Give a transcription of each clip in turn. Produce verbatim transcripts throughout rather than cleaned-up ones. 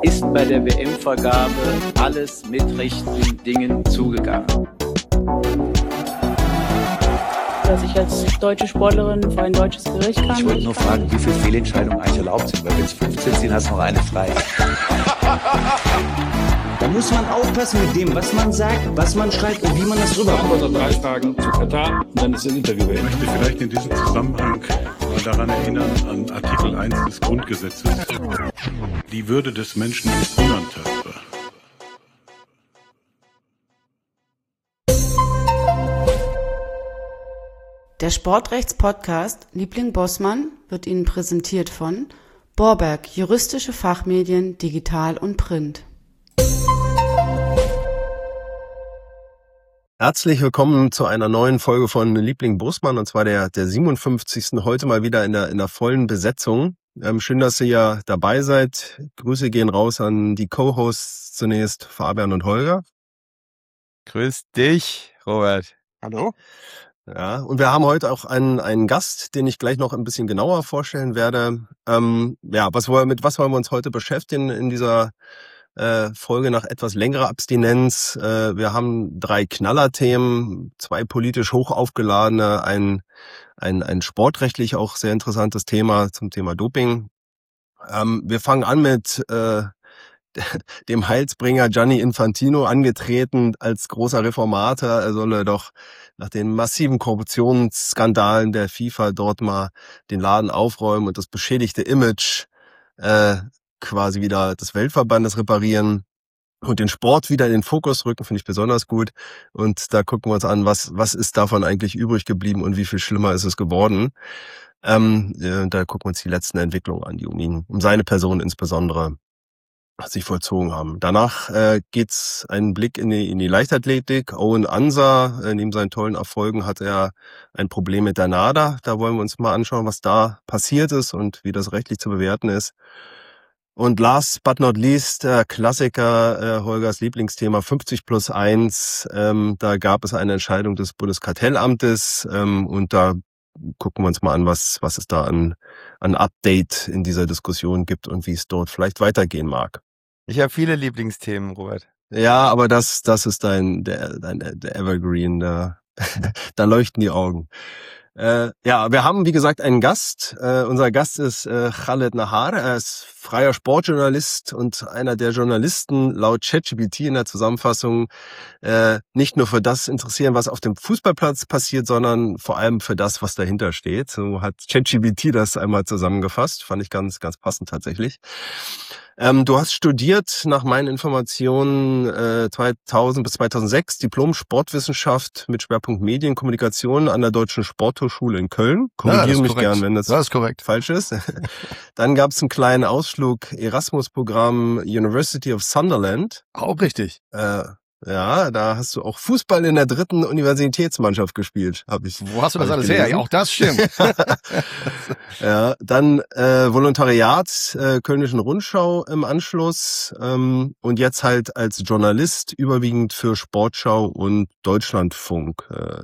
ist bei der W M-Vergabe alles mit rechten Dingen zugegangen. Dass ich als deutsche Sportlerin vor ein deutsches Gericht kann. Ich wollte nur fragen, wie viele Fehlentscheidungen eigentlich erlaubt sind, weil wenn es fünfzehn sind, hast du noch eine frei. Da muss man aufpassen mit dem, was man sagt, was man schreibt und wie man das rüberkommt. Oder drei Fragen zu Katar und dann ist das Interview beendet. Ich möchte vielleicht in diesem Zusammenhang mal daran erinnern, an Artikel eins des Grundgesetzes. Die Würde des Menschen ist unantastbar. Der Sportrechts-Podcast Liebling Bossmann wird Ihnen präsentiert von Borberg, juristische Fachmedien, digital und print. Herzlich willkommen zu einer neuen Folge von Liebling Bossmann, und zwar der der siebenundfünfzigsten Heute mal wieder in der in der vollen Besetzung. Ähm, schön, dass ihr ja dabei seid. Grüße gehen raus an die Co-Hosts zunächst, Fabian und Holger. Grüß dich, Robert. Hallo. Ja, und wir haben heute auch einen einen Gast, den ich gleich noch ein bisschen genauer vorstellen werde. Ähm, ja, was wollen mit was wollen wir uns heute beschäftigen in dieser äh, Folge nach etwas längerer Abstinenz? Äh, wir haben drei Knallerthemen, zwei politisch hoch aufgeladene, ein ein ein sportrechtlich auch sehr interessantes Thema zum Thema Doping. Ähm, wir fangen an mit äh, dem Heilsbringer Gianni Infantino, angetreten als großer Reformator. Er solle doch nach den massiven Korruptionsskandalen der FIFA dort mal den Laden aufräumen und das beschädigte Image äh, quasi wieder des Weltverbandes reparieren und den Sport wieder in den Fokus rücken, finde ich besonders gut. Und da gucken wir uns an, was was ist davon eigentlich übrig geblieben und wie viel schlimmer ist es geworden. Ähm, äh, da gucken wir uns die letzten Entwicklungen an, die um ihn, um seine Person insbesondere sich vollzogen haben. Danach äh, geht's einen Blick in die in die Leichtathletik. Owen Ansa, äh, neben seinen tollen Erfolgen hat er ein Problem mit der NADA. Da wollen wir uns mal anschauen, was da passiert ist und wie das rechtlich zu bewerten ist. Und last but not least, äh, Klassiker, äh, Holgers Lieblingsthema fünfzig plus eins. Ähm, da gab es eine Entscheidung des Bundeskartellamtes ähm, und da gucken wir uns mal an, was was es da an an Update in dieser Diskussion gibt und wie es dort vielleicht weitergehen mag. Ich habe viele Lieblingsthemen, Robert. Ja, aber das das ist dein der dein der Evergreen, da da leuchten die Augen. Äh, ja, wir haben wie gesagt einen Gast. Äh, unser Gast ist äh, Khaled Nahar. Er ist freier Sportjournalist und einer der Journalisten laut ChatGPT in der Zusammenfassung äh, nicht nur für das interessieren, was auf dem Fußballplatz passiert, sondern vor allem für das, was dahinter steht. So hat ChatGPT das einmal zusammengefasst. Fand ich ganz ganz passend tatsächlich. Ähm, du hast studiert, nach meinen Informationen, äh, zweitausend bis zweitausendsechs Diplom Sportwissenschaft mit Schwerpunkt Medienkommunikation an der Deutschen Sporthochschule in Köln. Korrigiere ja, mich korrekt. gern, wenn das, das ist korrekt. falsch ist. Dann gab es einen kleinen Ausflug Erasmus-Programm University of Sunderland. Auch richtig. Äh, ja, da hast du auch Fußball in der dritten Universitätsmannschaft gespielt, habe ich. Wo hast du das alles gelesen. her? Ja, auch das stimmt. Ja, dann äh, Volontariat äh, Kölnischen Rundschau im Anschluss ähm, und jetzt halt als Journalist überwiegend für Sportschau und Deutschlandfunk. Äh,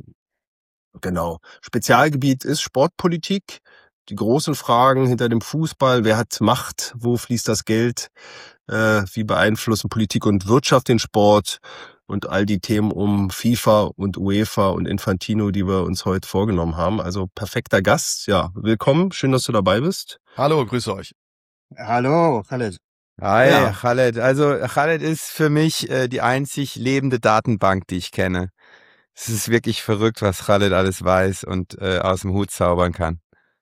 genau. Spezialgebiet ist Sportpolitik. Die großen Fragen hinter dem Fußball: Wer hat Macht? Wo fließt das Geld? Äh, wie beeinflussen Politik und Wirtschaft den Sport? Und all die Themen um FIFA und UEFA und Infantino, die wir uns heute vorgenommen haben. Also perfekter Gast. Ja, willkommen. Schön, dass du dabei bist. Hallo, grüße euch. Hallo, Khaled. Hi, Ja. Khaled. Also Khaled ist für mich äh, die einzig lebende Datenbank, die ich kenne. Es ist wirklich verrückt, was Khaled alles weiß und äh, aus dem Hut zaubern kann.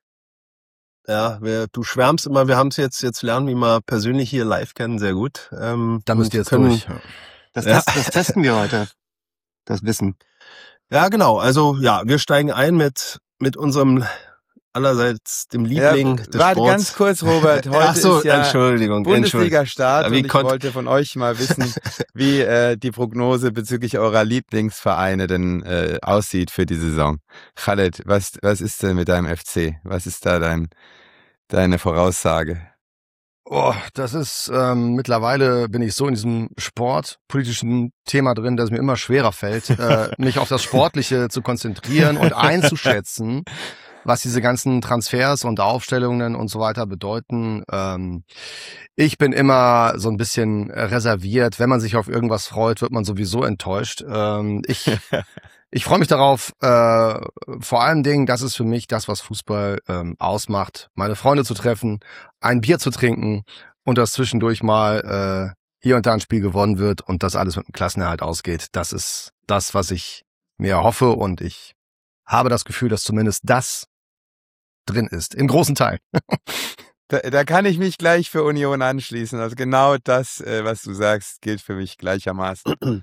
Ja, wir, du schwärmst immer, wir haben es jetzt, jetzt lernen wir mal persönlich hier live kennen, sehr gut. Ähm, Da müsst ihr jetzt können, durch. Das, Ja. test, das testen wir heute. Das Wissen. Ja, genau. Also ja, wir steigen ein mit mit unserem allerseits dem Liebling Ja, des warte Sports. ganz kurz, Robert. Heute Ach so, ist ja Entschuldigung, Bundesliga-Start Ja, und wie ich konnt- wollte von euch mal wissen, wie äh, die Prognose bezüglich eurer Lieblingsvereine denn äh, aussieht für die Saison. Khaled, was was ist denn mit deinem F C? Was ist da dein deine Voraussage? Oh, das ist, ähm, mittlerweile bin ich so in diesem sportpolitischen Thema drin, dass es mir immer schwerer fällt, äh, mich auf das Sportliche zu konzentrieren und einzuschätzen. was diese ganzen Transfers und Aufstellungen und so weiter bedeuten. Ähm, ich bin immer so ein bisschen reserviert. Wenn man sich auf irgendwas freut, wird man sowieso enttäuscht. Ähm, ich ich freue mich darauf, äh, vor allen Dingen, das ist für mich das, was Fußball ähm, ausmacht, meine Freunde zu treffen, ein Bier zu trinken und dass zwischendurch mal äh, hier und da ein Spiel gewonnen wird und das alles mit einem Klassenerhalt ausgeht. Das ist das, was ich mir hoffe und ich habe das Gefühl, dass zumindest das drin ist, im großen Teil. Da, da kann ich mich gleich für Union anschließen. Also genau das, äh, was du sagst, gilt für mich gleichermaßen.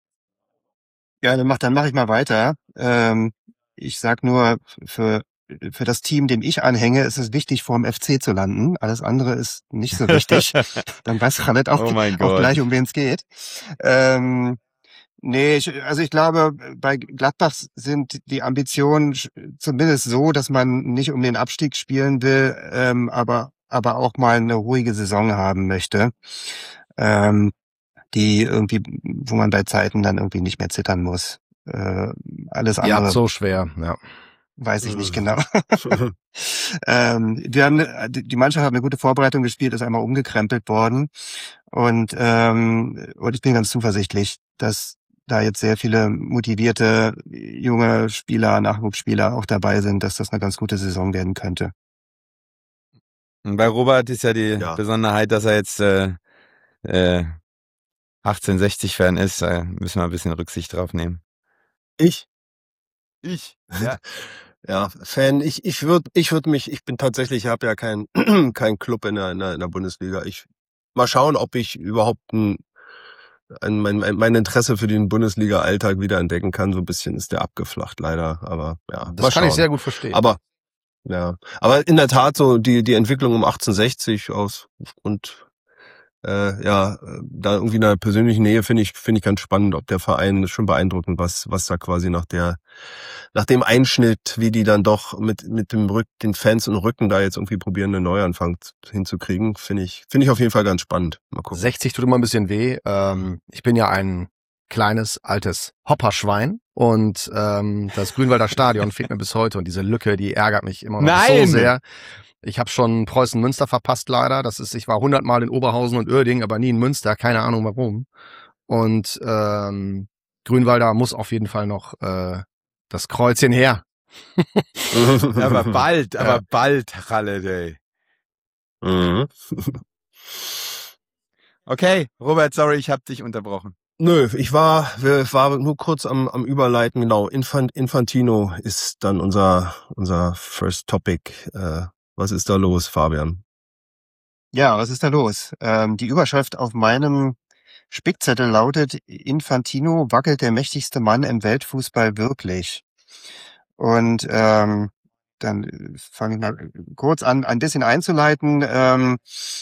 Ja, dann mach, dann mach ich mal weiter. Ähm, ich sag nur, für, für das Team, dem ich anhänge, ist es wichtig, vor dem F C zu landen. Alles andere ist nicht so wichtig. Dann weiß Khaled auch, Oh mein auch Gott. gleich, um wen es geht. Ähm, nee, ich, also ich glaube, bei Gladbach sind die Ambitionen sch- zumindest so, dass man nicht um den Abstieg spielen will, ähm, aber, aber auch mal eine ruhige Saison haben möchte. Ähm, die irgendwie, wo man bei Zeiten dann irgendwie nicht mehr zittern muss. Äh, alles Ja, andere so schwer, ja. weiß ich nicht genau. ähm, wir haben, eine- die Mannschaft hat eine gute Vorbereitung gespielt, ist einmal umgekrempelt worden und ähm, und ich bin ganz zuversichtlich, dass da jetzt sehr viele motivierte junge Spieler, Nachwuchsspieler auch dabei sind, dass das eine ganz gute Saison werden könnte. Und bei Robert ist ja die Ja. Besonderheit, dass er jetzt äh, äh, achtzehnhundertsechzig-Fan ist. Da müssen wir ein bisschen Rücksicht drauf nehmen. Ich? Ich? Ja. Ja, Fan, ich, ich würde, ich würde mich, ich bin tatsächlich, ich habe ja keinen kein Club in der, in der, in der Bundesliga. Ich mal schauen, ob ich überhaupt ein, ein, mein, mein mein Interesse für den Bundesliga-Alltag wieder entdecken kann. So ein bisschen ist der abgeflacht, leider. Aber ja, Das mal kann ich schauen. sehr gut verstehen. Aber ja, aber in der Tat so die die Entwicklung um achtzehnhundertsechzig aus und äh, ja, äh, da irgendwie in einer persönlichen Nähe finde ich finde ich ganz spannend, ob der Verein ist schon beeindruckend, was was da quasi nach der nach dem Einschnitt, wie die dann doch mit mit dem Rück, den Fans im Rücken da jetzt irgendwie probieren, einen Neuanfang z- hinzukriegen, finde ich finde ich auf jeden Fall ganz spannend. Mal gucken. sechzig tut immer ein bisschen weh. Ähm, ich bin ja ein kleines, altes Hopperschwein und ähm, das Grünwalder Stadion fehlt mir bis heute und diese Lücke, die ärgert mich immer noch Nein! so sehr. Ich habe schon Preußen-Münster verpasst leider. Das ist, ich war hundertmal in Oberhausen und Uerdingen, aber nie in Münster. Keine Ahnung warum. Und ähm, Grünwalder muss auf jeden Fall noch äh, das Kreuzchen her. Aber bald, Ja. aber bald, Holiday. Mhm. Okay, Robert, sorry, ich habe dich unterbrochen. Nö, ich war, wir war nur kurz am, am Überleiten, genau. Infant, Infantino ist dann unser, unser First Topic. Äh, was ist da los, Fabian? Ja, was ist da los? Ähm, die Überschrift auf meinem Spickzettel lautet: Infantino wackelt der mächtigste Mann im Weltfußball wirklich. Und ähm, dann fange ich mal kurz an, ein bisschen einzuleiten. Ähm,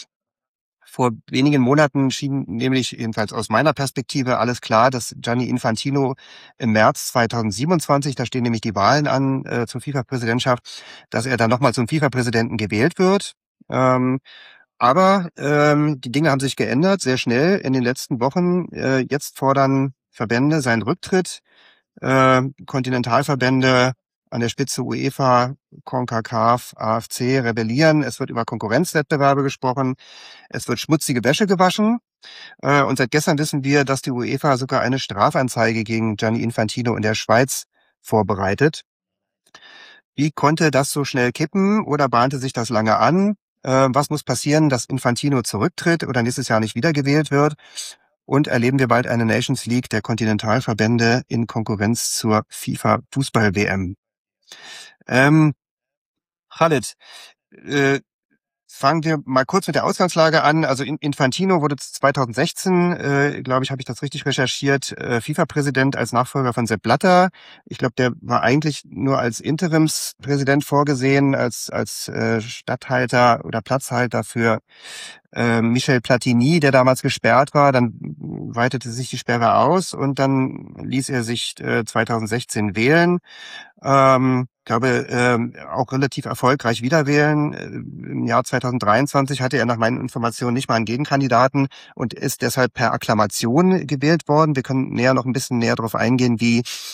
vor wenigen Monaten schien nämlich, jedenfalls aus meiner Perspektive, alles klar, dass Gianni Infantino im März zweitausendsiebenundzwanzig, da stehen nämlich die Wahlen an äh, zur FIFA-Präsidentschaft, dass er dann nochmal zum FIFA-Präsidenten gewählt wird. Ähm, aber ähm, die Dinge haben sich geändert, sehr schnell in den letzten Wochen. Äh, jetzt fordern Verbände seinen Rücktritt. Äh, Kontinentalverbände an der Spitze UEFA, CONCACAF, A F C rebellieren. Es wird über Konkurrenzwettbewerbe gesprochen. Es wird schmutzige Wäsche gewaschen. Äh, und seit gestern wissen wir, dass die UEFA sogar eine Strafanzeige gegen Gianni Infantino in der Schweiz vorbereitet. Wie konnte das so schnell kippen oder bahnte sich das lange an? Äh, was muss passieren, dass Infantino zurücktritt oder nächstes Jahr nicht wiedergewählt wird? Und erleben wir bald eine Nations League der Kontinentalverbände in Konkurrenz zur FIFA-Fußball-W M? Ähm, Khaled, äh, fangen wir mal kurz mit der Ausgangslage an. Also Infantino wurde zweitausendsechzehn, äh, glaube ich, habe ich das richtig recherchiert, äh, FIFA-Präsident als Nachfolger von Sepp Blatter. Ich glaube, der war eigentlich nur als Interimspräsident vorgesehen, als als äh, Statthalter oder Platzhalter für äh, Michel Platini, der damals gesperrt war. Dann weitete sich die Sperre aus und dann ließ er sich äh, zweitausendsechzehn wählen. Ähm, ich glaube, ähm, auch relativ erfolgreich wiederwählen. Äh, Im Jahr zweitausenddreiundzwanzig hatte er nach meinen Informationen nicht mal einen Gegenkandidaten und ist deshalb per Akklamation gewählt worden. Wir können näher noch ein bisschen näher darauf eingehen, wie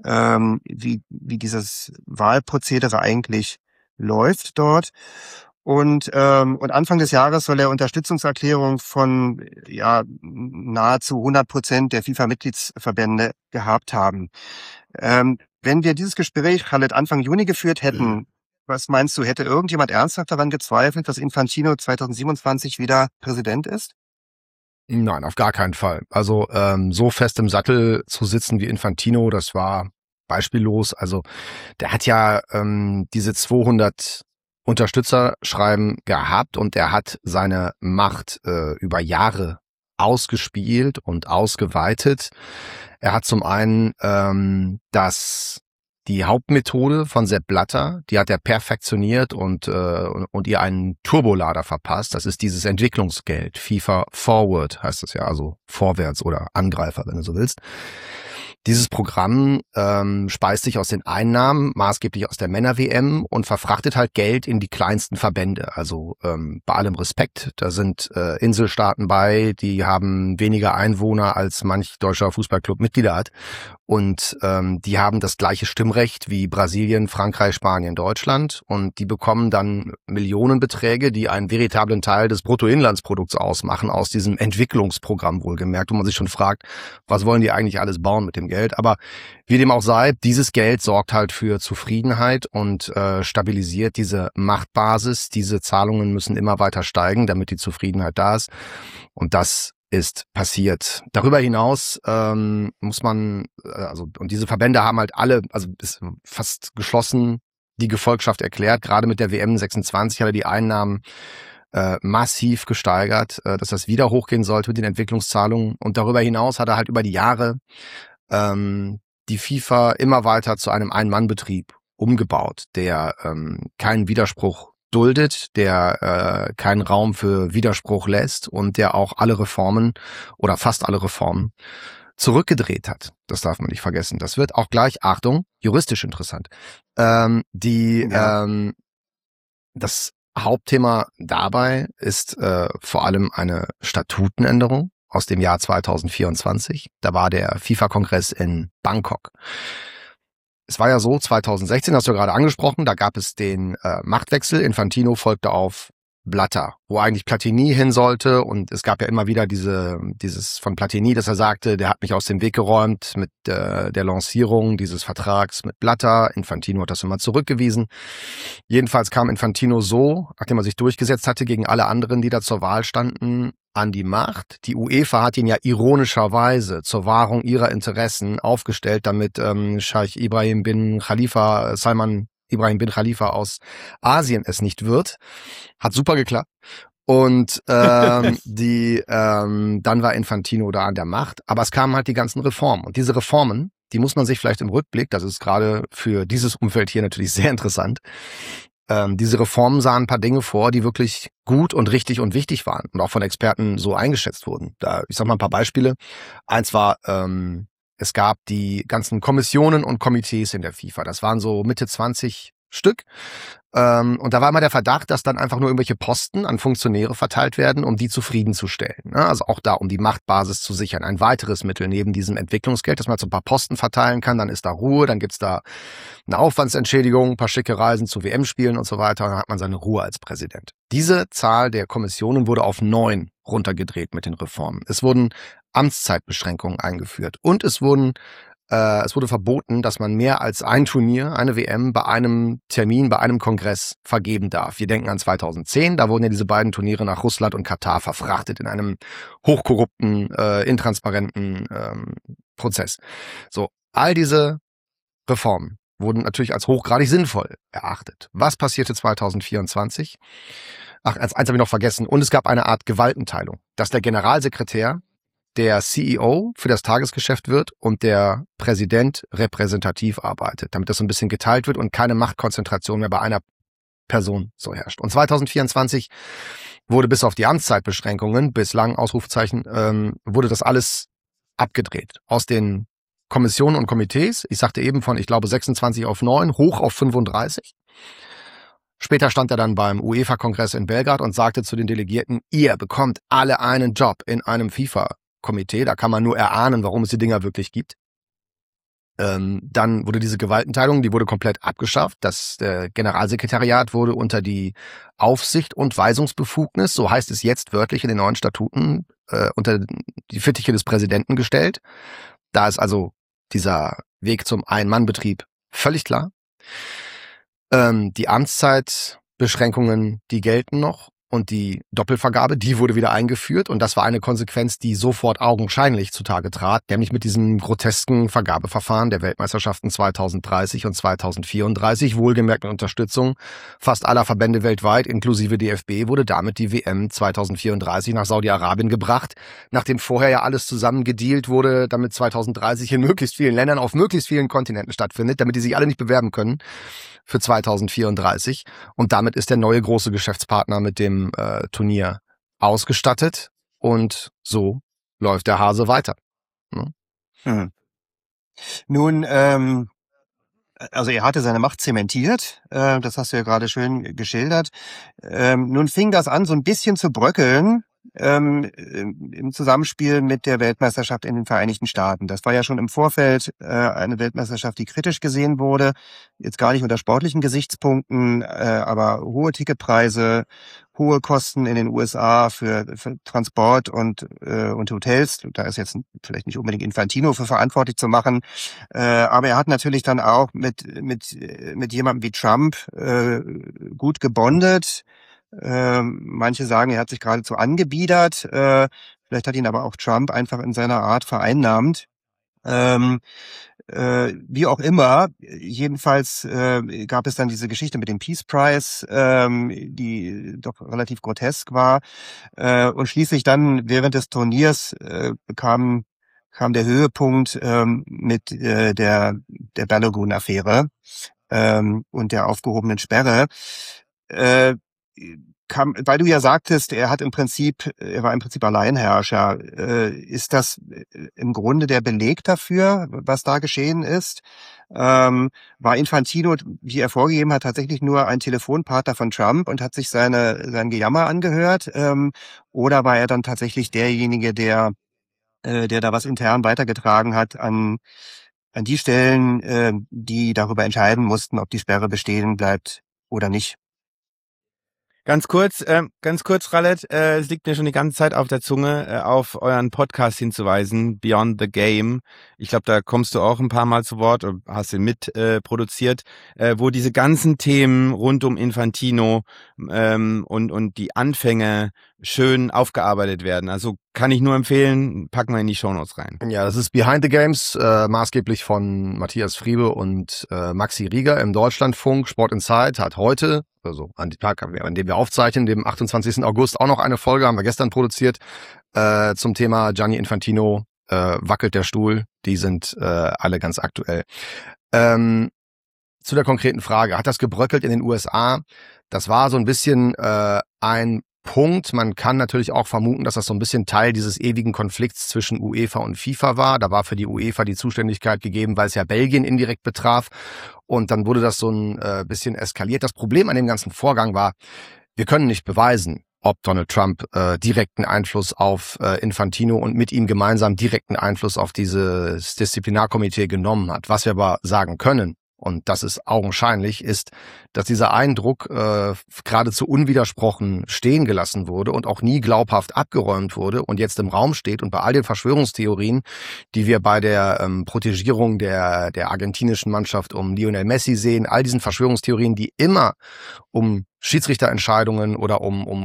ähm, wie, wie dieses Wahlprozedere eigentlich läuft dort. Und, ähm, und Anfang des Jahres soll er Unterstützungserklärung von ja nahezu hundert Prozent der FIFA-Mitgliedsverbände gehabt haben. Ähm, wenn wir dieses Gespräch, Khaled, Anfang Juni geführt hätten, was meinst du, hätte irgendjemand ernsthaft daran gezweifelt, dass Infantino zweitausendsiebenundzwanzig wieder Präsident ist? Nein, auf gar keinen Fall. Also ähm, so fest im Sattel zu sitzen wie Infantino, das war beispiellos. Also der hat ja ähm, diese zweihundert Unterstützerschreiben gehabt und er hat seine Macht äh, über Jahre ausgespielt und ausgeweitet. Er hat zum einen ähm, das die Hauptmethode von Sepp Blatter, die hat er perfektioniert und äh, und ihr einen Turbolader verpasst. Das ist dieses Entwicklungsgeld, FIFA Forward heißt es ja, also vorwärts oder Angreifer, wenn du so willst. Dieses Programm ähm, speist sich aus den Einnahmen, maßgeblich aus der Männer-W M und verfrachtet halt Geld in die kleinsten Verbände. Also ähm, bei allem Respekt, da sind äh, Inselstaaten bei, die haben weniger Einwohner als manch deutscher Fußballclub Mitglieder hat. Und ähm, die haben das gleiche Stimmrecht wie Brasilien, Frankreich, Spanien, Deutschland. Und die bekommen dann Millionenbeträge, die einen veritablen Teil des Bruttoinlandsprodukts ausmachen, aus diesem Entwicklungsprogramm wohlgemerkt. Und man sich schon fragt, was wollen die eigentlich alles bauen mit dem Geld? Aber wie dem auch sei, dieses Geld sorgt halt für Zufriedenheit und äh, stabilisiert diese Machtbasis. Diese Zahlungen müssen immer weiter steigen, damit die Zufriedenheit da ist. Und das ist passiert. Darüber hinaus ähm, muss man, also und diese Verbände haben halt alle, also ist fast geschlossen die Gefolgschaft erklärt. Gerade mit der W M sechsundzwanzig hat er die Einnahmen äh, massiv gesteigert, äh, dass das wieder hochgehen sollte mit den Entwicklungszahlungen. Und darüber hinaus hat er halt über die Jahre ähm, die FIFA immer weiter zu einem Ein-Mann-Betrieb umgebaut, der ähm, keinen Widerspruch duldet, der äh, keinen Raum für Widerspruch lässt und der auch alle Reformen oder fast alle Reformen zurückgedreht hat. Das darf man nicht vergessen. Das wird auch gleich, Achtung, juristisch interessant. Ähm, die ja. ähm, das Hauptthema dabei ist äh, vor allem eine Statutenänderung aus dem Jahr zweitausendvierundzwanzig. Da war der FIFA-Kongress in Bangkok. Es war ja so, zweitausendsechzehn, hast du gerade angesprochen, da gab es den äh, Machtwechsel. Infantino folgte auf Blatter, wo eigentlich Platini hin sollte. Und es gab ja immer wieder diese dieses von Platini, dass er sagte, der hat mich aus dem Weg geräumt mit äh, der Lancierung dieses Vertrags mit Blatter. Infantino hat das immer zurückgewiesen. Jedenfalls kam Infantino so, nachdem er sich durchgesetzt hatte gegen alle anderen, die da zur Wahl standen, an die Macht. Die UEFA hat ihn ja ironischerweise zur Wahrung ihrer Interessen aufgestellt, damit ähm, Scheich Ibrahim bin Khalifa, Salman Ibrahim bin Khalifa aus Asien es nicht wird. Hat super geklappt. Und ähm, die ähm, dann war Infantino da an der Macht. Aber es kamen halt die ganzen Reformen. Und diese Reformen, die muss man sich vielleicht im Rückblick, das ist gerade für dieses Umfeld hier natürlich sehr interessant, Ähm, diese Reformen sahen ein paar Dinge vor, die wirklich gut und richtig und wichtig waren und auch von Experten so eingeschätzt wurden. Da, ich sag mal ein paar Beispiele. Eins war, ähm, es gab die ganzen Kommissionen und Komitees in der FIFA. Das waren so Mitte zwanzig Stück. Ähm, und da war immer der Verdacht, dass dann einfach nur irgendwelche Posten an Funktionäre verteilt werden, um die zufriedenzustellen. Ne? Also auch da, um die Machtbasis zu sichern. Ein weiteres Mittel neben diesem Entwicklungsgeld, dass man so ein paar Posten verteilen kann, dann ist da Ruhe, dann gibt's da eine Aufwandsentschädigung, ein paar schicke Reisen zu W M-Spielen und so weiter, und dann hat man seine Ruhe als Präsident. Diese Zahl der Kommissionen wurde auf neun runtergedreht mit den Reformen. Es wurden Amtszeitbeschränkungen eingeführt und es wurden äh, es wurde verboten, dass man mehr als ein Turnier, eine W M, bei einem Termin, bei einem Kongress vergeben darf. Wir denken an zweitausendzehn, da wurden ja diese beiden Turniere nach Russland und Katar verfrachtet in einem hochkorrupten, äh, intransparenten ähm, Prozess. So, all diese Reformen wurden natürlich als hochgradig sinnvoll erachtet. Was passierte zweitausendvierundzwanzig? Ach, als eins habe ich noch vergessen. Und es gab eine Art Gewaltenteilung, dass der Generalsekretär der C E O für das Tagesgeschäft wird und der Präsident repräsentativ arbeitet, damit das so ein bisschen geteilt wird und keine Machtkonzentration mehr bei einer Person so herrscht. Und zweitausendvierundzwanzig wurde bis auf die Amtszeitbeschränkungen, bislang Ausrufezeichen, ähm, wurde das alles abgedreht. Aus den Kommissionen und Komitees, ich sagte eben von, ich glaube, sechsundzwanzig auf neun, hoch auf fünfunddreißig. Später stand er dann beim UEFA-Kongress in Belgrad und sagte zu den Delegierten, ihr bekommt alle einen Job in einem FIFA-Komitee. Da kann man nur erahnen, warum es die Dinger wirklich gibt. Ähm, dann wurde diese Gewaltenteilung, die wurde komplett abgeschafft. Das äh, Generalsekretariat wurde unter die Aufsicht und Weisungsbefugnis, so heißt es jetzt wörtlich in den neuen Statuten, äh, unter die Fittiche des Präsidenten gestellt. Da ist also dieser Weg zum Ein-Mann-Betrieb völlig klar. Ähm, die Amtszeitbeschränkungen, die gelten noch. Und die Doppelvergabe, die wurde wieder eingeführt. Und das war eine Konsequenz, die sofort augenscheinlich zutage trat, nämlich mit diesem grotesken Vergabeverfahren der Weltmeisterschaften zweitausenddreißig und zweitausendvierunddreißig. Wohlgemerkt mit Unterstützung fast aller Verbände weltweit, inklusive D F B, wurde damit die W M zweitausendvierunddreißig nach Saudi-Arabien gebracht, nachdem vorher ja alles zusammen gedealt wurde, damit zweitausenddreißig in möglichst vielen Ländern auf möglichst vielen Kontinenten stattfindet, damit die sich alle nicht bewerben können für zweitausendvierunddreißig. Und damit ist der neue große Geschäftspartner mit dem äh, Turnier ausgestattet. Und so läuft der Hase weiter. Hm? Hm. Nun, ähm, also er hatte seine Macht zementiert. Äh, das hast du ja gerade schön geschildert. Ähm, nun fing das an, so ein bisschen zu bröckeln. Ähm, im Zusammenspiel mit der Weltmeisterschaft in den Vereinigten Staaten. Das war ja schon im Vorfeld äh, eine Weltmeisterschaft, die kritisch gesehen wurde, jetzt gar nicht unter sportlichen Gesichtspunkten, äh, aber hohe Ticketpreise, hohe Kosten in den U S A für, für Transport und äh, und Hotels. Da ist jetzt vielleicht nicht unbedingt Infantino für verantwortlich zu machen, äh, aber er hat natürlich dann auch mit mit mit jemandem wie Trump äh, gut gebondet. Ähm, manche sagen, er hat sich geradezu angebiedert. Äh, vielleicht hat ihn aber auch Trump einfach in seiner Art vereinnahmt. Ähm, äh, wie auch immer, jedenfalls äh, gab es dann diese Geschichte mit dem Peace Prize, ähm, die doch relativ grotesk war. Äh, und schließlich dann während des Turniers äh, kam, kam der Höhepunkt ähm, mit äh, der, der Balogun-Affäre ähm, und der aufgehobenen Sperre. Äh, Kam, weil du ja sagtest, er hat im Prinzip, er war im Prinzip Alleinherrscher. Äh, ist das im Grunde der Beleg dafür, was da geschehen ist? Ähm, war Infantino, wie er vorgegeben hat, tatsächlich nur ein Telefonpartner von Trump und hat sich seine sein Gejammer angehört? Ähm, oder war er dann tatsächlich derjenige, der, äh, der da was intern weitergetragen hat an an die Stellen, äh, die darüber entscheiden mussten, ob die Sperre bestehen bleibt oder nicht? Ganz kurz, äh, ganz kurz, Khaled, äh, es liegt mir schon die ganze Zeit auf der Zunge, äh, auf euren Podcast hinzuweisen, Beyond the Game. Ich glaube, da kommst du auch ein paar Mal zu Wort und hast ihn mit äh, produziert, äh, wo diese ganzen Themen rund um Infantino ähm, und und die Anfänge schön aufgearbeitet werden. Also kann ich nur empfehlen, packen wir in die Shownotes rein. Ja, das ist Behind the Games, äh, maßgeblich von Matthias Friebe und äh, Maxi Rieger im Deutschlandfunk. Sport Insight hat heute, also an dem Tag, an dem wir aufzeichnen, dem achtundzwanzigsten August, auch noch eine Folge, haben wir gestern produziert, äh, zum Thema Gianni Infantino, äh, wackelt der Stuhl. Die sind äh, alle ganz aktuell. Ähm, zu der konkreten Frage, hat das gebröckelt in den U S A? Das war so ein bisschen äh, ein Punkt. Man kann natürlich auch vermuten, dass das so ein bisschen Teil dieses ewigen Konflikts zwischen UEFA und FIFA war. Da war für die UEFA die Zuständigkeit gegeben, weil es ja Belgien indirekt betraf. Und dann wurde das so ein äh, bisschen eskaliert. Das Problem an dem ganzen Vorgang war, wir können nicht beweisen, ob Donald Trump äh, direkten Einfluss auf äh, Infantino und mit ihm gemeinsam direkten Einfluss auf dieses Disziplinarkomitee genommen hat. Was wir aber sagen können, und das ist augenscheinlich, ist, dass dieser Eindruck äh, geradezu unwidersprochen stehen gelassen wurde und auch nie glaubhaft abgeräumt wurde und jetzt im Raum steht. Und bei all den Verschwörungstheorien, die wir bei der ähm, Protegierung der, der argentinischen Mannschaft um Lionel Messi sehen, all diesen Verschwörungstheorien, die immer um Schiedsrichterentscheidungen oder um, um,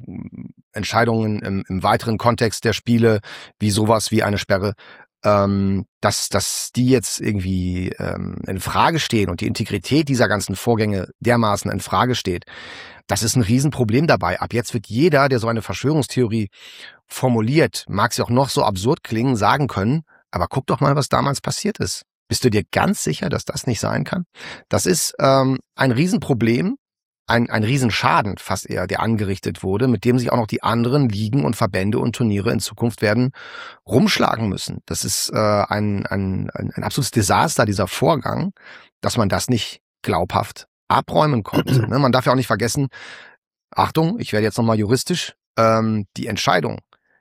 um Entscheidungen im, im weiteren Kontext der Spiele, wie sowas wie eine Sperre, ähm, dass, dass die jetzt irgendwie ähm, in Frage stehen und die Integrität dieser ganzen Vorgänge dermaßen in Frage steht, das ist ein Riesenproblem dabei. Ab jetzt wird jeder, der so eine Verschwörungstheorie formuliert, mag sie auch noch so absurd klingen, sagen können, aber guck doch mal, was damals passiert ist. Bist du dir ganz sicher, dass das nicht sein kann? Das ist ähm, ein Riesenproblem, ein, ein Riesenschaden fast eher, der angerichtet wurde, mit dem sich auch noch die anderen Ligen und Verbände und Turniere in Zukunft werden rumschlagen müssen. Das ist äh, ein, ein, ein, ein absolutes Desaster, dieser Vorgang, dass man das nicht glaubhaft abräumen konnte. Ne? Man darf ja auch nicht vergessen, Achtung, ich werde jetzt nochmal juristisch, ähm, die Entscheidung,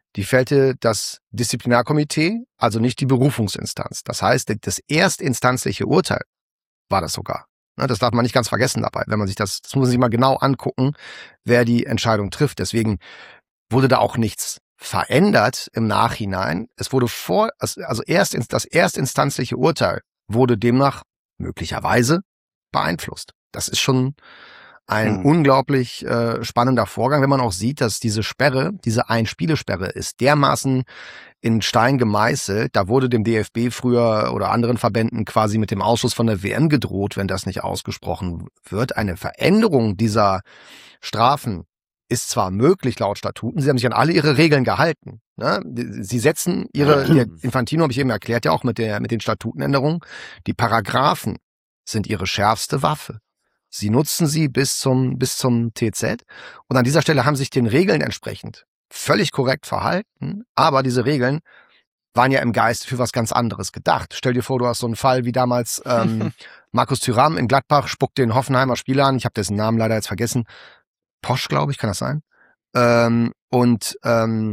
die fällte das Disziplinarkomitee, also nicht die Berufungsinstanz. Das heißt, das erstinstanzliche Urteil war das sogar. Das darf man nicht ganz vergessen dabei, wenn man sich das, das muss man sich mal genau angucken, wer die Entscheidung trifft. Deswegen wurde da auch nichts verändert im Nachhinein. Es wurde vor, also erst das erstinstanzliche Urteil wurde demnach möglicherweise beeinflusst. Das ist schon ein mhm. unglaublich äh, spannender Vorgang, wenn man auch sieht, dass diese Sperre, diese Ein-Spiele-Sperre ist dermaßen in Stein gemeißelt. Da wurde dem D F B früher oder anderen Verbänden quasi mit dem Ausschluss von der W M gedroht, wenn das nicht ausgesprochen wird. Eine Veränderung dieser Strafen ist zwar möglich laut Statuten, sie haben sich an alle ihre Regeln gehalten. Ne? Sie setzen ihre, Infantino habe ich eben erklärt ja auch mit der mit den Statutenänderungen, die Paragraphen sind ihre schärfste Waffe. Sie nutzen sie bis zum bis zum T Z und an dieser Stelle haben sich den Regeln entsprechend völlig korrekt verhalten, aber diese Regeln waren ja im Geist für was ganz anderes gedacht. Stell dir vor, du hast so einen Fall wie damals ähm, Markus Thuram in Gladbach spuckt den Hoffenheimer Spieler an, ich habe dessen Namen leider jetzt vergessen, Posch, glaube ich, kann das sein? Ähm, und ähm,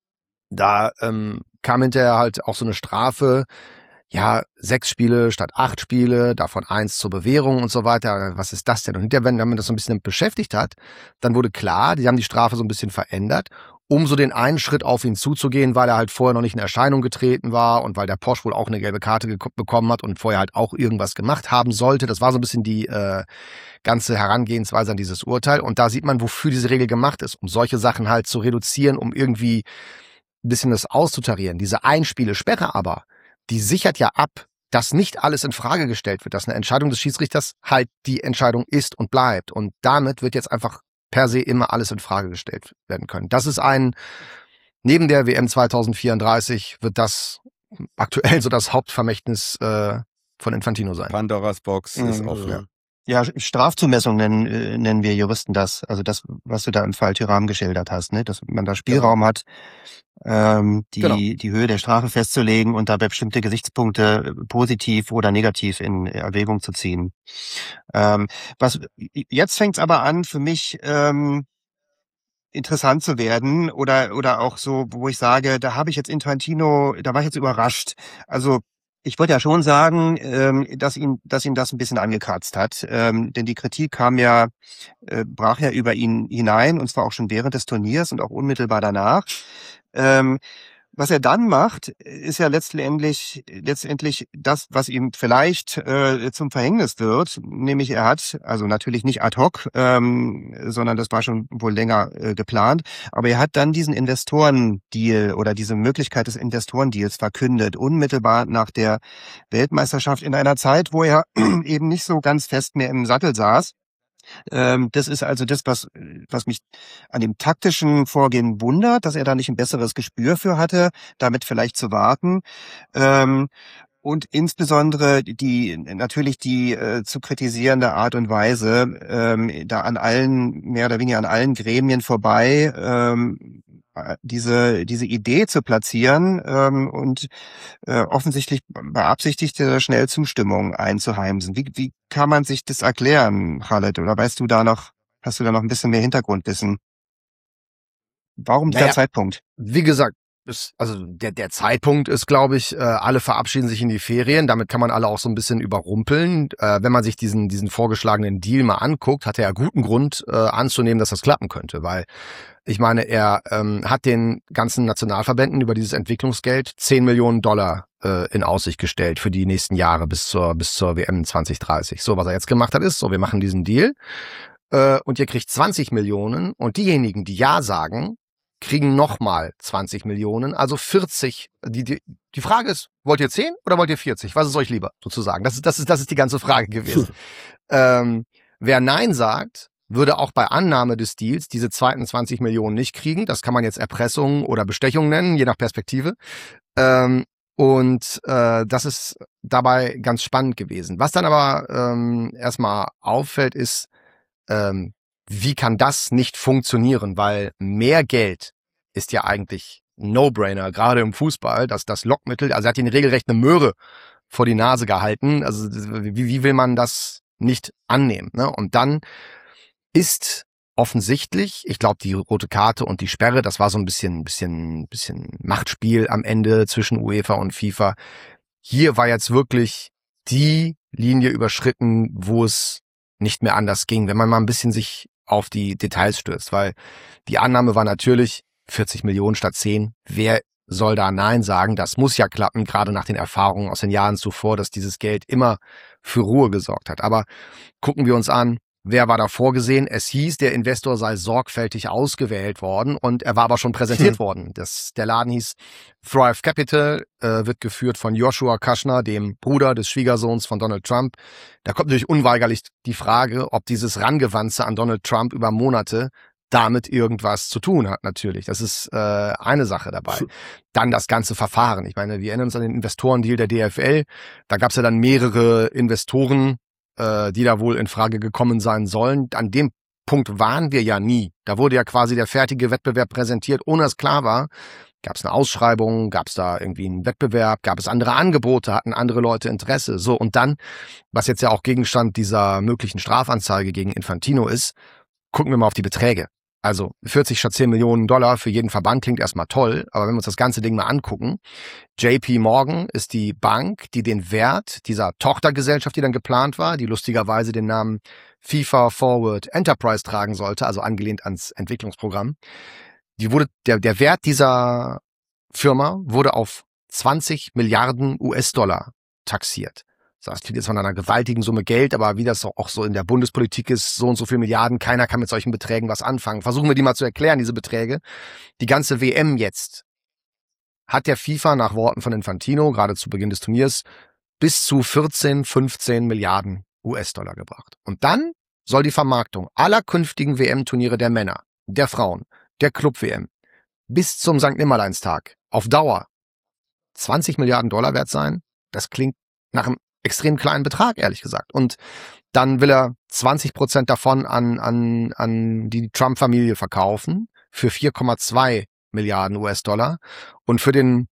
da ähm, kam hinterher halt auch so eine Strafe, ja, sechs Spiele statt acht Spiele, davon eins zur Bewährung und so weiter. Was ist das denn? Und hinterher, wenn man das so ein bisschen beschäftigt hat, dann wurde klar, die haben die Strafe so ein bisschen verändert, um so den einen Schritt auf ihn zuzugehen, weil er halt vorher noch nicht in Erscheinung getreten war und weil der Porsche wohl auch eine gelbe Karte ge- bekommen hat und vorher halt auch irgendwas gemacht haben sollte. Das war so ein bisschen die äh, ganze Herangehensweise an dieses Urteil. Und da sieht man, wofür diese Regel gemacht ist, um solche Sachen halt zu reduzieren, um irgendwie ein bisschen das auszutarieren. Diese Einspiele-Sperre aber, die sichert ja ab, dass nicht alles in Frage gestellt wird, dass eine Entscheidung des Schiedsrichters halt die Entscheidung ist und bleibt. Und damit wird jetzt einfach per se immer alles in Frage gestellt werden können. Das ist ein, neben der W M zwanzig vierunddreißig wird das aktuell so das Hauptvermächtnis äh, von Infantino sein. Pandoras Box mhm. ist offen. Ja. Ja, Strafzumessung nennen, äh, nennen wir Juristen das. Also das, was du da im Fall Thuram geschildert hast, ne? Dass man da Spielraum genau. hat, ähm, die, genau. die Höhe der Strafe festzulegen und dabei bestimmte Gesichtspunkte positiv oder negativ in Erwägung zu ziehen. Ähm, was jetzt fängt's aber an, für mich ähm, interessant zu werden oder oder auch so, wo ich sage, da habe ich jetzt Infantino, da war ich jetzt überrascht. Also ich würde ja schon sagen, ähm, dass ihn, dass ihn das ein bisschen angekratzt hat, ähm, denn die Kritik kam ja, äh, brach ja über ihn hinein und zwar auch schon während des Turniers und auch unmittelbar danach. Ähm, was er dann macht, ist ja letztendlich, letztendlich das, was ihm vielleicht äh, zum Verhängnis wird, nämlich er hat, also natürlich nicht ad hoc, ähm, sondern das war schon wohl länger äh, geplant, aber er hat dann diesen Investorendeal oder diese Möglichkeit des Investorendeals verkündet, unmittelbar nach der Weltmeisterschaft in einer Zeit, wo er eben nicht so ganz fest mehr im Sattel saß. Ähm, das ist also das, was, was mich an dem taktischen Vorgehen wundert, dass er da nicht ein besseres Gespür für hatte, damit vielleicht zu warten. Ähm, und insbesondere die, natürlich die äh, zu kritisierende Art und Weise, ähm, da an allen, mehr oder weniger an allen Gremien vorbei, ähm, diese diese Idee zu platzieren ähm, und äh, offensichtlich beabsichtigte schnell Zustimmung einzuheimsen. Wie wie kann man sich das erklären, Khaled? Oder weißt du da noch, hast du da noch ein bisschen mehr Hintergrundwissen? Warum dieser naja, Zeitpunkt? Wie gesagt, ist, also der der Zeitpunkt ist, glaube ich, äh, alle verabschieden sich in die Ferien. Damit kann man alle auch so ein bisschen überrumpeln. Äh, wenn man sich diesen diesen vorgeschlagenen Deal mal anguckt, hat er ja guten Grund äh, anzunehmen, dass das klappen könnte, weil ich meine, er ähm, hat den ganzen Nationalverbänden über dieses Entwicklungsgeld zehn Millionen Dollar äh, in Aussicht gestellt für die nächsten Jahre bis zur bis zur W M zwanzig dreißig. So, was er jetzt gemacht hat, ist, so, wir machen diesen Deal äh, und ihr kriegt zwanzig Millionen und diejenigen, die Ja sagen, kriegen nochmal zwanzig Millionen, also vierzig. Die, die, die Frage ist, wollt ihr zehn oder wollt ihr vierzig? Was ist euch lieber, sozusagen? Das ist, das ist, das ist die ganze Frage gewesen. ähm, wer Nein sagt, würde auch bei Annahme des Deals diese zweiten zwanzig Millionen nicht kriegen. Das kann man jetzt Erpressung oder Bestechung nennen, je nach Perspektive. Ähm, und äh, das ist dabei ganz spannend gewesen. Was dann aber ähm, erstmal auffällt, ist, ähm, wie kann das nicht funktionieren? Weil mehr Geld ist ja eigentlich ein No-Brainer, gerade im Fußball, dass das Lockmittel, also er hat ihn regelrecht eine Möhre vor die Nase gehalten. Also wie, wie will man das nicht annehmen? Ne? Und dann ist offensichtlich, ich glaube, die rote Karte und die Sperre, das war so ein bisschen, bisschen, bisschen Machtspiel am Ende zwischen UEFA und FIFA. Hier war jetzt wirklich die Linie überschritten, wo es nicht mehr anders ging, wenn man mal ein bisschen sich auf die Details stürzt, weil die Annahme war natürlich vierzig Millionen statt zehn. Wer soll da Nein sagen? Das muss ja klappen, gerade nach den Erfahrungen aus den Jahren zuvor, dass dieses Geld immer für Ruhe gesorgt hat. Aber gucken wir uns an, wer war da vorgesehen? Es hieß, der Investor sei sorgfältig ausgewählt worden und er war aber schon präsentiert hm. worden. Das, der Laden hieß Thrive Capital, äh, wird geführt von Joshua Kushner, dem Bruder des Schwiegersohns von Donald Trump. Da kommt natürlich unweigerlich die Frage, ob dieses Rangewanze an Donald Trump über Monate damit irgendwas zu tun hat, natürlich. Das ist äh, eine Sache dabei. Dann das ganze Verfahren. Ich meine, wir erinnern uns an den Investorendeal der D F L. Da gab es ja dann mehrere Investoren, äh, die da wohl in Frage gekommen sein sollen. An dem Punkt waren wir ja nie. Da wurde ja quasi der fertige Wettbewerb präsentiert, ohne dass klar war, gab es eine Ausschreibung, gab es da irgendwie einen Wettbewerb, gab es andere Angebote, hatten andere Leute Interesse. So, und dann, was jetzt ja auch Gegenstand dieser möglichen Strafanzeige gegen Infantino ist, gucken wir mal auf die Beträge. Also vierzig statt zehn Millionen Dollar für jeden Verband klingt erstmal toll, aber wenn wir uns das ganze Ding mal angucken, J P Morgan ist die Bank, die den Wert dieser Tochtergesellschaft, die dann geplant war, die lustigerweise den Namen FIFA Forward Enterprise tragen sollte, also angelehnt ans Entwicklungsprogramm, die wurde, der, der Wert dieser Firma wurde auf zwanzig Milliarden U S-Dollar taxiert. Das klingt jetzt von einer gewaltigen Summe Geld, aber wie das auch so in der Bundespolitik ist, so und so viel Milliarden, keiner kann mit solchen Beträgen was anfangen. Versuchen wir die mal zu erklären, diese Beträge. Die ganze W M jetzt hat der FIFA nach Worten von Infantino, gerade zu Beginn des Turniers, bis zu vierzehn, fünfzehn Milliarden U S-Dollar gebracht. Und dann soll die Vermarktung aller künftigen W M-Turniere der Männer, der Frauen, der Club-W M bis zum Sankt Nimmerleinstag auf Dauer zwanzig Milliarden Dollar wert sein. Das klingt nach einem extrem kleinen Betrag, ehrlich gesagt. Und dann will er zwanzig Prozent davon an, an, an die Trump-Familie verkaufen für vier Komma zwei Milliarden U S-Dollar. Und für den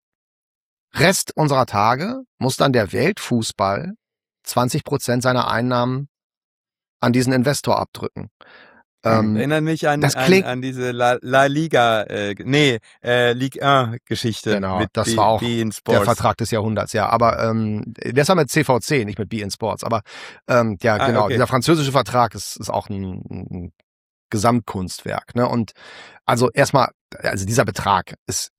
Rest unserer Tage muss dann der Weltfußball zwanzig Prozent seiner Einnahmen an diesen Investor abdrücken. Ähm, Erinnert mich an, an, an diese La, La Liga, äh, nee, äh, Ligue eins Geschichte. Genau, mit das B, war auch beIN der Vertrag des Jahrhunderts, ja. Aber ähm, das war mit C V C, nicht mit beIN Sports. Aber ähm, ja, ah, genau, okay. Dieser französische Vertrag ist, ist auch ein, ein Gesamtkunstwerk. Ne? Und also erstmal, also dieser Betrag ist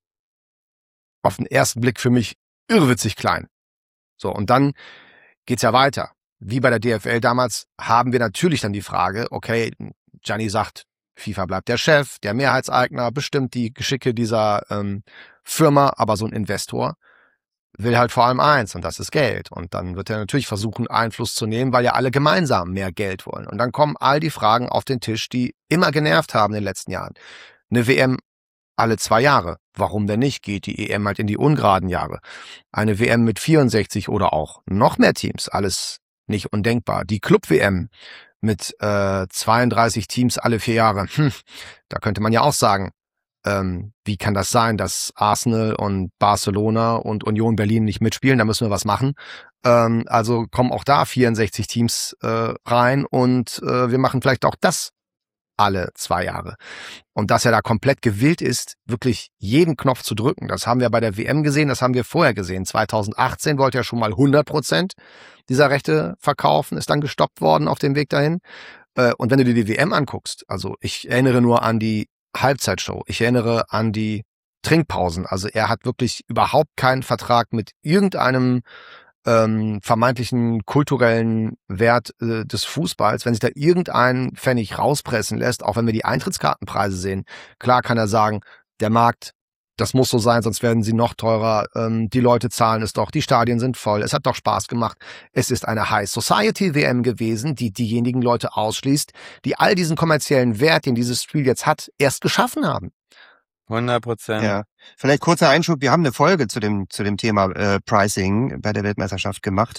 auf den ersten Blick für mich irrwitzig klein. So, und dann geht's ja weiter. Wie bei der D F L damals haben wir natürlich dann die Frage, okay, Gianni sagt, FIFA bleibt der Chef, der Mehrheitseigner, bestimmt die Geschicke dieser ähm, Firma, aber so ein Investor will halt vor allem eins und das ist Geld. Und dann wird er natürlich versuchen, Einfluss zu nehmen, weil ja alle gemeinsam mehr Geld wollen. Und dann kommen all die Fragen auf den Tisch, die immer genervt haben in den letzten Jahren. Eine W M alle zwei Jahre. Warum denn nicht? Geht die E M halt in die ungeraden Jahre. Eine W M mit vierundsechzig oder auch noch mehr Teams, alles nicht undenkbar. Die Club-W M mit äh, zweiunddreißig Teams alle vier Jahre. Hm, da könnte man ja auch sagen, ähm, wie kann das sein, dass Arsenal und Barcelona und Union Berlin nicht mitspielen? Da müssen wir was machen. Ähm, also kommen auch da vierundsechzig Teams äh, rein und äh, wir machen vielleicht auch das alle zwei Jahre. Und dass er da komplett gewillt ist, wirklich jeden Knopf zu drücken, das haben wir bei der W M gesehen, das haben wir vorher gesehen. zweitausendachtzehn wollte er schon mal hundert Prozent dieser Rechte verkaufen, ist dann gestoppt worden auf dem Weg dahin. Und wenn du dir die W M anguckst, also ich erinnere nur an die Halbzeitshow, ich erinnere an die Trinkpausen, also er hat wirklich überhaupt keinen Vertrag mit irgendeinem ähm, vermeintlichen kulturellen Wert äh, des Fußballs, wenn sich da irgendein Pfennig rauspressen lässt, auch wenn wir die Eintrittskartenpreise sehen, klar kann er sagen, der Markt, das muss so sein, sonst werden sie noch teurer, ähm, die Leute zahlen es doch, die Stadien sind voll, es hat doch Spaß gemacht, es ist eine High-Society-W M gewesen, die diejenigen Leute ausschließt, die all diesen kommerziellen Wert, den dieses Spiel jetzt hat, erst geschaffen haben. hundert Prozent. Ja. Vielleicht kurzer Einschub. Wir haben eine Folge zu dem, zu dem Thema äh, Pricing bei der Weltmeisterschaft gemacht.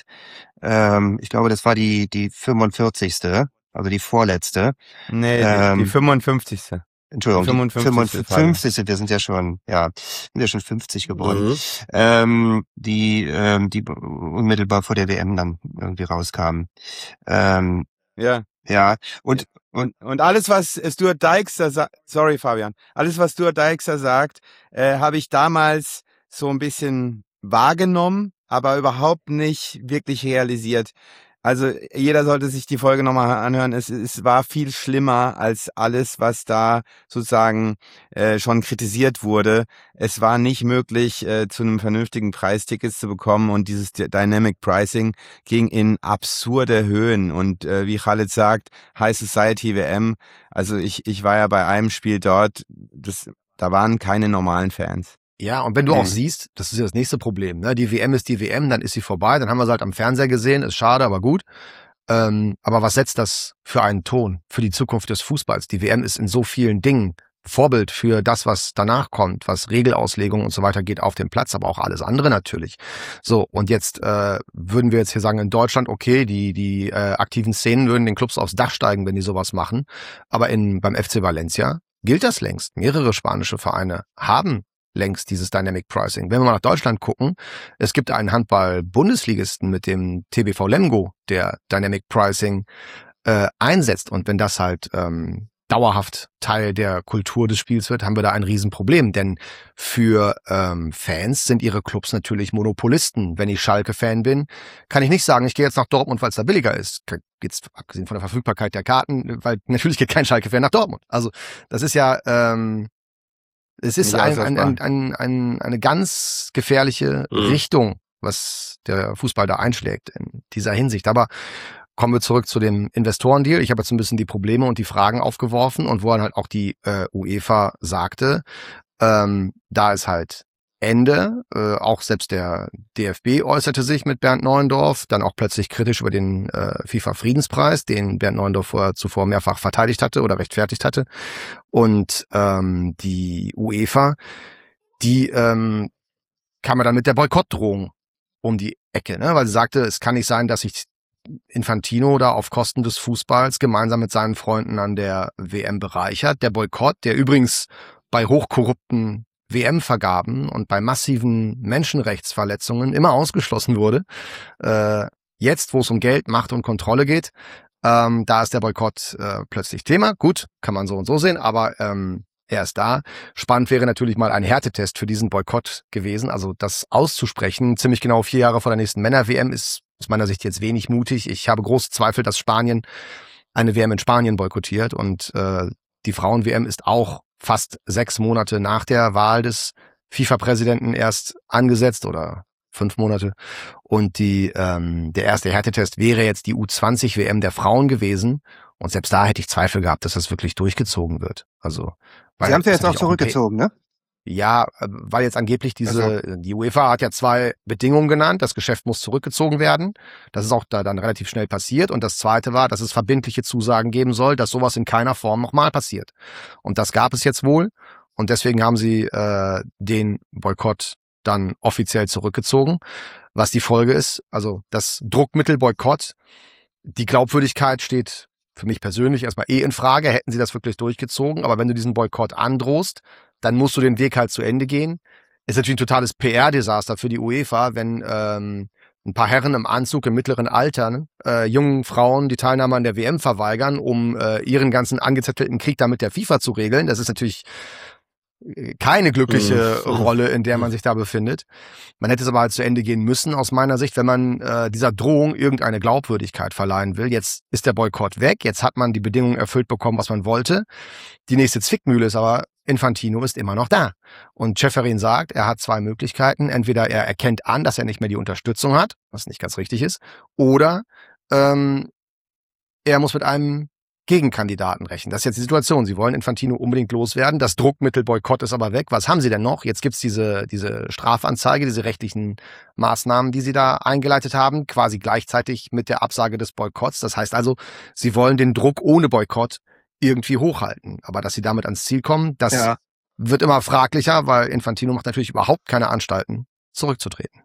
Ähm, ich glaube, das war die, die fünfundvierzigste, also die vorletzte. Nee, ähm, die, die fünfundfünfzigste. Entschuldigung, fünfundfünfzigste. Die fünfundfünfzigste. Wir sind ja schon, ja, sind ja schon fünfzig geworden. Mhm. Ähm, die, ähm, die unmittelbar vor der W M dann irgendwie rauskamen. Ähm, ja. Ja. Und, Und, und alles, was Stuart Dijkstra sagt, sorry Fabian, alles, was Stuart Dijkstra sagt, äh, habe ich damals so ein bisschen wahrgenommen, aber überhaupt nicht wirklich realisiert. Also jeder sollte sich die Folge nochmal anhören. Es, es war viel schlimmer als alles, was da sozusagen äh, schon kritisiert wurde. Es war nicht möglich, äh, zu einem vernünftigen Preis Tickets zu bekommen und dieses Dynamic Pricing ging in absurde Höhen. Und äh, wie Khaled sagt, High Society W M, also ich, ich war ja bei einem Spiel dort, das, da waren keine normalen Fans. Ja, und wenn du Mhm. auch siehst, das ist ja das nächste Problem, ne? Die W M ist die W M, dann ist sie vorbei, dann haben wir sie halt am Fernseher gesehen, ist schade, aber gut. Ähm, aber was setzt das für einen Ton für die Zukunft des Fußballs? Die W M ist in so vielen Dingen Vorbild für das, was danach kommt, was Regelauslegung und so weiter geht auf dem Platz, aber auch alles andere natürlich. So, und jetzt äh, würden wir jetzt hier sagen, in Deutschland, okay, die die äh, aktiven Szenen würden den Clubs aufs Dach steigen, wenn die sowas machen. Aber in beim F C Valencia gilt das längst. Mehrere spanische Vereine haben längst dieses Dynamic Pricing. Wenn wir mal nach Deutschland gucken, es gibt einen Handball-Bundesligisten mit dem T B V Lemgo, der Dynamic Pricing äh, einsetzt. Und wenn das halt ähm, dauerhaft Teil der Kultur des Spiels wird, haben wir da ein Riesenproblem. Denn für ähm, Fans sind ihre Clubs natürlich Monopolisten. Wenn ich Schalke-Fan bin, kann ich nicht sagen, ich gehe jetzt nach Dortmund, weil es da billiger ist. Jetzt abgesehen von der Verfügbarkeit der Karten, weil natürlich geht kein Schalke-Fan nach Dortmund. Also das ist ja... Ähm, Es ist ein, ein, ein, ein, ein, eine ganz gefährliche mhm. Richtung, was der Fußball da einschlägt in dieser Hinsicht. Aber kommen wir zurück zu dem Investorendeal. Ich habe jetzt ein bisschen die Probleme und die Fragen aufgeworfen und wo dann halt auch die äh, UEFA sagte, ähm, da ist halt Ende. Äh, auch selbst der D F B äußerte sich mit Bernd Neuendorf, dann auch plötzlich kritisch über den äh, FIFA-Friedenspreis, den Bernd Neuendorf vorher zuvor mehrfach verteidigt hatte oder rechtfertigt hatte. Und ähm, die UEFA, die ähm, kam ja dann mit der Boykottdrohung um die Ecke, ne? Weil sie sagte, es kann nicht sein, dass sich Infantino da auf Kosten des Fußballs gemeinsam mit seinen Freunden an der W M bereichert. Der Boykott, der übrigens bei hochkorrupten W M-Vergaben und bei massiven Menschenrechtsverletzungen immer ausgeschlossen wurde. Äh, jetzt, wo es um Geld, Macht und Kontrolle geht, ähm, da ist der Boykott äh, plötzlich Thema. Gut, kann man so und so sehen, aber ähm, er ist da. Spannend wäre natürlich mal ein Härtetest für diesen Boykott gewesen. Also das auszusprechen, ziemlich genau vier Jahre vor der nächsten Männer-W M, ist aus meiner Sicht jetzt wenig mutig. Ich habe große Zweifel, dass Spanien eine W M in Spanien boykottiert und äh, die Frauen-W M ist auch fast sechs Monate nach der Wahl des FIFA-Präsidenten erst angesetzt oder fünf Monate. Und die ähm, der erste Härtetest wäre jetzt die U zwanzig W M der Frauen gewesen. Und selbst da hätte ich Zweifel gehabt, dass das wirklich durchgezogen wird. Also weil Sie haben es ja jetzt auch auch zurückgezogen, ne? Ja, weil jetzt angeblich diese, Also. die UEFA hat ja zwei Bedingungen genannt. Das Geschäft muss zurückgezogen werden. Das ist auch da dann relativ schnell passiert. Und das zweite war, dass es verbindliche Zusagen geben soll, dass sowas in keiner Form nochmal passiert. Und das gab es jetzt wohl. Und deswegen haben sie äh, den Boykott dann offiziell zurückgezogen. Was die Folge ist, also das Druckmittel Boykott, die Glaubwürdigkeit steht für mich persönlich erstmal eh in Frage. Hätten sie das wirklich durchgezogen. Aber wenn du diesen Boykott androhst, dann musst du den Weg halt zu Ende gehen. Ist natürlich ein totales P R-Desaster für die UEFA, wenn ähm, ein paar Herren im Anzug im mittleren Alter äh, jungen Frauen die Teilnahme an der W M verweigern, um äh, ihren ganzen angezettelten Krieg da mit der FIFA zu regeln. Das ist natürlich keine glückliche mhm. Rolle, in der man sich da befindet. Man hätte es aber halt zu Ende gehen müssen, aus meiner Sicht, wenn man äh, dieser Drohung irgendeine Glaubwürdigkeit verleihen will. Jetzt ist der Boykott weg, jetzt hat man die Bedingungen erfüllt bekommen, was man wollte. Die nächste Zwickmühle ist aber, Infantino ist immer noch da. Und Ceferin sagt, er hat zwei Möglichkeiten. Entweder er erkennt an, dass er nicht mehr die Unterstützung hat, was nicht ganz richtig ist, oder ähm, er muss mit einem Gegenkandidaten rechnen. Das ist jetzt die Situation. Sie wollen Infantino unbedingt loswerden. Das Druckmittel Boykott ist aber weg. Was haben sie denn noch? Jetzt gibt's diese diese Strafanzeige, diese rechtlichen Maßnahmen, die sie da eingeleitet haben, quasi gleichzeitig mit der Absage des Boykotts. Das heißt also, sie wollen den Druck ohne Boykott irgendwie hochhalten. Aber dass sie damit ans Ziel kommen, das ja. wird immer fraglicher, weil Infantino macht natürlich überhaupt keine Anstalten, zurückzutreten.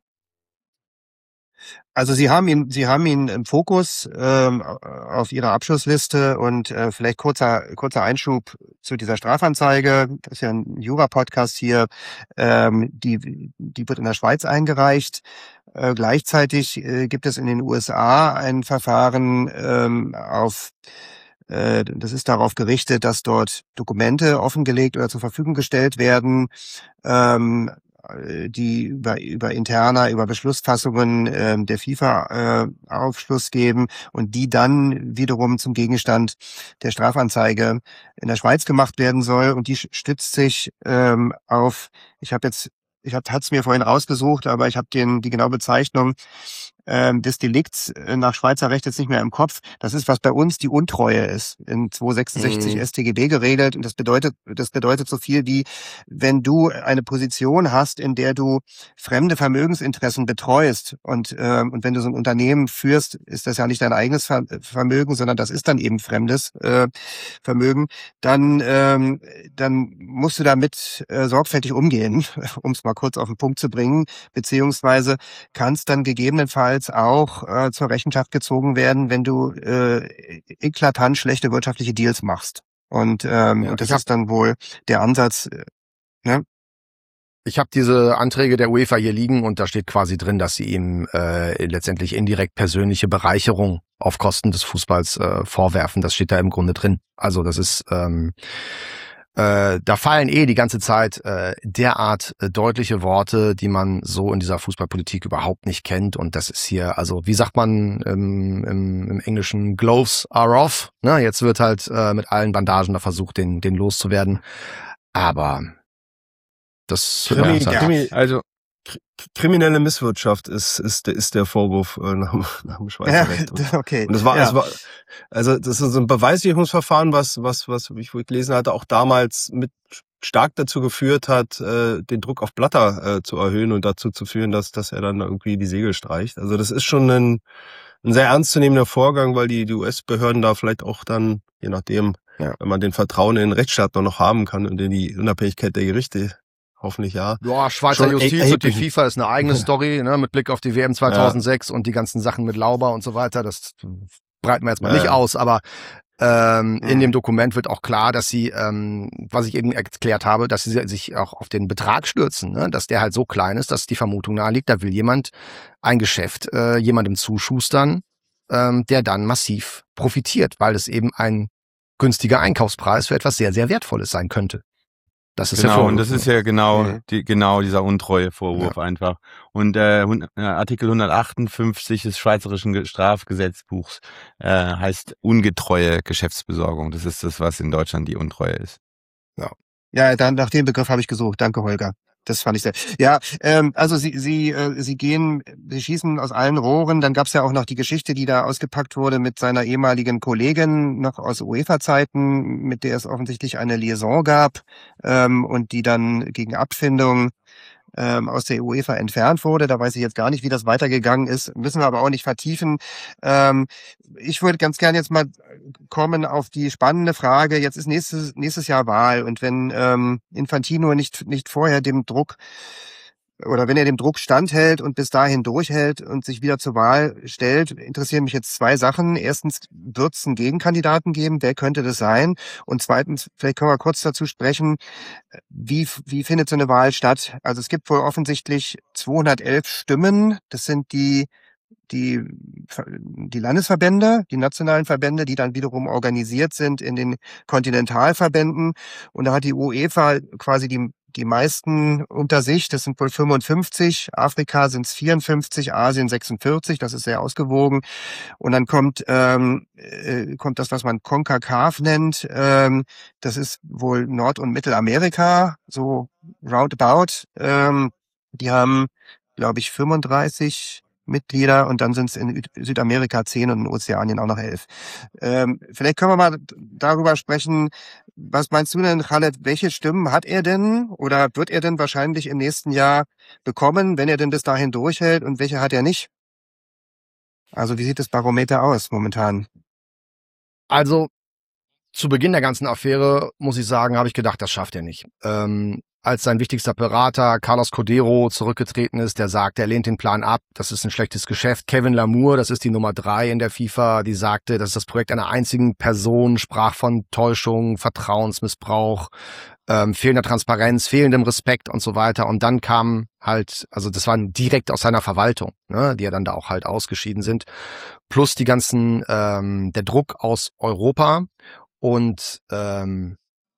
Also Sie haben ihn, Sie haben ihn im Fokus ähm, auf Ihrer Abschlussliste und äh, vielleicht kurzer kurzer Einschub zu dieser Strafanzeige. Das ist ja ein Jura-Podcast hier. Ähm, die die wird in der Schweiz eingereicht. Äh, gleichzeitig äh, gibt es in den U S A ein Verfahren ähm, auf äh, das ist darauf gerichtet, dass dort Dokumente offengelegt oder zur Verfügung gestellt werden, ähm, die über, über interner, über Beschlussfassungen äh, der FIFA äh, Aufschluss geben und die dann wiederum zum Gegenstand der Strafanzeige in der Schweiz gemacht werden soll. Und die stützt sich ähm, auf, ich habe jetzt, ich hatte es mir vorhin rausgesucht, aber ich habe den die genaue Bezeichnung ähm, des Delikts nach Schweizer Recht jetzt nicht mehr im Kopf. Das ist, was bei uns die Untreue ist, in zweihundertsechsundsechzig Mhm. S t G B geregelt. Und das bedeutet, das bedeutet so viel wie, wenn du eine Position hast, in der du fremde Vermögensinteressen betreust und, ähm, und wenn du so ein Unternehmen führst, ist das ja nicht dein eigenes Ver Vermögen, sondern das ist dann eben fremdes äh, Vermögen, dann, ähm, dann musst du damit äh, sorgfältig umgehen, um es mal kurz auf den Punkt zu bringen, beziehungsweise kannst dann gegebenenfalls auch äh, zur Rechenschaft gezogen werden, wenn du äh, eklatant schlechte wirtschaftliche Deals machst. Und, ähm, Ja, und das ich hab- ist dann wohl der Ansatz, äh, ne? Ich habe diese Anträge der UEFA hier liegen und da steht quasi drin, dass sie ihm äh, letztendlich indirekt persönliche Bereicherung auf Kosten des Fußballs äh, vorwerfen. Das steht da im Grunde drin. Also das ist, ähm, äh, da fallen eh die ganze Zeit äh, derart äh, deutliche Worte, die man so in dieser Fußballpolitik überhaupt nicht kennt. Und das ist hier, also wie sagt man im, im, im Englischen, Gloves are off. Ne? Jetzt wird halt äh, mit allen Bandagen da versucht, den, den loszuwerden. Aber das Krimi, ja, Krimi, Also, Kri- kriminelle Misswirtschaft ist, ist, der- ist der Vorwurf äh, nach, dem- nach dem Schweizer Recht. Und, okay. und das war, ja. das war, also das ist so ein Beweissicherungsverfahren, was, was, was ich wo ich gelesen hatte, auch damals mit stark dazu geführt hat, äh, den Druck auf Blatter äh, zu erhöhen und dazu zu führen, dass, dass er dann irgendwie die Segel streicht. Also das ist schon ein, ein sehr ernstzunehmender Vorgang, weil die, die U S-Behörden da vielleicht auch dann, je nachdem, Ja. wenn man den Vertrauen in den Rechtsstaat noch haben kann und in die Unabhängigkeit der Gerichte, hoffentlich ja. Ja, Schweizer Schon Justiz erheblich. und die FIFA ist eine eigene Story, ne, mit Blick auf die W M zweitausendsechs und die ganzen Sachen mit Lauber und so weiter. Das breiten wir jetzt mal Ja, nicht ja. aus, aber ähm, in Mhm. dem Dokument wird auch klar, dass sie, ähm, was ich eben erklärt habe, dass sie sich auch auf den Betrag stürzen, ne, dass der halt so klein ist, dass die Vermutung naheliegt, da will jemand ein Geschäft äh, jemandem zuschustern, ähm, der dann massiv profitiert, weil es eben ein günstiger Einkaufspreis für etwas sehr, sehr Wertvolles sein könnte. Das ist der genau, Vorwurf. und das ist ja genau, Mhm. die, genau dieser Untreue-Vorwurf einfach. Und äh, hun- äh, Artikel hundertachtundfünfzig des Schweizerischen Ge- Strafgesetzbuchs äh, heißt ungetreue Geschäftsbesorgung. Das ist das, was in Deutschland die Untreue ist. Ja, dann nach dem Begriff habe ich gesucht. Danke, Holger. Das fand ich sehr. Ja, ähm, also sie, sie, äh, sie gehen, sie schießen aus allen Rohren. Dann gab's ja auch noch die Geschichte, die da ausgepackt wurde mit seiner ehemaligen Kollegin noch aus UEFA-Zeiten, mit der es offensichtlich eine Liaison gab ähm, und die dann gegen Abfindung ähm, aus der UEFA entfernt wurde. Da weiß ich jetzt gar nicht, wie das weitergegangen ist. Müssen wir aber auch nicht vertiefen. Ähm, ich würde ganz gerne jetzt mal kommen auf die spannende Frage. Jetzt ist nächstes, nächstes Jahr Wahl und wenn ähm, Infantino nicht, nicht vorher dem Druck oder wenn er dem Druck standhält und bis dahin durchhält und sich wieder zur Wahl stellt, interessieren mich jetzt zwei Sachen. Erstens, wird es einen Gegenkandidaten geben? Wer könnte das sein? Und zweitens, vielleicht können wir kurz dazu sprechen, wie, wie findet so eine Wahl statt? Also es gibt wohl offensichtlich zweihundertelf Stimmen. Das sind die die, die Landesverbände, die nationalen Verbände, die dann wiederum organisiert sind in den Kontinentalverbänden. Und da hat die UEFA quasi die, die meisten unter sich. Das sind wohl fünfundfünfzig. Afrika sind es vierundfünfzig, Asien sechsundvierzig. Das ist sehr ausgewogen. Und dann kommt, ähm, äh, kommt das, was man CONCACAF nennt. Ähm, das ist wohl Nord- und Mittelamerika, so roundabout. Ähm, die haben, glaube ich, fünfunddreißig Mitglieder und dann sind es in Südamerika zehn und in Ozeanien auch noch elf. Ähm, vielleicht können wir mal darüber sprechen, was meinst du denn, Khaled, welche Stimmen hat er denn oder wird er denn wahrscheinlich im nächsten Jahr bekommen, wenn er denn bis dahin durchhält und welche hat er nicht? Also wie sieht das Barometer aus momentan? Also zu Beginn der ganzen Affäre, muss ich sagen, habe ich gedacht, das schafft er nicht. Ähm, als sein wichtigster Berater Carlos Cordero zurückgetreten ist, der sagt, er lehnt den Plan ab, das ist ein schlechtes Geschäft. Kevin Lamour, das ist die Nummer drei in der FIFA, die sagte, das ist das Projekt einer einzigen Person, sprach von Täuschung, Vertrauensmissbrauch. ähm, fehlender Transparenz, fehlendem Respekt und so weiter. Und dann kam halt, also das war direkt aus seiner Verwaltung, ne, die ja dann da auch halt ausgeschieden sind, plus die ganzen, ähm, der Druck aus Europa und ähm,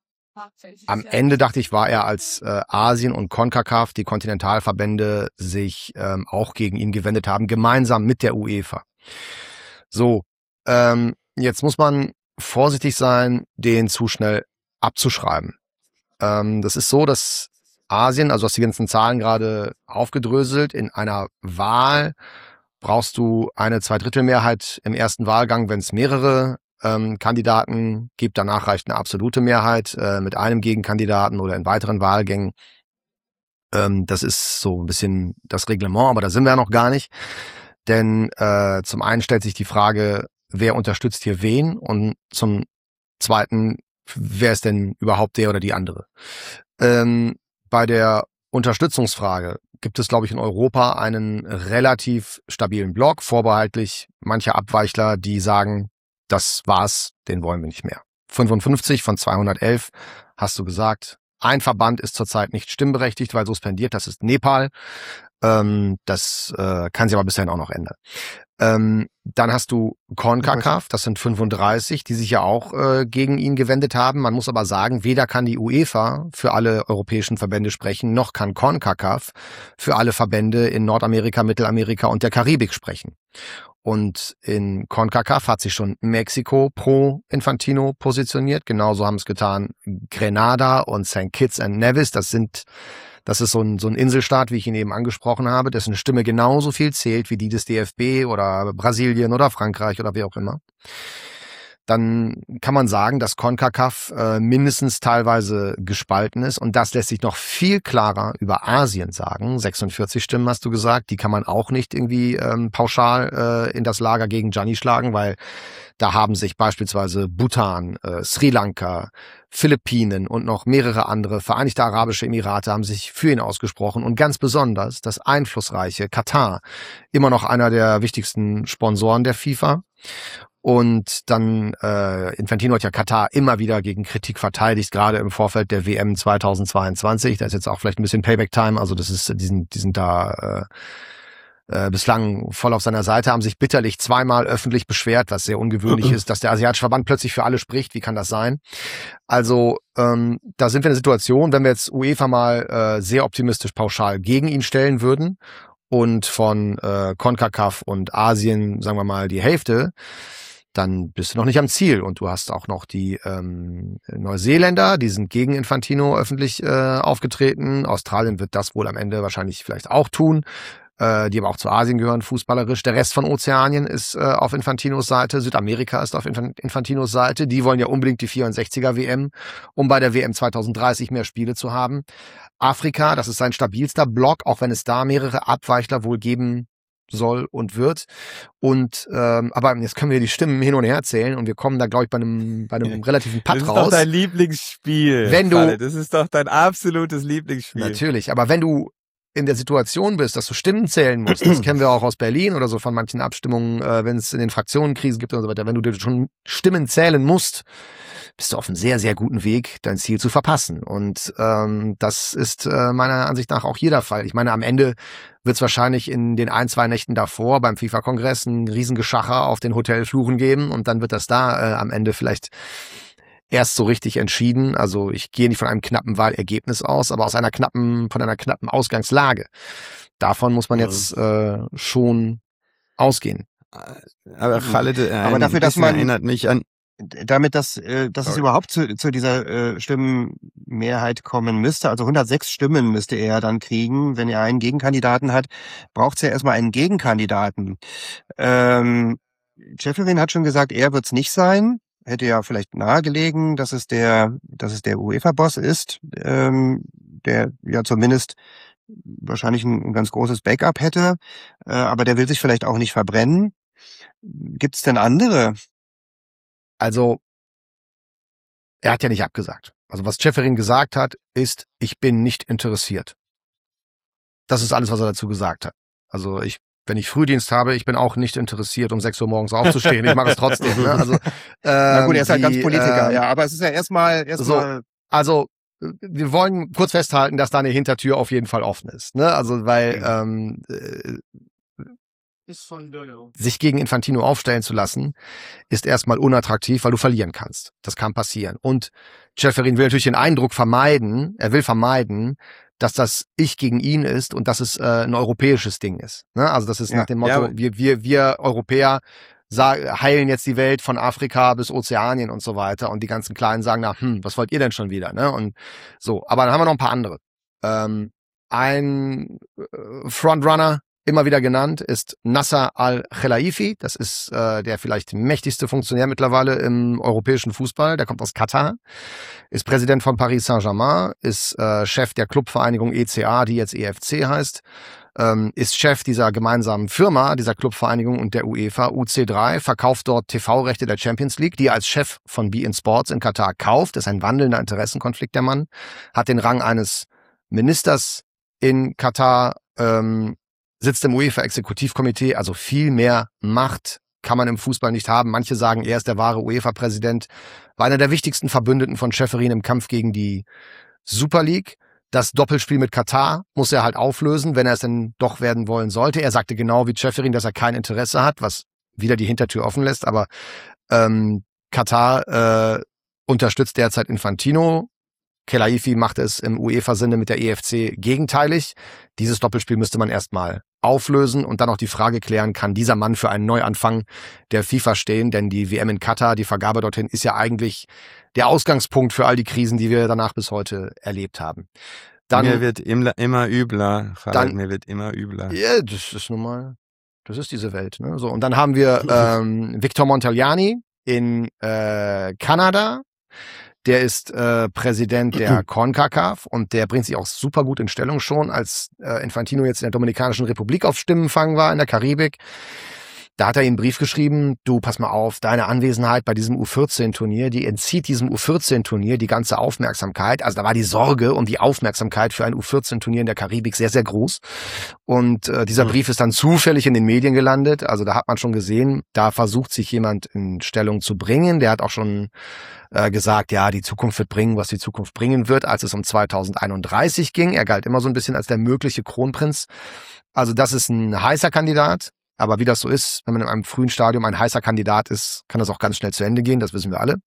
am Ende, dachte ich, war er, als äh, Asien und CONCACAF, die Kontinentalverbände, sich ähm, auch gegen ihn gewendet haben, gemeinsam mit der UEFA. So, ähm, jetzt muss man vorsichtig sein, den zu schnell abzuschreiben. Ähm, das ist so, dass Asien, also hast die ganzen Zahlen gerade aufgedröselt, in einer Wahl brauchst du eine Zweidrittelmehrheit im ersten Wahlgang, wenn es mehrere ähm, Kandidaten gibt. Danach reicht eine absolute Mehrheit äh, mit einem Gegenkandidaten oder in weiteren Wahlgängen. Ähm, das ist so ein bisschen das Reglement, aber da sind wir ja noch gar nicht. Denn äh, zum einen stellt sich die Frage, wer unterstützt hier wen? Und zum zweiten, wer ist denn überhaupt der oder die andere? Ähm, bei der Unterstützungsfrage gibt es, glaube ich, in Europa einen relativ stabilen Block, vorbehaltlich mancher Abweichler, die sagen, das war's, den wollen wir nicht mehr. fünfundfünfzig von zweihundertelf, hast du gesagt. Ein Verband ist zurzeit nicht stimmberechtigt, weil suspendiert, das ist Nepal. Ähm, das äh, kann sich aber bisher auch noch ändern. Ähm, dann hast du CONCACAF, das sind fünfunddreißig, die sich ja auch äh, gegen ihn gewendet haben. Man muss aber sagen, weder kann die UEFA für alle europäischen Verbände sprechen, noch kann CONCACAF für alle Verbände in Nordamerika, Mittelamerika und der Karibik sprechen. Und in CONCACAF hat sich schon Mexiko pro Infantino positioniert. Genauso haben es getan Grenada und Saint Kitts and Nevis. Das sind, das ist so ein, so ein Inselstaat, wie ich ihn eben angesprochen habe, dessen Stimme genauso viel zählt wie die des D F B oder Brasilien oder Frankreich oder wie auch immer. Dann kann man sagen, dass CONCACAF äh, mindestens teilweise gespalten ist. Und das lässt sich noch viel klarer über Asien sagen. sechsundvierzig Stimmen hast du gesagt, die kann man auch nicht irgendwie ähm, pauschal äh, in das Lager gegen Gianni schlagen, weil da haben sich beispielsweise Bhutan, äh, Sri Lanka, Philippinen und noch mehrere andere Vereinigte Arabische Emirate haben sich für ihn ausgesprochen. Und ganz besonders das einflussreiche Katar, immer noch einer der wichtigsten Sponsoren der FIFA. Und dann, äh, Infantino hat ja Katar immer wieder gegen Kritik verteidigt, gerade im Vorfeld der W M zweitausendzweiundzwanzig. Da ist jetzt auch vielleicht ein bisschen Payback-Time, also das ist, die sind, die sind da äh, äh, bislang voll auf seiner Seite, haben sich bitterlich zweimal öffentlich beschwert, was sehr ungewöhnlich ist, dass der Asiatische Verband plötzlich für alle spricht. Wie kann das sein? Also ähm, da sind wir in der Situation, wenn wir jetzt UEFA mal äh, sehr optimistisch pauschal gegen ihn stellen würden und von äh, CONCACAF und Asien, sagen wir mal, die Hälfte, dann bist du noch nicht am Ziel. Und du hast auch noch die ähm, Neuseeländer, die sind gegen Infantino öffentlich äh, aufgetreten. Australien wird das wohl am Ende wahrscheinlich vielleicht auch tun, äh, die aber auch zu Asien gehören, fußballerisch. Der Rest von Ozeanien ist äh, auf Infantinos Seite, Südamerika ist auf Infantinos Seite. Die wollen ja unbedingt die vierundsechziger W M, um bei der W M zweitausenddreißig mehr Spiele zu haben. Afrika, das ist sein stabilster Block, auch wenn es da mehrere Abweichler wohl geben soll und wird. Und ähm, aber jetzt können wir die Stimmen hin und her zählen und wir kommen da, glaube ich, bei einem bei einem relativen Putt raus. Das ist doch dein Lieblingsspiel. Wenn du, Kalle, das ist doch dein absolutes Lieblingsspiel. Natürlich, aber wenn du in der Situation bist, dass du Stimmen zählen musst, das kennen wir auch aus Berlin oder so von manchen Abstimmungen, äh, wenn es in den Fraktionenkrisen gibt und so weiter, wenn du dir schon Stimmen zählen musst, bist du auf einem sehr, sehr guten Weg, dein Ziel zu verpassen. Und ähm, das ist äh, meiner Ansicht nach auch hier der Fall. Ich meine, am Ende wird es wahrscheinlich in den ein, zwei Nächten davor beim FIFA-Kongress ein Riesengeschacher auf den Hotelfluren geben und dann wird das da äh, am Ende vielleicht erst so richtig entschieden. Also ich gehe nicht von einem knappen Wahlergebnis aus, aber aus einer knappen, von einer knappen Ausgangslage. Davon muss man jetzt äh, schon ausgehen. Aber Khaled, äh, aber dafür, dass man erinnert mich an damit, dass, äh, dass es überhaupt zu, zu dieser äh, Stimmenmehrheit kommen müsste, also hundertsechs Stimmen müsste er dann kriegen, wenn er einen Gegenkandidaten hat, braucht es ja erstmal einen Gegenkandidaten. Ähm, Ceferin hat schon gesagt, er wird es nicht sein. Hätte ja vielleicht nahegelegen, dass es der, dass es der UEFA-Boss ist, ähm, der ja zumindest wahrscheinlich ein, ein ganz großes Backup hätte, äh, aber der will sich vielleicht auch nicht verbrennen. Gibt es denn andere? Also, er hat ja nicht abgesagt. Also was Ceferin gesagt hat, ist, ich bin nicht interessiert. Das ist alles, was er dazu gesagt hat. Also ich, wenn ich Frühdienst habe, ich bin auch nicht interessiert, um sechs Uhr morgens aufzustehen. Ich mache es trotzdem. Ne? Also, ähm, Na gut, er ist halt die, ganz Politiker, ähm, ja. Aber es ist ja erstmal, erstmal. So, also wir wollen kurz festhalten, dass da eine Hintertür auf jeden Fall offen ist. Ne? Also weil ähm, äh, sich gegen Infantino aufstellen zu lassen, ist erstmal unattraktiv, weil du verlieren kannst. Das kann passieren. Und Ceferin will natürlich den Eindruck vermeiden, er will vermeiden, dass das Ich gegen ihn ist und dass es äh, ein europäisches Ding ist. Ne? Also das ist ja. nach dem Motto, ja, wir, wir, wir Europäer sagen, heilen jetzt die Welt von Afrika bis Ozeanien und so weiter und die ganzen Kleinen sagen, na, hm, was wollt ihr denn schon wieder? Ne? Und so, aber dann haben wir noch ein paar andere. Ähm, ein Frontrunner, immer wieder genannt, ist Nasser Al-Khelaifi. Das ist äh, der vielleicht mächtigste Funktionär mittlerweile im europäischen Fußball. Der kommt aus Katar, ist Präsident von Paris Saint-Germain, ist äh, Chef der Clubvereinigung E C A, die jetzt E F C heißt, ähm, ist Chef dieser gemeinsamen Firma, dieser Clubvereinigung und der UEFA, U C drei, verkauft dort T V-Rechte der Champions League, die er als Chef von beIN Sports in Katar kauft. Das ist ein wandelnder Interessenkonflikt, der Mann. Hat den Rang eines Ministers in Katar, ähm, sitzt im UEFA-Exekutivkomitee, also viel mehr Macht kann man im Fußball nicht haben. Manche sagen, er ist der wahre UEFA-Präsident, war einer der wichtigsten Verbündeten von Ceferin im Kampf gegen die Super League. Das Doppelspiel mit Katar muss er halt auflösen, wenn er es denn doch werden wollen sollte. Er sagte genau wie Ceferin, dass er kein Interesse hat, was wieder die Hintertür offen lässt, aber ähm, Katar äh, unterstützt derzeit Infantino. Khelaifi macht es im UEFA-Sinne mit der E F C gegenteilig. Dieses Doppelspiel müsste man erstmal auflösen und dann auch die Frage klären, kann dieser Mann für einen Neuanfang der FIFA stehen? Denn die W M in Katar, die Vergabe dorthin, ist ja eigentlich der Ausgangspunkt für all die Krisen, die wir danach bis heute erlebt haben. Dann, mir wird immer, immer übler. Dann, mir wird immer übler. Ja, das ist nun mal, das ist diese Welt. Ne? So, und dann haben wir ähm, Victor Montagliani in äh, Kanada. Der ist äh, Präsident der CONCACAF und der bringt sich auch super gut in Stellung schon, als äh, Infantino jetzt in der Dominikanischen Republik auf Stimmenfang war, in der Karibik. Da hat er ihm einen Brief geschrieben, du, pass mal auf, deine Anwesenheit bei diesem U vierzehn Turnier, die entzieht diesem U vierzehn Turnier die ganze Aufmerksamkeit. Also da war die Sorge um die Aufmerksamkeit für ein U vierzehn Turnier in der Karibik sehr, sehr groß. Und äh, dieser Brief ist dann zufällig in den Medien gelandet. Also da hat man schon gesehen, da versucht sich jemand in Stellung zu bringen. Der hat auch schon äh, gesagt, ja, die Zukunft wird bringen, was die Zukunft bringen wird, als es um zweitausendeinunddreißig ging. Er galt immer so ein bisschen als der mögliche Kronprinz. Also das ist ein heißer Kandidat. Aber wie das so ist, wenn man in einem frühen Stadium ein heißer Kandidat ist, kann das auch ganz schnell zu Ende gehen, das wissen wir alle.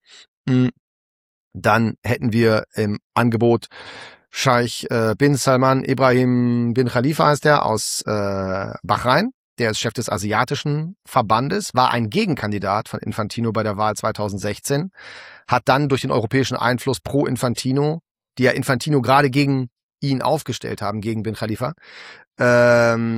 Dann hätten wir im Angebot Scheich äh, bin Salman Ibrahim bin Khalifa heißt der, aus äh, Bahrain. Der ist Chef des asiatischen Verbandes, war ein Gegenkandidat von Infantino bei der Wahl zweitausendsechzehn, hat dann durch den europäischen Einfluss pro Infantino, die ja Infantino gerade gegen ihn aufgestellt haben, gegen bin Khalifa, ähm,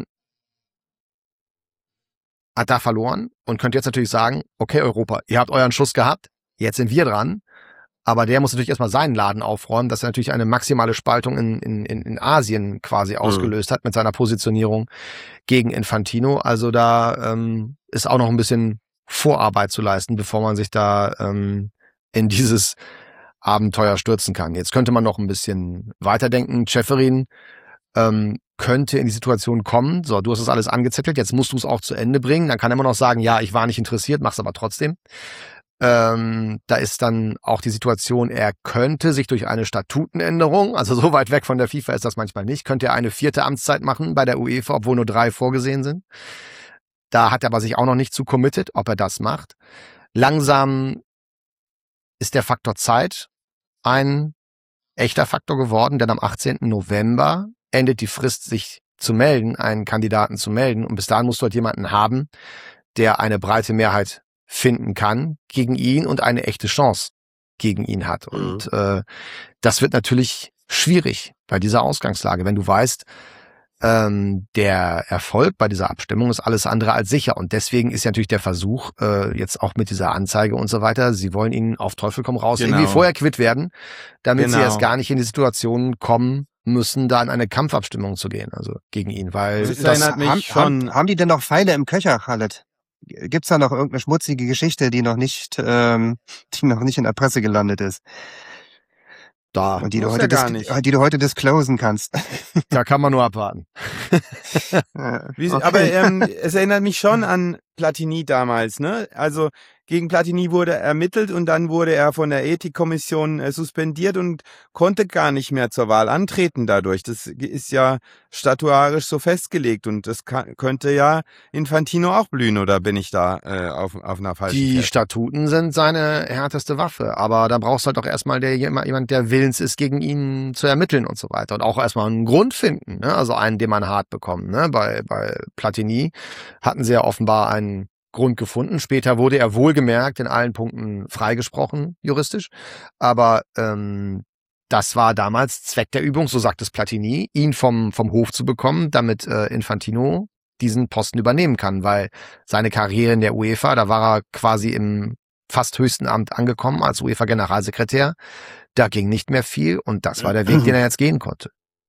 hat da verloren und könnt jetzt natürlich sagen, okay Europa, ihr habt euren Schuss gehabt, jetzt sind wir dran, aber der muss natürlich erstmal seinen Laden aufräumen, dass er natürlich eine maximale Spaltung in, in, in Asien quasi ausgelöst mhm. hat mit seiner Positionierung gegen Infantino. Also da ähm, ist auch noch ein bisschen Vorarbeit zu leisten, bevor man sich da ähm, in dieses Abenteuer stürzen kann. Jetzt könnte man noch ein bisschen weiterdenken. Ceferin ähm, könnte in die Situation kommen, so, du hast das alles angezettelt, jetzt musst du es auch zu Ende bringen, dann kann er immer noch sagen, ja, ich war nicht interessiert, mach's aber trotzdem. Ähm, da ist dann auch die Situation, er könnte sich durch eine Statutenänderung, also so weit weg von der FIFA ist das manchmal nicht, könnte er eine vierte Amtszeit machen bei der UEFA, obwohl nur drei vorgesehen sind. Da hat er aber sich auch noch nicht zu committed, ob er das macht. Langsam ist der Faktor Zeit ein echter Faktor geworden, denn am achtzehnten November endet die Frist, sich zu melden, einen Kandidaten zu melden. Und bis dahin musst du halt jemanden haben, der eine breite Mehrheit finden kann gegen ihn und eine echte Chance gegen ihn hat. Mhm. Und äh, das wird natürlich schwierig bei dieser Ausgangslage, wenn du weißt, ähm, der Erfolg bei dieser Abstimmung ist alles andere als sicher. Und deswegen ist ja natürlich der Versuch, äh, jetzt auch mit dieser Anzeige und so weiter, sie wollen ihn auf Teufel komm raus genau. irgendwie vorher quitt werden, damit genau. sie erst gar nicht in die Situation kommen müssen, da in eine Kampfabstimmung zu gehen, also gegen ihn, weil das, das erinnert mich haben, schon. Haben, haben die denn noch Pfeile im Köcher, Khaled? Gibt's da noch irgendeine schmutzige Geschichte, die noch nicht, ähm, die noch nicht in der Presse gelandet ist? Da. Und die du heute, ja dis- die du heute disclosen kannst. Da kann man nur abwarten. Wie, okay. Aber ähm, es erinnert mich schon an Platini damals, ne? Also Gegen Platini wurde ermittelt und dann wurde er von der Ethikkommission äh, suspendiert und konnte gar nicht mehr zur Wahl antreten dadurch. Das ist ja statuarisch so festgelegt und das kann, könnte ja Infantino auch blühen, oder bin ich da äh, auf, auf einer falschen Die Fährte? Statuten sind seine härteste Waffe, aber da brauchst du halt auch erstmal der, jemand, der willens ist, gegen ihn zu ermitteln und so weiter und auch erstmal einen Grund finden, ne? Also einen, den man hart bekommt. Ne? Bei, bei Platini hatten sie ja offenbar einen Grund gefunden. Später wurde er wohlgemerkt in allen Punkten freigesprochen, juristisch. Aber ähm, das war damals Zweck der Übung, so sagt es Platini, ihn vom, vom Hof zu bekommen, damit äh, Infantino diesen Posten übernehmen kann, weil seine Karriere in der UEFA, da war er quasi im fast höchsten Amt angekommen als UEFA-Generalsekretär. Da ging nicht mehr viel und das war der Weg, den er jetzt gehen konnte.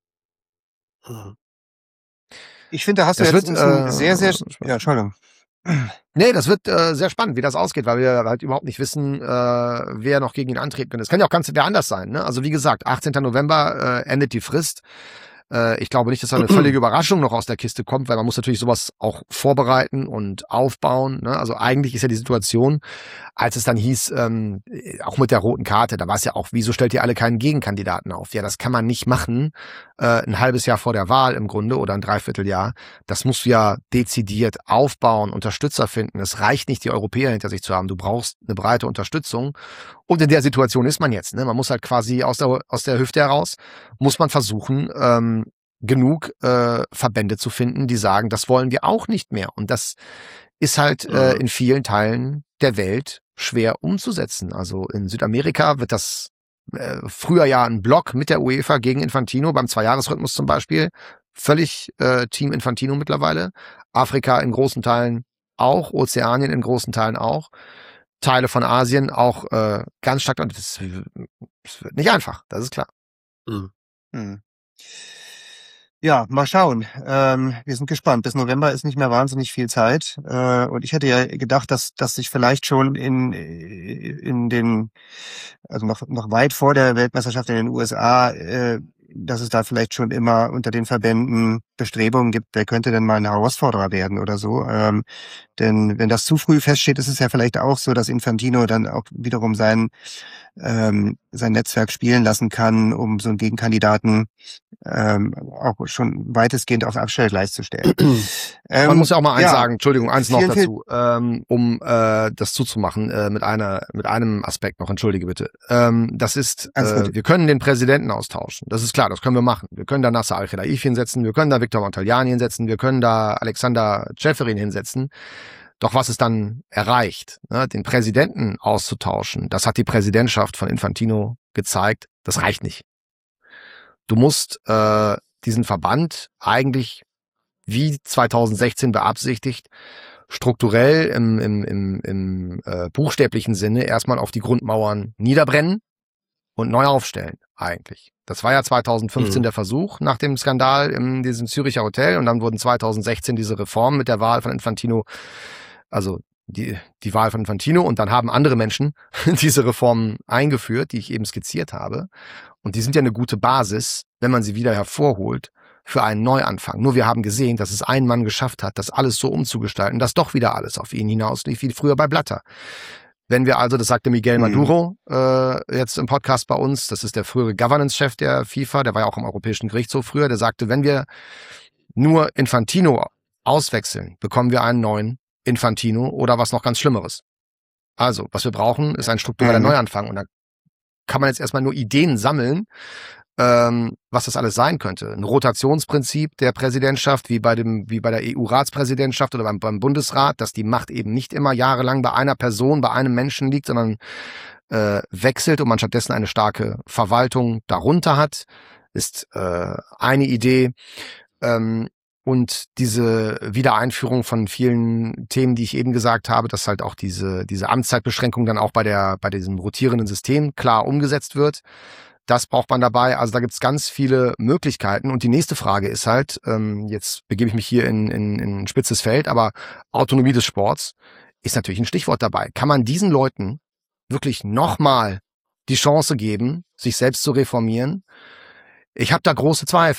Ich finde, da hast du Das jetzt wird, einen äh, sehr, sehr, ja, Entschuldigung. Nee, das wird äh, sehr spannend, wie das ausgeht, weil wir halt überhaupt nicht wissen, äh, wer noch gegen ihn antreten könnte. Es kann ja auch ganz wer anders sein. Ne? Also wie gesagt, achtzehnten November äh, endet die Frist. Äh, ich glaube nicht, dass da eine völlige Überraschung noch aus der Kiste kommt, weil man muss natürlich sowas auch vorbereiten und aufbauen. Ne? Also eigentlich ist ja die Situation, als es dann hieß, ähm, auch mit der roten Karte, da war es ja auch, wieso stellt ihr alle keinen Gegenkandidaten auf? Ja, das kann man nicht machen, äh, ein halbes Jahr vor der Wahl im Grunde oder ein Dreivierteljahr. Das musst du ja dezidiert aufbauen, Unterstützer finden. Es reicht nicht, die Europäer hinter sich zu haben. Du brauchst eine breite Unterstützung. Und in der Situation ist man jetzt. Ne? Man muss halt quasi aus der, aus der Hüfte heraus, muss man versuchen, ähm, genug äh, Verbände zu finden, die sagen, das wollen wir auch nicht mehr. Und das ist halt äh, in vielen Teilen der Welt schwer umzusetzen. Also in Südamerika wird das äh, früher ja ein Block mit der UEFA gegen Infantino, beim Zweijahresrhythmus zum Beispiel, völlig äh, Team Infantino mittlerweile. Afrika in großen Teilen auch, Ozeanien in großen Teilen auch. Teile von Asien auch äh, ganz stark. Und das, das wird nicht einfach, das ist klar. Mhm. Hm. Ja, mal schauen. Ähm, wir sind gespannt. Bis November ist nicht mehr wahnsinnig viel Zeit. Äh, und ich hätte ja gedacht, dass, dass sich vielleicht schon in, in den, also noch, noch weit vor der Weltmeisterschaft in den U S A, äh, dass es da vielleicht schon immer unter den Verbänden Bestrebungen gibt, wer könnte denn mal ein Herausforderer werden oder so. Ähm, denn wenn das zu früh feststeht, ist es ja vielleicht auch so, dass Infantino dann auch wiederum sein, ähm, sein Netzwerk spielen lassen kann, um so einen Gegenkandidaten ähm, auch schon weitestgehend auf Abstellgleis zu stellen. ähm, Man muss ja auch mal eins ja, sagen, Entschuldigung, eins noch vielen, dazu, ähm, um äh, das zuzumachen, äh, mit einer, mit einem Aspekt noch, entschuldige bitte. Ähm, das ist, äh, wir können den Präsidenten austauschen. Das ist klar, das können wir machen. Wir können da Nasser Al-Khelaifi hinsetzen, wir können da Viktor Montagliani hinsetzen, wir können da Alexander Ceferin hinsetzen. Doch was ist dann erreicht? Ne? Den Präsidenten auszutauschen, das hat die Präsidentschaft von Infantino gezeigt, das reicht nicht. Du musst äh, diesen Verband eigentlich, wie zweitausendsechzehn beabsichtigt, strukturell im, im, im, im äh, buchstäblichen Sinne erstmal auf die Grundmauern niederbrennen und neu aufstellen eigentlich. Das war ja zweitausendfünfzehn mhm. der Versuch nach dem Skandal in diesem Züricher Hotel und dann wurden zweitausendsechzehn diese Reformen mit der Wahl von Infantino, also die, die Wahl von Infantino, und dann haben andere Menschen diese Reformen eingeführt, die ich eben skizziert habe. Und die sind ja eine gute Basis, wenn man sie wieder hervorholt, für einen Neuanfang. Nur wir haben gesehen, dass es ein Mann geschafft hat, das alles so umzugestalten, dass doch wieder alles auf ihn hinauslief, wie früher bei Blatter. Wenn wir also, das sagte Miguel Maduro äh, jetzt im Podcast bei uns, das ist der frühere Governance-Chef der FIFA, der war ja auch im Europäischen Gerichtshof früher, der sagte, wenn wir nur Infantino auswechseln, bekommen wir einen neuen Infantino oder was noch ganz Schlimmeres. Also, was wir brauchen, ist ein struktureller mhm. Neuanfang. Und da kann man jetzt erstmal nur Ideen sammeln, ähm, was das alles sein könnte. Ein Rotationsprinzip der Präsidentschaft, wie bei dem, wie bei der E U-Ratspräsidentschaft oder beim, beim Bundesrat, dass die Macht eben nicht immer jahrelang bei einer Person, bei einem Menschen liegt, sondern äh, wechselt und man stattdessen eine starke Verwaltung darunter hat, ist äh, eine Idee. Ähm, Und diese Wiedereinführung von vielen Themen, die ich eben gesagt habe, dass halt auch diese, diese Amtszeitbeschränkung dann auch bei der, bei diesem rotierenden System klar umgesetzt wird. Das braucht man dabei. Also da gibt's ganz viele Möglichkeiten. Und die nächste Frage ist halt, ähm, jetzt begebe ich mich hier in, in, in ein spitzes Feld, aber Autonomie des Sports ist natürlich ein Stichwort dabei. Kann man diesen Leuten wirklich nochmal die Chance geben, sich selbst zu reformieren? Ich habe da große Zweifel.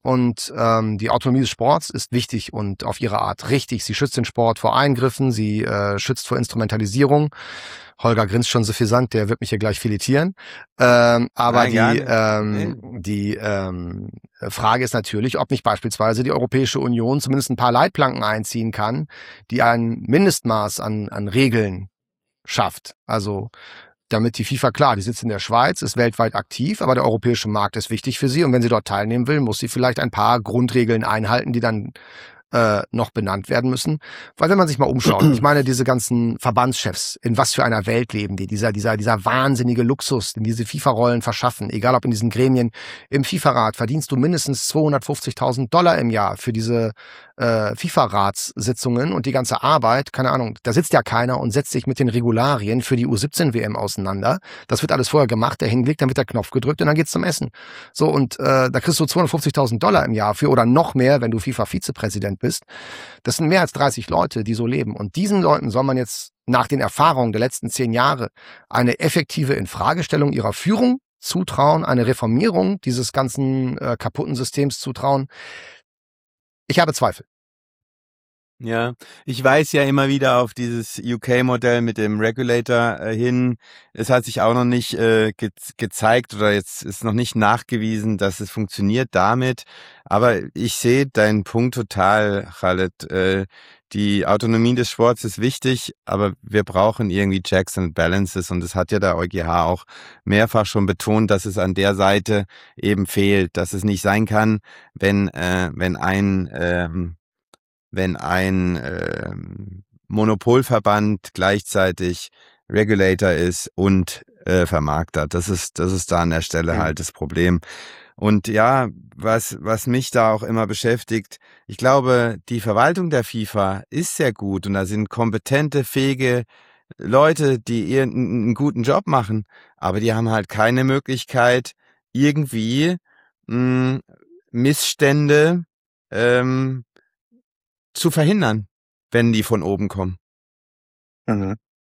Und ähm, die Autonomie des Sports ist wichtig und auf ihre Art richtig. Sie schützt den Sport vor Eingriffen, sie äh, schützt vor Instrumentalisierung. Holger grinst schon so suffisant, der wird mich hier gleich filetieren. Ähm, aber Nein, die, ähm, nee. die ähm, Frage ist natürlich, ob nicht beispielsweise die Europäische Union zumindest ein paar Leitplanken einziehen kann, die ein Mindestmaß an, an Regeln schafft. Also damit die FIFA, klar, die sitzt in der Schweiz, ist weltweit aktiv, aber der europäische Markt ist wichtig für sie und wenn sie dort teilnehmen will, muss sie vielleicht ein paar Grundregeln einhalten, die dann äh, noch benannt werden müssen. Weil wenn man sich mal umschaut, ich meine, diese ganzen Verbandschefs, in was für einer Welt leben die, dieser, dieser, dieser wahnsinnige Luxus, den diese FIFA-Rollen verschaffen, egal ob in diesen Gremien, im FIFA-Rat verdienst du mindestens zweihundertfünfzigtausend Dollar im Jahr für diese äh, FIFA-Ratssitzungen und die ganze Arbeit, keine Ahnung, da sitzt ja keiner und setzt sich mit den Regularien für die U siebzehn W M auseinander. Das wird alles vorher gemacht, der hinlegt, dann wird der Knopf gedrückt und dann geht's zum Essen. So, und äh, da kriegst du zweihundertfünfzigtausend Dollar im Jahr für oder noch mehr, wenn du FIFA-Vizepräsident bist. Das sind mehr als dreißig Leute, die so leben. Und diesen Leuten soll man jetzt nach den Erfahrungen der letzten zehn Jahre eine effektive Infragestellung ihrer Führung zutrauen, eine Reformierung dieses ganzen äh, kaputten Systems zutrauen. Ich habe Zweifel. Ja, ich weise ja immer wieder auf dieses U K-Modell mit dem Regulator äh, hin. Es hat sich auch noch nicht äh, ge gezeigt oder jetzt ist noch nicht nachgewiesen, dass es funktioniert damit. Aber ich sehe deinen Punkt total, Khaled. Äh, die Autonomie des Sports ist wichtig, aber wir brauchen irgendwie Checks and Balances und das hat ja der EuGH auch mehrfach schon betont, dass es an der Seite eben fehlt, dass es nicht sein kann, wenn äh, wenn ein ähm, wenn ein äh, Monopolverband gleichzeitig Regulator ist und äh, Vermarkter. Das ist, das ist da an der Stelle mhm. halt das Problem. Und ja, was, was mich da auch immer beschäftigt, ich glaube, die Verwaltung der FIFA ist sehr gut und da sind kompetente, fähige Leute, die ihren einen guten Job machen, aber die haben halt keine Möglichkeit, irgendwie mh, Missstände ähm, zu verhindern, wenn die von oben kommen. Mhm.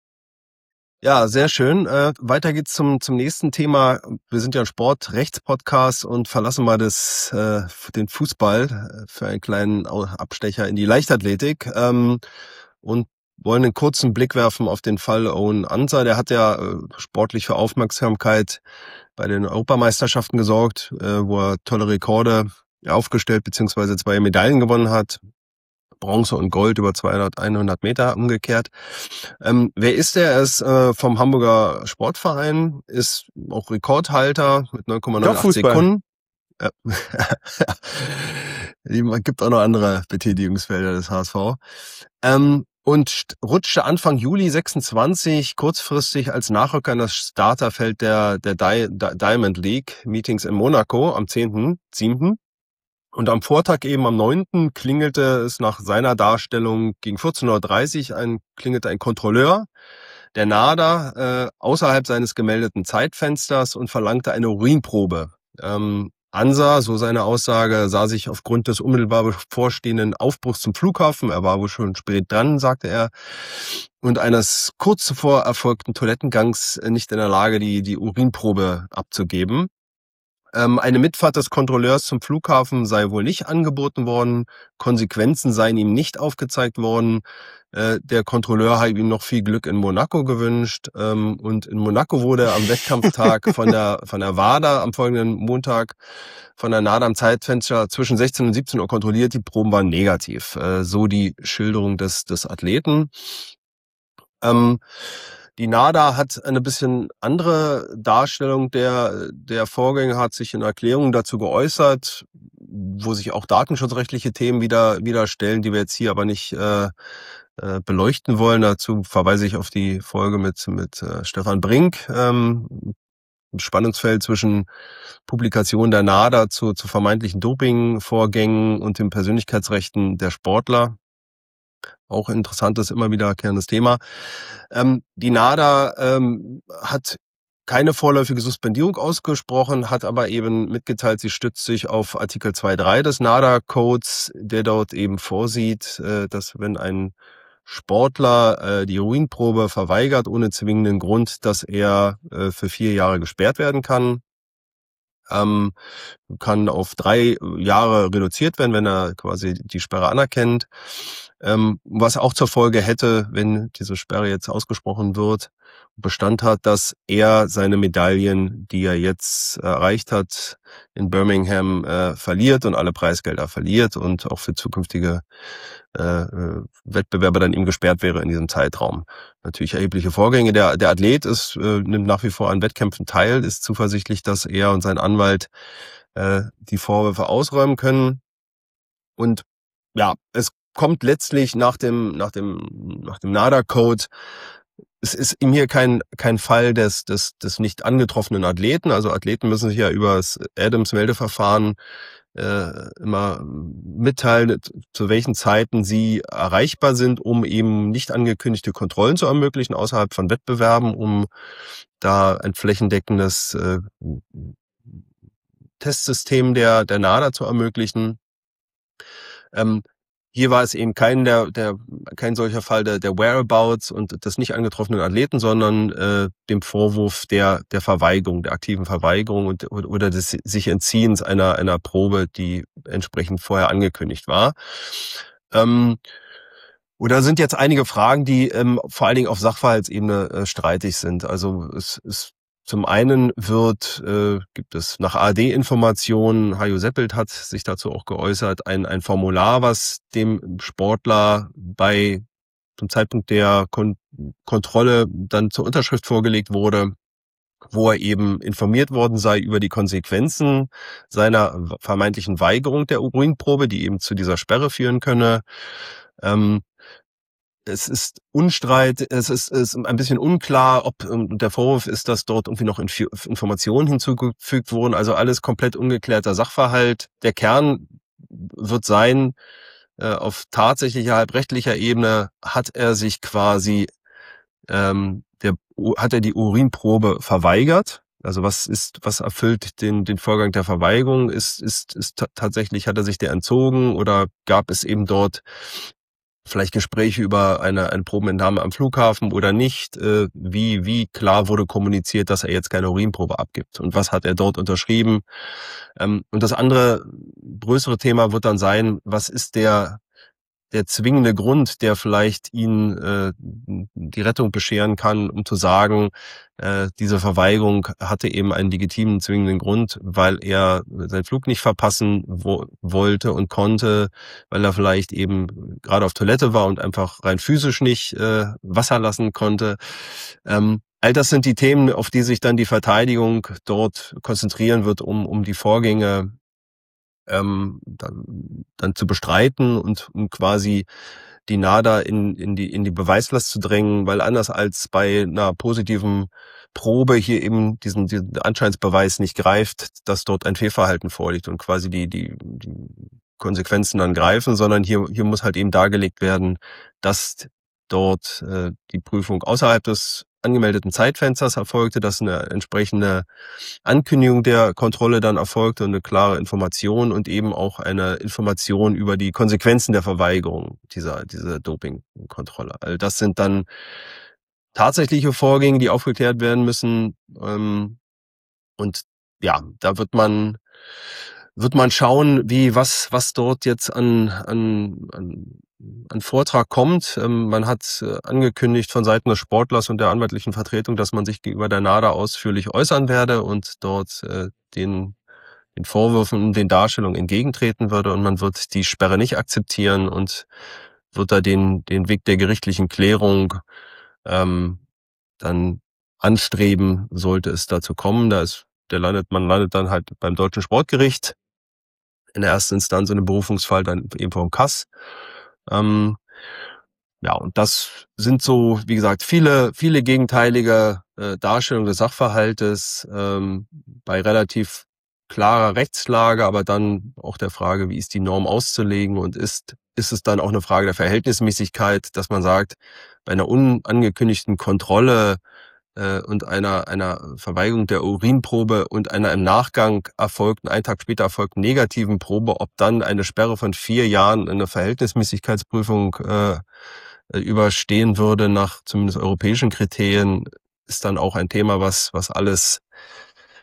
Ja, sehr schön. Äh, weiter geht's zum zum nächsten Thema. Wir sind ja ein Sportrechtspodcast und verlassen mal das äh, den Fußball für einen kleinen Abstecher in die Leichtathletik ähm, und wollen einen kurzen Blick werfen auf den Fall Owen Ansah. Der hat ja äh, sportlich für Aufmerksamkeit bei den Europameisterschaften gesorgt, äh, wo er tolle Rekorde aufgestellt beziehungsweise zwei Medaillen gewonnen hat. Bronze und Gold über zweihundert, hundert Meter umgekehrt. Ähm, wer ist der? Er ist äh, vom Hamburger Sportverein, ist auch Rekordhalter mit neun Komma neun acht Sekunden. Äh, Es gibt auch noch andere Betätigungsfelder des H S V. Ähm, und rutschte Anfang Juli sechsundzwanzig kurzfristig als Nachrücker in das Starterfeld der, der Di Di Diamond League Meetings in Monaco am zehnten siebten Und am Vortag eben am neunten klingelte es nach seiner Darstellung gegen vierzehn Uhr dreißig ein, klingelte ein Kontrolleur der NADA äh, außerhalb seines gemeldeten Zeitfensters und verlangte eine Urinprobe. Ähm, Ansah, so seine Aussage, sah sich aufgrund des unmittelbar bevorstehenden Aufbruchs zum Flughafen, er war wohl schon spät dran, sagte er, und eines kurz zuvor erfolgten Toilettengangs nicht in der Lage, die, die Urinprobe abzugeben. Eine Mitfahrt des Kontrolleurs zum Flughafen sei wohl nicht angeboten worden, Konsequenzen seien ihm nicht aufgezeigt worden. Der Kontrolleur hat ihm noch viel Glück in Monaco gewünscht und in Monaco wurde am Wettkampftag von der von der WADA am folgenden Montag von der NADA am Zeitfenster zwischen sechzehn und siebzehn Uhr kontrolliert. Die Proben waren negativ, so die Schilderung des des Athleten. Die NADA hat eine bisschen andere Darstellung der der Vorgänge, hat sich in Erklärungen dazu geäußert, wo sich auch datenschutzrechtliche Themen wieder wieder stellen, die wir jetzt hier aber nicht äh, äh, beleuchten wollen. Dazu verweise ich auf die Folge mit mit äh, Stefan Brink, ähm, im Spannungsfeld zwischen Publikation der NADA zu zu vermeintlichen Dopingvorgängen und den Persönlichkeitsrechten der Sportler. Auch interessantes, immer wiederkehrendes Thema. Ähm, die NADA ähm, hat keine vorläufige Suspendierung ausgesprochen, hat aber eben mitgeteilt, sie stützt sich auf Artikel zwei Punkt drei des NADA-Codes, der dort eben vorsieht, äh, dass wenn ein Sportler äh, die Urinprobe verweigert ohne zwingenden Grund, dass er äh, für vier Jahre gesperrt werden kann. ähm, kann auf drei Jahre reduziert werden, wenn er quasi die Sperre anerkennt. Ähm, was auch zur Folge hätte, wenn diese Sperre jetzt ausgesprochen wird, Bestand hat, dass er seine Medaillen, die er jetzt erreicht hat, in Birmingham äh, verliert und alle Preisgelder verliert und auch für zukünftige äh, Wettbewerbe dann ihm gesperrt wäre in diesem Zeitraum. Natürlich erhebliche Vorgänge. Der, der Athlet ist, äh, nimmt nach wie vor an Wettkämpfen teil, ist zuversichtlich, dass er und sein Anwalt äh, die Vorwürfe ausräumen können. Und ja, es kommt letztlich nach dem, nach dem, nach dem NADA-Code. Es ist ihm hier kein, kein Fall des, des, des nicht angetroffenen Athleten. Also Athleten müssen sich ja über das Adams-Meldeverfahren äh, immer mitteilen, zu welchen Zeiten sie erreichbar sind, um eben nicht angekündigte Kontrollen zu ermöglichen außerhalb von Wettbewerben, um da ein flächendeckendes äh, Testsystem der, der NADA zu ermöglichen. Ähm, Hier war es eben kein der, der kein solcher Fall der, der Whereabouts und des nicht angetroffenen Athleten, sondern äh, dem Vorwurf der der Verweigerung, der aktiven Verweigerung und oder des sich Entziehens einer einer Probe, die entsprechend vorher angekündigt war. Ähm, oder sind jetzt einige Fragen, die ähm, vor allen Dingen auf Sachverhaltsebene äh, streitig sind. Also es ist Zum einen wird, äh, gibt es nach A R D-Informationen, Hajo Seppelt hat sich dazu auch geäußert, ein, ein Formular, was dem Sportler bei zum Zeitpunkt der Kon- Kontrolle dann zur Unterschrift vorgelegt wurde, wo er eben informiert worden sei über die Konsequenzen seiner vermeintlichen Weigerung der Urinprobe, die eben zu dieser Sperre führen könne. Ähm, Es ist Unstreit, es ist, ist ein bisschen unklar, ob ähm, der Vorwurf ist, dass dort irgendwie noch Inf- Informationen hinzugefügt wurden. Also alles komplett ungeklärter Sachverhalt. Der Kern wird sein, äh, auf tatsächlicher halbrechtlicher Ebene hat er sich quasi, ähm, der, hat er die Urinprobe verweigert. Also was ist, was erfüllt den den Vorgang der Verweigerung? Ist ist ist t- tatsächlich hat er sich der entzogen oder gab es eben dort vielleicht Gespräche über eine, eine Probenentnahme am Flughafen oder nicht? Äh, wie, wie klar wurde kommuniziert, dass er jetzt keine Urinprobe abgibt? Und was hat er dort unterschrieben? Ähm, und das andere größere Thema wird dann sein, was ist der, der zwingende Grund, der vielleicht ihn äh, die Rettung bescheren kann, um zu sagen, äh, diese Verweigerung hatte eben einen legitimen zwingenden Grund, weil er seinen Flug nicht verpassen wo, wollte und konnte, weil er vielleicht eben gerade auf Toilette war und einfach rein physisch nicht äh, Wasser lassen konnte. Ähm, all das sind die Themen, auf die sich dann die Verteidigung dort konzentrieren wird, um um die Vorgänge ähm, dann, dann zu bestreiten und um quasi die NADA in, in die, in die Beweislast zu drängen, weil anders als bei einer positiven Probe hier eben diesen, diesen Anscheinsbeweis nicht greift, dass dort ein Fehlverhalten vorliegt und quasi die, die, die Konsequenzen dann greifen, sondern hier, hier muss halt eben dargelegt werden, dass dort äh, die Prüfung außerhalb des angemeldeten Zeitfensters erfolgte, dass eine entsprechende Ankündigung der Kontrolle dann erfolgte und eine klare Information und eben auch eine Information über die Konsequenzen der Verweigerung dieser, dieser Dopingkontrolle. All das sind dann tatsächliche Vorgänge, die aufgeklärt werden müssen. Ähm, und ja, da wird man wird man schauen, wie was was dort jetzt an an an, an Vortrag kommt. Ähm, man hat äh, angekündigt von Seiten des Sportlers und der anwaltlichen Vertretung, dass man sich gegenüber der NADA ausführlich äußern werde und dort äh, den den Vorwürfen und den Darstellungen entgegentreten würde und man wird die Sperre nicht akzeptieren und wird da den den Weg der gerichtlichen Klärung ähm, dann anstreben, sollte es dazu kommen. Da ist der landet man landet dann halt beim Deutschen Sportgericht in der ersten Instanz in einem Berufungsfall, dann eben vom K A S. Ähm, ja, und das sind so, wie gesagt, viele, viele gegenteilige äh, Darstellungen des Sachverhaltes ähm, bei relativ klarer Rechtslage, aber dann auch der Frage, wie ist die Norm auszulegen und ist ist es dann auch eine Frage der Verhältnismäßigkeit, dass man sagt, bei einer unangekündigten Kontrolle äh, und einer einer Verweigerung der Urinprobe und einer im Nachgang erfolgten, einen Tag später erfolgten negativen Probe, ob dann eine Sperre von vier Jahren eine Verhältnismäßigkeitsprüfung äh, überstehen würde nach zumindest europäischen Kriterien, ist dann auch ein Thema, was was alles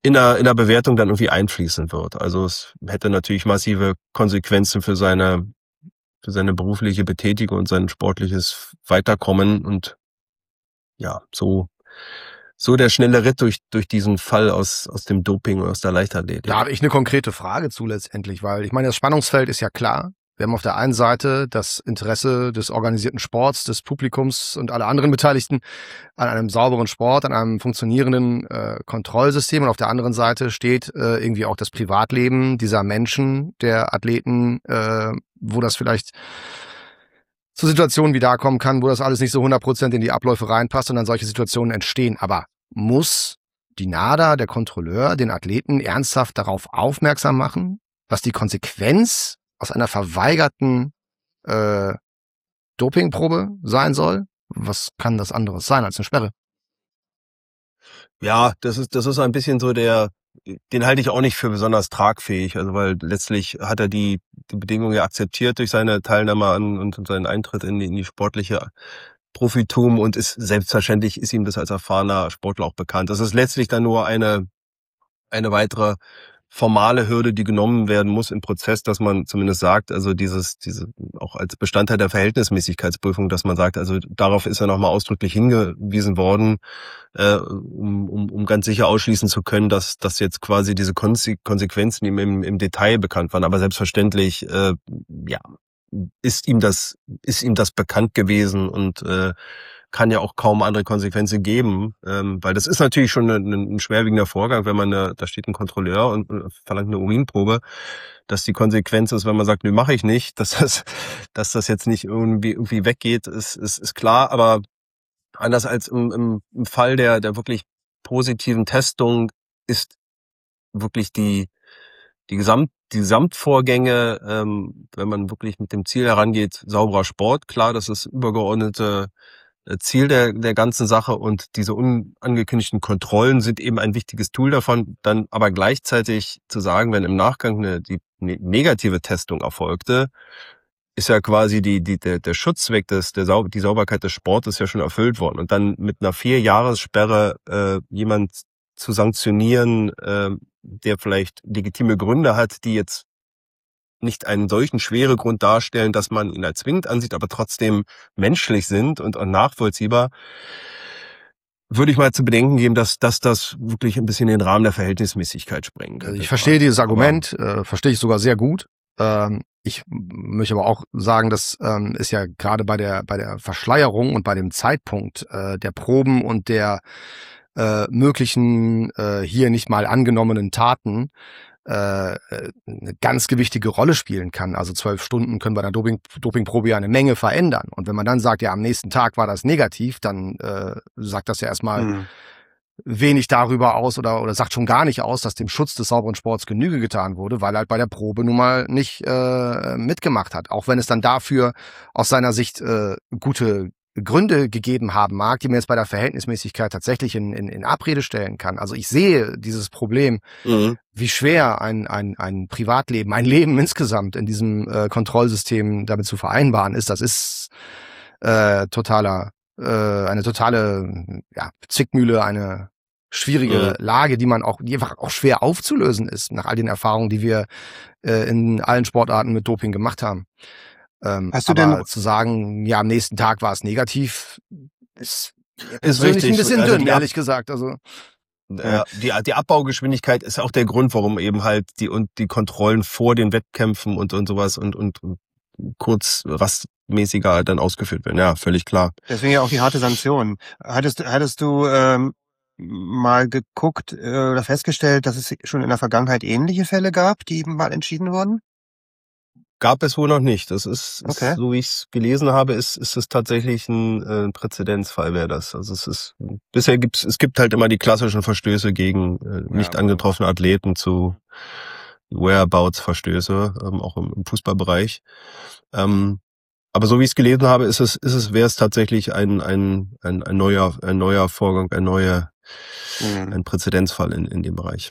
in der, in der Bewertung dann irgendwie einfließen wird. Also es hätte natürlich massive Konsequenzen für seine, für seine berufliche Betätigung und sein sportliches Weiterkommen und ja, so, so der schnelle Ritt durch, durch diesen Fall aus, aus dem Doping und aus der Leichtathletik. Da habe ich eine konkrete Frage zu letztendlich, weil ich meine, das Spannungsfeld ist ja klar. Wir haben auf der einen Seite das Interesse des organisierten Sports, des Publikums und aller anderen Beteiligten an einem sauberen Sport, an einem funktionierenden äh, Kontrollsystem. Und auf der anderen Seite steht äh, irgendwie auch das Privatleben dieser Menschen, der Athleten, äh, wo das vielleicht zu Situationen wie da kommen kann, wo das alles nicht so hundert Prozent in die Abläufe reinpasst und dann solche Situationen entstehen. Aber muss die NADA, der Kontrolleur, den Athleten ernsthaft darauf aufmerksam machen, was die Konsequenz aus einer verweigerten äh, Dopingprobe sein soll? Was kann das anderes sein als eine Sperre? Ja, das ist, das ist ein bisschen so der, den halte ich auch nicht für besonders tragfähig, also weil letztlich hat er die, die Bedingungen ja akzeptiert durch seine Teilnahme an und seinen Eintritt in die, in die sportliche Profitum und ist selbstverständlich ist ihm das als erfahrener Sportler auch bekannt. Das ist letztlich dann nur eine, eine weitere formale Hürde, die genommen werden muss im Prozess, dass man zumindest sagt, also dieses, diese, auch als Bestandteil der Verhältnismäßigkeitsprüfung, dass man sagt, also darauf ist ja nochmal ausdrücklich hingewiesen worden, äh, um, um, um ganz sicher ausschließen zu können, dass, dass jetzt quasi diese Konsequenzen ihm im, im Detail bekannt waren. Aber selbstverständlich, äh, ja, ist ihm das, ist ihm das bekannt gewesen und, äh, kann ja auch kaum andere Konsequenzen geben, ähm, weil das ist natürlich schon ein, ein schwerwiegender Vorgang, wenn man eine, da steht ein Kontrolleur und verlangt eine Urinprobe, dass die Konsequenz ist, wenn man sagt, nö, mache ich nicht, dass das, dass das jetzt nicht irgendwie irgendwie weggeht, ist ist, ist klar, aber anders als im, im, im Fall der der wirklich positiven Testung ist wirklich die die Gesamt die Gesamtvorgänge, ähm, wenn man wirklich mit dem Ziel herangeht, sauberer Sport, klar, das ist übergeordnete Ziel der, der ganzen Sache und diese unangekündigten Kontrollen sind eben ein wichtiges Tool davon, dann aber gleichzeitig zu sagen, wenn im Nachgang eine, die ne, negative Testung erfolgte, ist ja quasi die, die, der, der Schutzzweck des, der Sau, die Sauberkeit des Sportes ja schon erfüllt worden und dann mit einer Vier-Jahres-Sperre äh, jemand zu sanktionieren, äh, der vielleicht legitime Gründe hat, die jetzt nicht einen solchen schweren Grund darstellen, dass man ihn als zwingend ansieht, aber trotzdem menschlich sind und, und nachvollziehbar, würde ich mal zu bedenken geben, dass, dass das wirklich ein bisschen den Rahmen der Verhältnismäßigkeit sprengen kann. Ich verstehe dieses Argument, äh, verstehe ich sogar sehr gut. Ähm, ich möchte aber auch sagen, dass ähm, ist ja gerade bei der bei der Verschleierung und bei dem Zeitpunkt äh, der Proben und der äh, möglichen äh, hier nicht mal angenommenen Taten äh, eine ganz gewichtige Rolle spielen kann. Also zwölf Stunden können bei einer Doping, Dopingprobe ja eine Menge verändern. Und wenn man dann sagt, ja, am nächsten Tag war das negativ, dann äh, sagt das ja erstmal mhm. wenig darüber aus oder oder sagt schon gar nicht aus, dass dem Schutz des sauberen Sports Genüge getan wurde, weil er halt bei der Probe nun mal nicht äh, mitgemacht hat. Auch wenn es dann dafür aus seiner Sicht äh, gute Gründe gegeben haben mag, die man jetzt bei der Verhältnismäßigkeit tatsächlich in, in, in Abrede stellen kann. Also ich sehe dieses Problem, mhm. wie schwer ein, ein, ein Privatleben, ein Leben insgesamt in diesem äh, Kontrollsystem damit zu vereinbaren ist. Das ist äh, totaler, äh, eine totale ja, Zwickmühle, eine schwierige mhm. Lage, die man auch, die einfach auch schwer aufzulösen ist, nach all den Erfahrungen, die wir äh, in allen Sportarten mit Doping gemacht haben. Ähm, Hast du aber denn zu sagen, ja, am nächsten Tag war es negativ, ist, ist richtig. ein bisschen also dünn, die, ehrlich gesagt. Also ja, die, die Abbaugeschwindigkeit ist auch der Grund, warum eben halt die und die Kontrollen vor den Wettkämpfen und und sowas und und, und kurz rastmäßiger dann ausgeführt werden. Ja, völlig klar. Deswegen ja auch die harte Sanktion. Hattest hattest du ähm, mal geguckt äh, oder festgestellt, dass es schon in der Vergangenheit ähnliche Fälle gab, die eben mal entschieden wurden? Gab es wohl noch nicht. Das ist, Okay. ist so wie ich es gelesen habe, ist ist es tatsächlich ein äh, Präzedenzfall, wäre das. Also es ist bisher gibt's es gibt halt immer die klassischen Verstöße gegen äh, nicht Ja, angetroffene Athleten zu Whereabouts-Verstöße, ähm, auch im, im Fußballbereich. Ähm, aber so wie ich es gelesen habe, ist es ist es wäre es tatsächlich ein ein ein ein neuer ein neuer Vorgang, ein neuer Mhm. ein Präzedenzfall in in dem Bereich.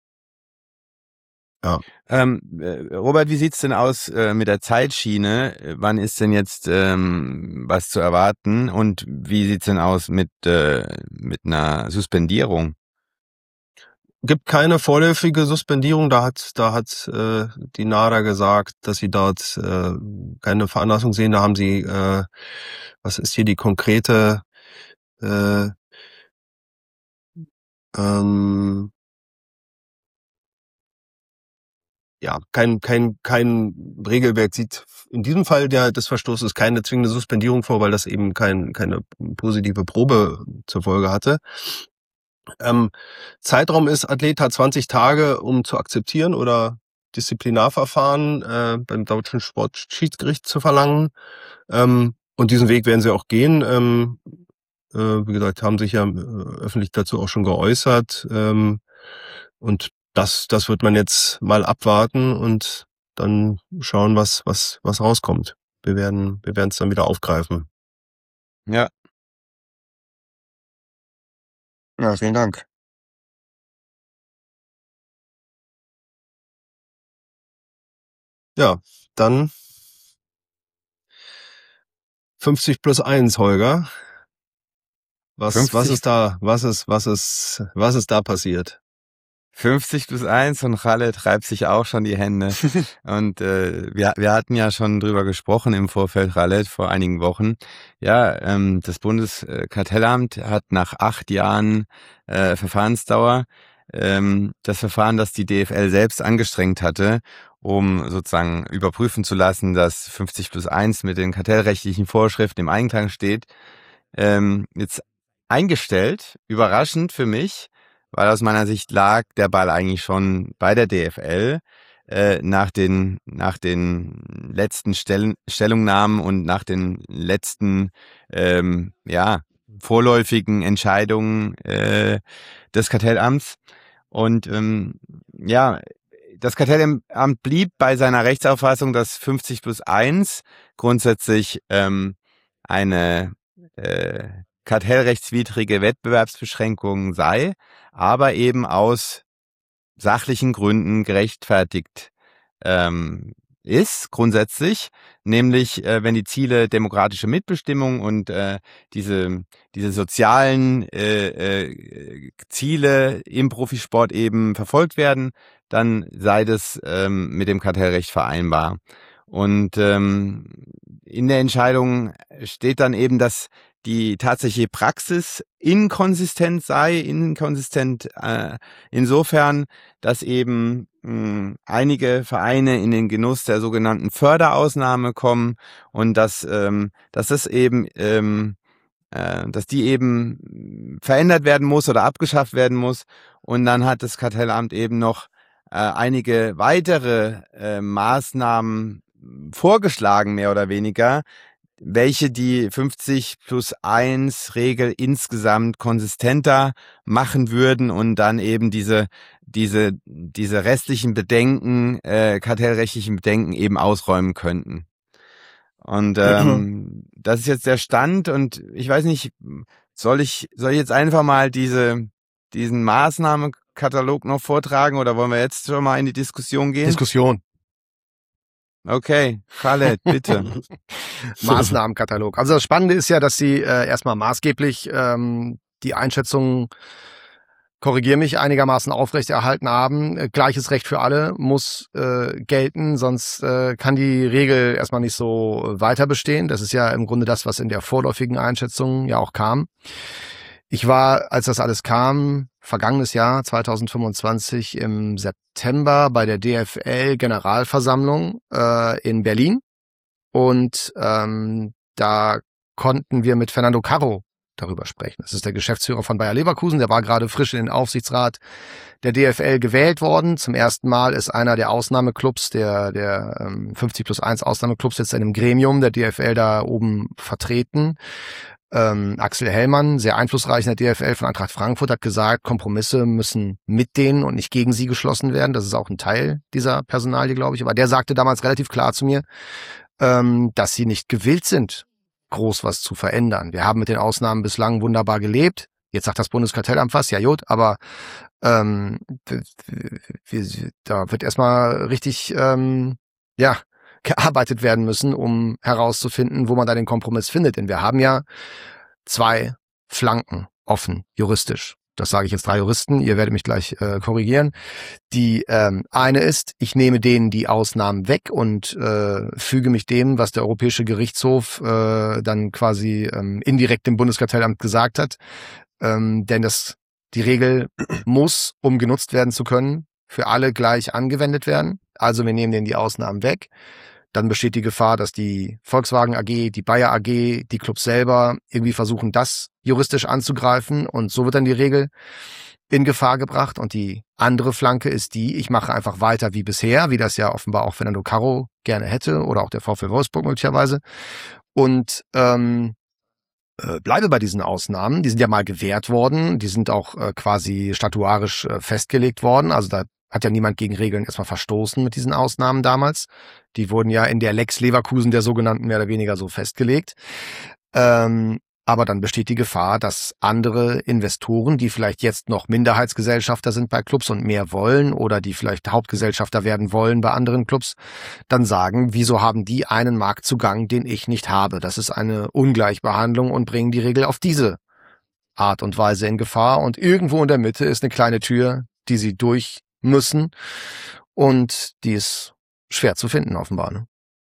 Ja. Ähm, äh, Robert, wie sieht's denn aus äh, mit der Zeitschiene? Äh, Wann ist denn jetzt ähm, was zu erwarten? Und wie sieht's denn aus mit äh, mit einer Suspendierung? gibt keine vorläufige Suspendierung. Da hat, da hat äh, die NADA gesagt, dass sie dort äh, keine Veranlassung sehen. Da haben sie, äh, was ist hier die konkrete, äh, ähm, ja, kein, kein, kein Regelwerk sieht in diesem Fall der, des Verstoßes keine zwingende Suspendierung vor, weil das eben kein, keine positive Probe zur Folge hatte. Ähm, Zeitraum ist, Athlet hat zwanzig Tage, um zu akzeptieren oder Disziplinarverfahren äh, beim Deutschen Sportschiedsgericht zu verlangen. Ähm, und diesen Weg werden sie auch gehen. Ähm, äh, wie gesagt, haben sich ja äh, öffentlich dazu auch schon geäußert. Ähm, und das, das wird man jetzt mal abwarten und dann schauen, was, was, was rauskommt. Wir werden, wir werden es dann wieder aufgreifen. Ja. Ja, vielen Dank. Ja, dann fünfzig plus eins, Holger. Was, was fünfzig ist da, was ist, was ist, was ist da passiert? fünfzig plus eins und Khaled reibt sich auch schon die Hände. Und äh, wir, wir hatten ja schon drüber gesprochen im Vorfeld, Khaled, vor einigen Wochen. Ja, ähm, das Bundeskartellamt hat nach acht Jahren äh, Verfahrensdauer ähm, das Verfahren, das die D F L selbst angestrengt hatte, um sozusagen überprüfen zu lassen, dass fünfzig plus eins mit den kartellrechtlichen Vorschriften im Einklang steht, ähm, jetzt eingestellt. Überraschend für mich, weil aus meiner Sicht lag der Ball eigentlich schon bei der D F L äh, nach den nach den letzten Stellen, Stellungnahmen und nach den letzten ähm, ja vorläufigen Entscheidungen äh, des Kartellamts. Und ähm, ja, das Kartellamt blieb bei seiner Rechtsauffassung, dass fünfzig plus eins grundsätzlich ähm, eine äh, kartellrechtswidrige Wettbewerbsbeschränkung sei, aber eben aus sachlichen Gründen gerechtfertigt ähm, ist, grundsätzlich, nämlich äh, wenn die Ziele demokratische Mitbestimmung und äh, diese diese sozialen äh, äh, Ziele im Profisport eben verfolgt werden, dann sei das ähm, mit dem Kartellrecht vereinbar. Und ähm, in der Entscheidung steht dann eben, dass die tatsächliche Praxis inkonsistent sei, inkonsistent äh, insofern, dass eben mh, einige Vereine in den Genuss der sogenannten Förderausnahme kommen und dass ähm, dass das eben ähm, äh, dass die eben verändert werden muss oder abgeschafft werden muss. Und dann hat das Kartellamt eben noch äh, einige weitere äh, Maßnahmen vorgeschlagen, mehr oder weniger, welche die fünfzig plus eins Regel insgesamt konsistenter machen würden und dann eben diese diese diese restlichen Bedenken, äh, kartellrechtlichen Bedenken eben ausräumen könnten. Und ähm, das ist jetzt der Stand und ich weiß nicht, soll ich soll ich jetzt einfach mal diese diesen Maßnahmenkatalog noch vortragen oder wollen wir jetzt schon mal in die Diskussion gehen? Diskussion. Okay, Khaled, bitte. Maßnahmenkatalog. Also das Spannende ist ja, dass sie äh, erstmal maßgeblich ähm, die Einschätzung, korrigiere mich, einigermaßen aufrechterhalten haben. Äh, gleiches Recht für alle muss äh, gelten, sonst äh, kann die Regel erstmal nicht so weiter bestehen. Das ist ja im Grunde das, was in der vorläufigen Einschätzung ja auch kam. Ich war, als das alles kam, vergangenes Jahr zwanzig fünfundzwanzig im September bei der D F L-Generalversammlung äh, in Berlin und ähm, da konnten wir mit Fernando Carro darüber sprechen. Das ist der Geschäftsführer von Bayer Leverkusen, der war gerade frisch in den Aufsichtsrat der D F L gewählt worden. Zum ersten Mal ist einer der Ausnahmeclubs, der der ähm, fünfzig plus eins Ausnahmeclubs jetzt in einem Gremium der D F L da oben vertreten. Ähm, Axel Hellmann, sehr einflussreich in der D F L von Eintracht Frankfurt, hat gesagt, Kompromisse müssen mit denen und nicht gegen sie geschlossen werden. Das ist auch ein Teil dieser Personalie, glaube ich. Aber der sagte damals relativ klar zu mir, ähm, dass sie nicht gewillt sind, groß was zu verändern. Wir haben mit den Ausnahmen bislang wunderbar gelebt. Jetzt sagt das Bundeskartellamt was, ja gut, aber ähm, wir, da wird erstmal richtig, ähm, ja, gearbeitet werden müssen, um herauszufinden, wo man da den Kompromiss findet. Denn wir haben ja zwei Flanken offen, juristisch. Das sage ich jetzt drei Juristen, ihr werdet mich gleich äh, korrigieren. Die ähm, eine ist, ich nehme denen die Ausnahmen weg und äh, füge mich dem, was der Europäische Gerichtshof äh, dann quasi ähm, indirekt dem Bundeskartellamt gesagt hat. Ähm, denn das die Regel muss, um genutzt werden zu können, für alle gleich angewendet werden. Also wir nehmen denen die Ausnahmen weg. Dann besteht die Gefahr, dass die Volkswagen A G, die Bayer A G, die Clubs selber irgendwie versuchen, das juristisch anzugreifen. Und so wird dann die Regel in Gefahr gebracht. Und die andere Flanke ist die, ich mache einfach weiter wie bisher, wie das ja offenbar auch Fernando Carro gerne hätte oder auch der VfL Wolfsburg möglicherweise. Und ähm, äh, bleibe bei diesen Ausnahmen. Die sind ja mal gewährt worden. Die sind auch äh, quasi statuarisch äh, festgelegt worden. Also da hat ja niemand gegen Regeln erstmal verstoßen mit diesen Ausnahmen damals. Die wurden ja in der Lex Leverkusen der sogenannten mehr oder weniger so festgelegt. Ähm, aber dann besteht die Gefahr, dass andere Investoren, die vielleicht jetzt noch Minderheitsgesellschafter sind bei Clubs und mehr wollen oder die vielleicht Hauptgesellschafter werden wollen bei anderen Clubs, dann sagen, wieso haben die einen Marktzugang, den ich nicht habe? Das ist eine Ungleichbehandlung und bringen die Regel auf diese Art und Weise in Gefahr. Und irgendwo in der Mitte ist eine kleine Tür, die sie durch müssen und die ist schwer zu finden offenbar. Ne?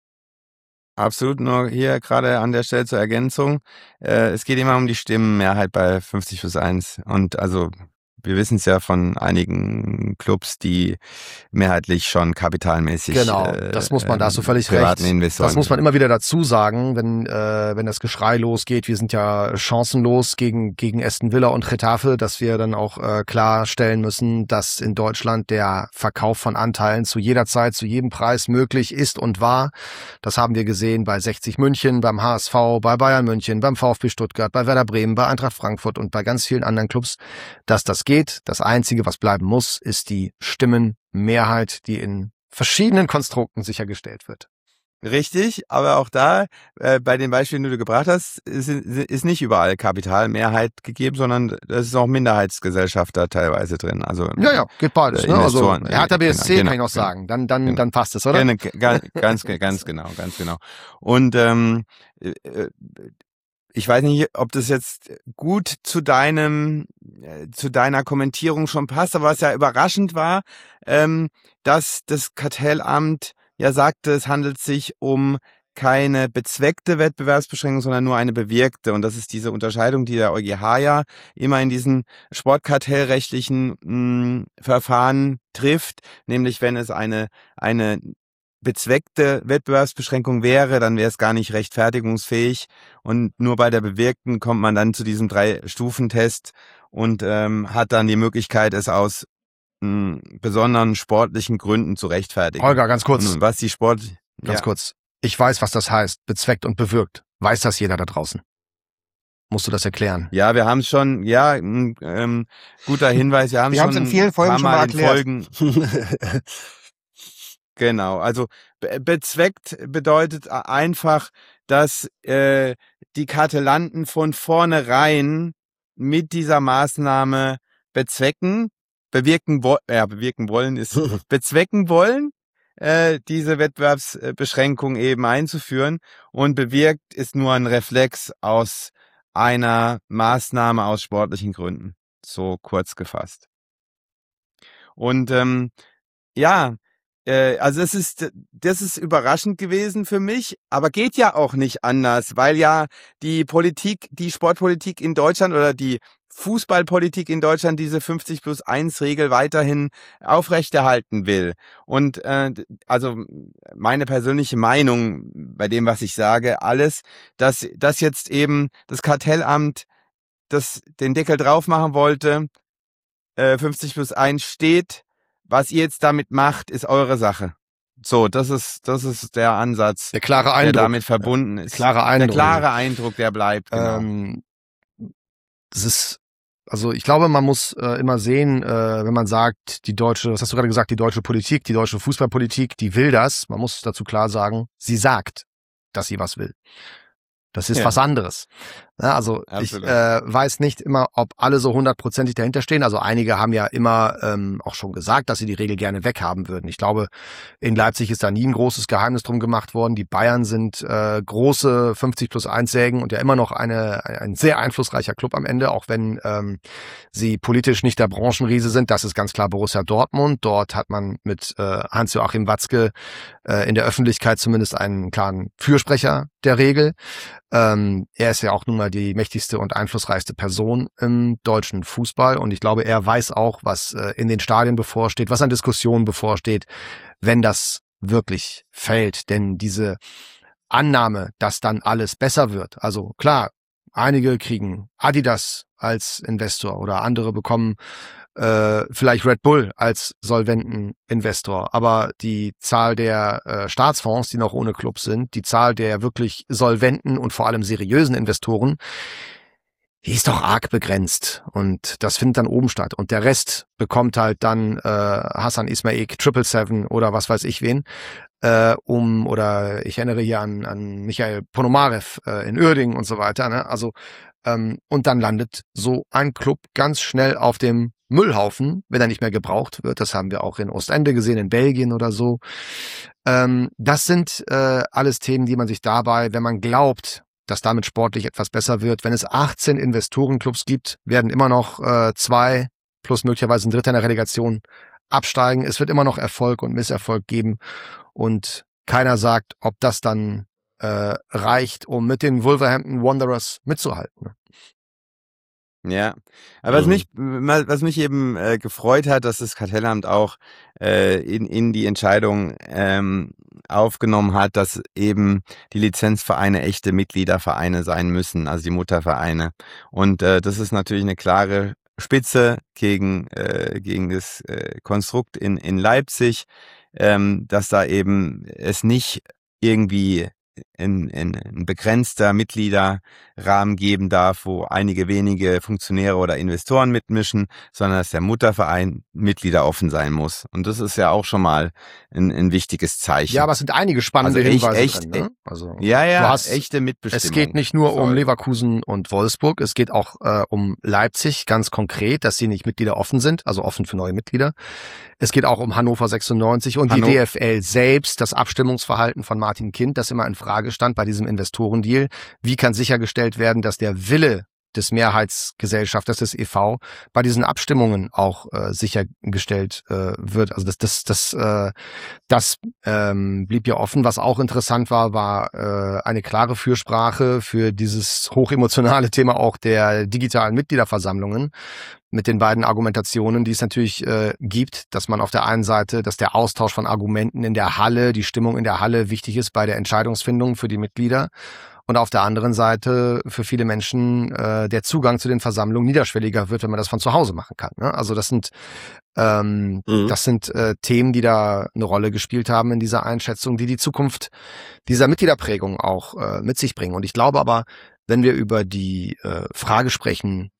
Absolut, nur hier gerade an der Stelle zur Ergänzung. Äh, es geht immer um die Stimmenmehrheit bei fünfzig plus eins und also wir wissen es ja von einigen Clubs, die mehrheitlich schon kapitalmäßig genau, äh, das muss man, da hast du völlig privaten recht. Investoren. Das muss man immer wieder dazu sagen, wenn äh, wenn das Geschrei losgeht. Wir sind ja chancenlos gegen gegen Aston Villa und Getafe, dass wir dann auch äh, klarstellen müssen, dass in Deutschland der Verkauf von Anteilen zu jeder Zeit, zu jedem Preis möglich ist und war. Das haben wir gesehen bei sechzig München, beim H S V, bei Bayern München, beim VfB Stuttgart, bei Werder Bremen, bei Eintracht Frankfurt und bei ganz vielen anderen Clubs, dass das geht. Das Einzige, was bleiben muss, ist die Stimmenmehrheit, die in verschiedenen Konstrukten sichergestellt wird. Richtig, aber auch da, äh, bei den Beispielen, die du gebracht hast, ist, ist nicht überall Kapitalmehrheit gegeben, sondern es ist auch Minderheitsgesellschafter teilweise drin. Also ja, ja, geht beides. Äh, ne? Also Hertha B S C genau, kann ich noch genau, sagen. Dann, dann, genau. dann passt es, oder? Ganz, ganz, ganz genau, ganz genau. Und ähm, äh, ich weiß nicht, ob das jetzt gut zu deinem, äh, zu deiner Kommentierung schon passt, aber was ja überraschend war, ähm, dass das Kartellamt ja sagte, es handelt sich um keine bezweckte Wettbewerbsbeschränkung, sondern nur eine bewirkte. Und das ist diese Unterscheidung, die der EuGH ja immer in diesen sportkartellrechtlichen mh, Verfahren trifft, nämlich wenn es eine, eine bezweckte Wettbewerbsbeschränkung wäre, dann wäre es gar nicht rechtfertigungsfähig und nur bei der bewirkten kommt man dann zu diesem Drei-Stufen-Test und ähm, hat dann die Möglichkeit, es aus mh, besonderen sportlichen Gründen zu rechtfertigen. Holger, ganz kurz. Und was die Sport... Ganz ja. kurz. Ich weiß, was das heißt, bezweckt und bewirkt. Weiß das jeder da draußen? Musst du das erklären? Ja, wir haben es schon, ja, ähm, guter Hinweis, wir haben wir schon in vielen Folgen ein paar Mal schon mal in Folgen... Genau, also be bezweckt bedeutet einfach, dass äh, die Kartellanten von vornherein mit dieser Maßnahme bezwecken, bewirken, wo ja, bewirken wollen ist bezwecken wollen, äh, diese Wettbewerbsbeschränkung eben einzuführen und bewirkt ist nur ein Reflex aus einer Maßnahme aus sportlichen Gründen, so kurz gefasst. Und ähm, ja, also es ist, das ist überraschend gewesen für mich, aber geht ja auch nicht anders, weil ja die Politik, die Sportpolitik in Deutschland oder die Fußballpolitik in Deutschland diese fünfzig plus eins Regel weiterhin aufrechterhalten will. Und äh, also meine persönliche Meinung bei dem, was ich sage, alles, dass, dass jetzt eben das Kartellamt das den Deckel drauf machen wollte, äh, fünfzig plus eins steht. Was ihr jetzt damit macht, ist eure Sache. So, das ist, das ist der Ansatz, der klare Eindruck, der damit verbunden ist. Klare Eindruck. Der klare Eindruck, der bleibt. Genau. Ähm, das ist, also ich glaube, man muss äh, immer sehen, äh, wenn man sagt, die deutsche, was hast du gerade gesagt, die deutsche Politik, die deutsche Fußballpolitik, die will das. Man muss dazu klar sagen, sie sagt, dass sie was will. Das ist ja was anderes. Ja, also Absolut. ich äh, weiß nicht immer, ob alle so hundertprozentig dahinter stehen. Also einige haben ja immer ähm, auch schon gesagt, dass sie die Regel gerne weghaben würden. Ich glaube, in Leipzig ist da nie ein großes Geheimnis drum gemacht worden. Die Bayern sind äh, große fünfzig plus eins Sägen und ja immer noch eine ein sehr einflussreicher Club am Ende, auch wenn ähm, sie politisch nicht der Branchenriese sind. Das ist ganz klar Borussia Dortmund. Dort hat man mit äh, Hans-Joachim Watzke äh, in der Öffentlichkeit zumindest einen klaren Fürsprecher der Regel. Ähm, er ist ja auch nun mal die mächtigste und einflussreichste Person im deutschen Fußball und ich glaube, er weiß auch, was äh, in den Stadien bevorsteht, was an Diskussionen bevorsteht, wenn das wirklich fällt. Denn diese Annahme, dass dann alles besser wird, also klar, einige kriegen Adidas als Investor oder andere bekommen äh, vielleicht Red Bull als solventen Investor, aber die Zahl der äh, Staatsfonds, die noch ohne Club sind, die Zahl der wirklich solventen und vor allem seriösen Investoren, die ist doch arg begrenzt und das findet dann oben statt und der Rest bekommt halt dann äh, Hassan Ismail, Triple Seven oder was weiß ich wen, äh, um oder ich erinnere hier an, an Michael Ponomarev äh, in Uerdingen und so weiter, ne? Also ähm, und dann landet so ein Club ganz schnell auf dem Müllhaufen, wenn er nicht mehr gebraucht wird. Das haben wir auch in Ostende gesehen, in Belgien oder so. Ähm, das sind äh, alles Themen, die man sich dabei, wenn man glaubt, dass damit sportlich etwas besser wird, wenn es achtzehn Investorenclubs gibt, werden immer noch äh, zwei plus möglicherweise ein Dritter in der Relegation absteigen. Es wird immer noch Erfolg und Misserfolg geben und keiner sagt, ob das dann äh, reicht, um mit den Wolverhampton Wanderers mitzuhalten. Ja, aber was Mhm. mich, was mich eben äh, gefreut hat, dass das Kartellamt auch äh, in, in die Entscheidung ähm, aufgenommen hat, dass eben die Lizenzvereine echte Mitgliedervereine sein müssen, also die Muttervereine. Und äh, das ist natürlich eine klare Spitze gegen, äh, gegen das äh, Konstrukt in, in Leipzig, ähm, dass da eben es nicht irgendwie ein, ein, ein begrenzter Mitgliederrahmen geben darf, wo einige wenige Funktionäre oder Investoren mitmischen, sondern dass der Mutterverein mitgliederoffen sein muss. Und das ist ja auch schon mal ein, ein wichtiges Zeichen. Ja, aber es sind einige spannende Also echt, Hinweise echt, drin. Ne? Also ja, ja, du hast, echte Mitbestimmung. es geht nicht nur um Voll. Leverkusen und Wolfsburg, es geht auch äh, um Leipzig ganz konkret, dass sie nicht Mitglieder offen sind, also offen für neue Mitglieder. Es geht auch um Hannover sechsundneunzig und Hanno- die D F L selbst, das Abstimmungsverhalten von Martin Kind, das immer in Frage stand bei diesem Investorendeal. Wie kann sichergestellt werden, dass der Wille des Mehrheitsgesellschafters des E V bei diesen Abstimmungen auch äh, sichergestellt äh, wird. Also das, das, das, äh, das ähm, blieb ja offen. Was auch interessant war, war äh, eine klare Fürsprache für dieses hochemotionale Thema auch der digitalen Mitgliederversammlungen mit den beiden Argumentationen, die es natürlich äh, gibt, dass man auf der einen Seite, dass der Austausch von Argumenten in der Halle, die Stimmung in der Halle wichtig ist bei der Entscheidungsfindung für die Mitglieder. Und auf der anderen Seite für viele Menschen äh, der Zugang zu den Versammlungen niederschwelliger wird, wenn man das von zu Hause machen kann. Ne? Also das sind ähm, mhm. das sind äh, Themen, die da eine Rolle gespielt haben in dieser Einschätzung, die die Zukunft dieser Mitgliederprägung auch äh, mit sich bringen. Und ich glaube aber, wenn wir über die äh, Frage sprechen,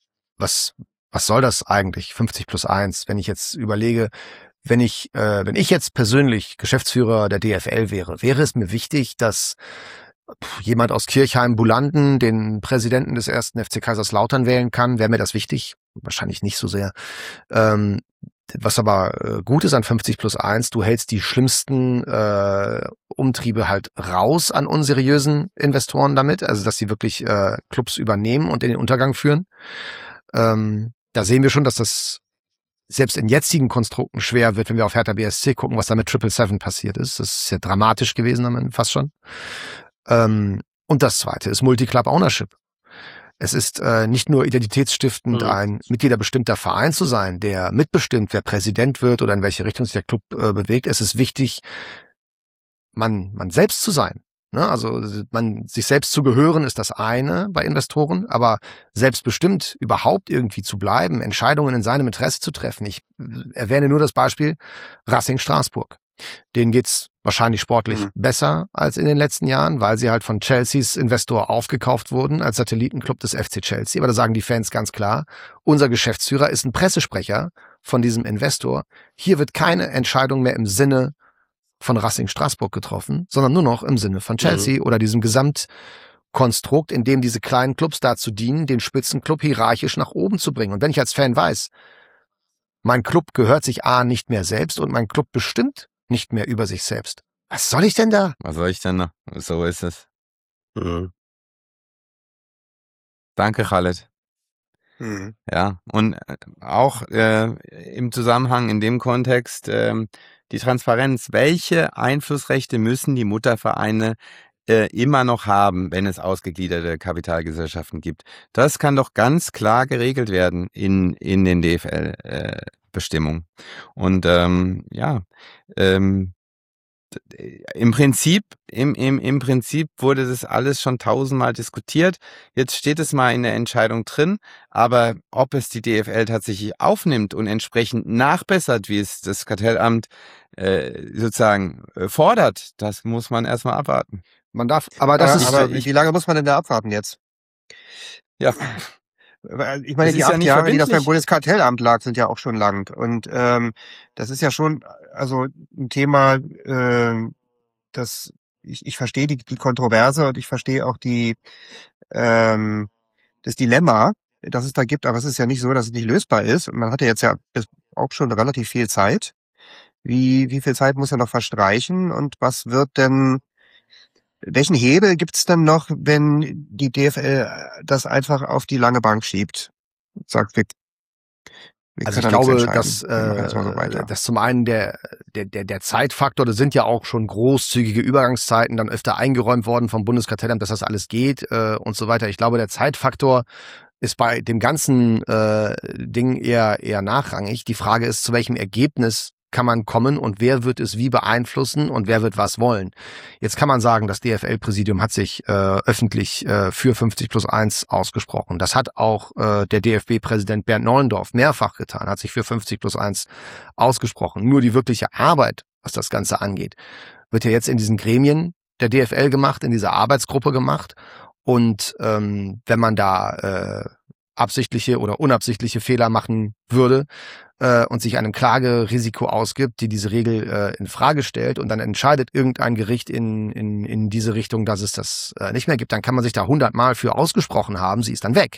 was was soll das eigentlich, fünfzig plus eins, wenn ich jetzt überlege, wenn ich äh, wenn ich jetzt persönlich Geschäftsführer der D F L wäre, wäre es mir wichtig, dass jemand aus Kirchheim-Bulanden den Präsidenten des ersten F C Kaiserslautern wählen kann, wäre mir das wichtig? Wahrscheinlich nicht so sehr. Ähm, was aber äh, gut ist an fünfzig plus eins, du hältst die schlimmsten äh, Umtriebe halt raus an unseriösen Investoren damit, also dass sie wirklich äh, Clubs übernehmen und in den Untergang führen. Ähm, da sehen wir schon, dass das selbst in jetzigen Konstrukten schwer wird, wenn wir auf Hertha B S C gucken, was da mit Triple Seven passiert ist. Das ist ja dramatisch gewesen, fast schon. Ähm, und das zweite ist Multiclub Ownership. Es ist äh, nicht nur identitätsstiftend, mhm. ein mitgliederbestimmter Verein zu sein, der mitbestimmt, wer Präsident wird oder in welche Richtung sich der Club äh, bewegt. Es ist wichtig, man, man selbst zu sein. Ne? Also man sich selbst zu gehören ist das eine bei Investoren, aber selbstbestimmt überhaupt irgendwie zu bleiben, Entscheidungen in seinem Interesse zu treffen. Ich erwähne nur das Beispiel Racing Straßburg. Denen geht's wahrscheinlich sportlich mhm. besser als in den letzten Jahren, weil sie halt von Chelseas Investor aufgekauft wurden als Satellitenclub des F C Chelsea. Aber da sagen die Fans ganz klar, unser Geschäftsführer ist ein Pressesprecher von diesem Investor. Hier wird keine Entscheidung mehr im Sinne von Racing Straßburg getroffen, sondern nur noch im Sinne von Chelsea mhm. oder diesem Gesamt Konstrukt, in dem diese kleinen Clubs dazu dienen, den Spitzenclub hierarchisch nach oben zu bringen. Und wenn ich als Fan weiß, mein Club gehört sich A nicht mehr selbst und mein Club bestimmt nicht mehr über sich selbst. Was soll ich denn da? Was soll ich denn noch? So ist es. Mhm. Danke, Khaled. Mhm. Ja, und auch äh, im Zusammenhang in dem Kontext ähm, die Transparenz. Welche Einflussrechte müssen die Muttervereine äh, immer noch haben, wenn es ausgegliederte Kapitalgesellschaften gibt? Das kann doch ganz klar geregelt werden in, in den D F L-Bestimmungen. Und ähm, ja, ähm, Im Prinzip, im, im, im Prinzip wurde das alles schon tausendmal diskutiert. Jetzt steht es mal in der Entscheidung drin, aber ob es die D F L tatsächlich aufnimmt und entsprechend nachbessert, wie es das Kartellamt äh, sozusagen äh, fordert, das muss man erstmal abwarten. Man darf, aber das Äh, ist, aber ich- wie lange muss man denn da abwarten jetzt? Ja, Weil, Ich meine, Es die ist ja acht nicht Jahre, die das beim verbindlich. Bundeskartellamt lag, sind ja auch schon lang. Und ähm, das ist ja schon also ein Thema, äh, das ich, ich verstehe die, die Kontroverse und ich verstehe auch die ähm, das Dilemma, das es da gibt, aber es ist ja nicht so, dass es nicht lösbar ist. Und man hatte jetzt ja bis- auch schon relativ viel Zeit. Wie, wie viel Zeit muss ja noch verstreichen und was wird denn, welchen Hebel gibt's denn noch, wenn die D F L das einfach auf die lange Bank schiebt? Sagt, wir, wir Also können ich da nichts glaube, entscheiden. dass, Wir machen jetzt mal so weiter. äh, dass zum einen der, der, der, der Zeitfaktor, das sind ja auch schon großzügige Übergangszeiten dann öfter eingeräumt worden vom Bundeskartellamt, dass das alles geht äh, und so weiter. Ich glaube, der Zeitfaktor ist bei dem ganzen äh, Ding eher, eher nachrangig. Die Frage ist, zu welchem Ergebnis kann man kommen und wer wird es wie beeinflussen und wer wird was wollen. Jetzt kann man sagen, das D F L-Präsidium hat sich äh, öffentlich äh, für fünfzig plus eins ausgesprochen. Das hat auch äh, der D F B-Präsident Bernd Neuendorf mehrfach getan, hat sich für fünfzig plus eins ausgesprochen. Nur die wirkliche Arbeit, was das Ganze angeht, wird ja jetzt in diesen Gremien der D F L gemacht, in dieser Arbeitsgruppe gemacht. Und ähm, wenn man da äh, absichtliche oder unabsichtliche Fehler machen würde äh, und sich einem Klagerisiko ausgibt, die diese Regel äh, in Frage stellt und dann entscheidet irgendein Gericht in in in diese Richtung, dass es das äh, nicht mehr gibt, dann kann man sich da hundertmal für ausgesprochen haben, sie ist dann weg.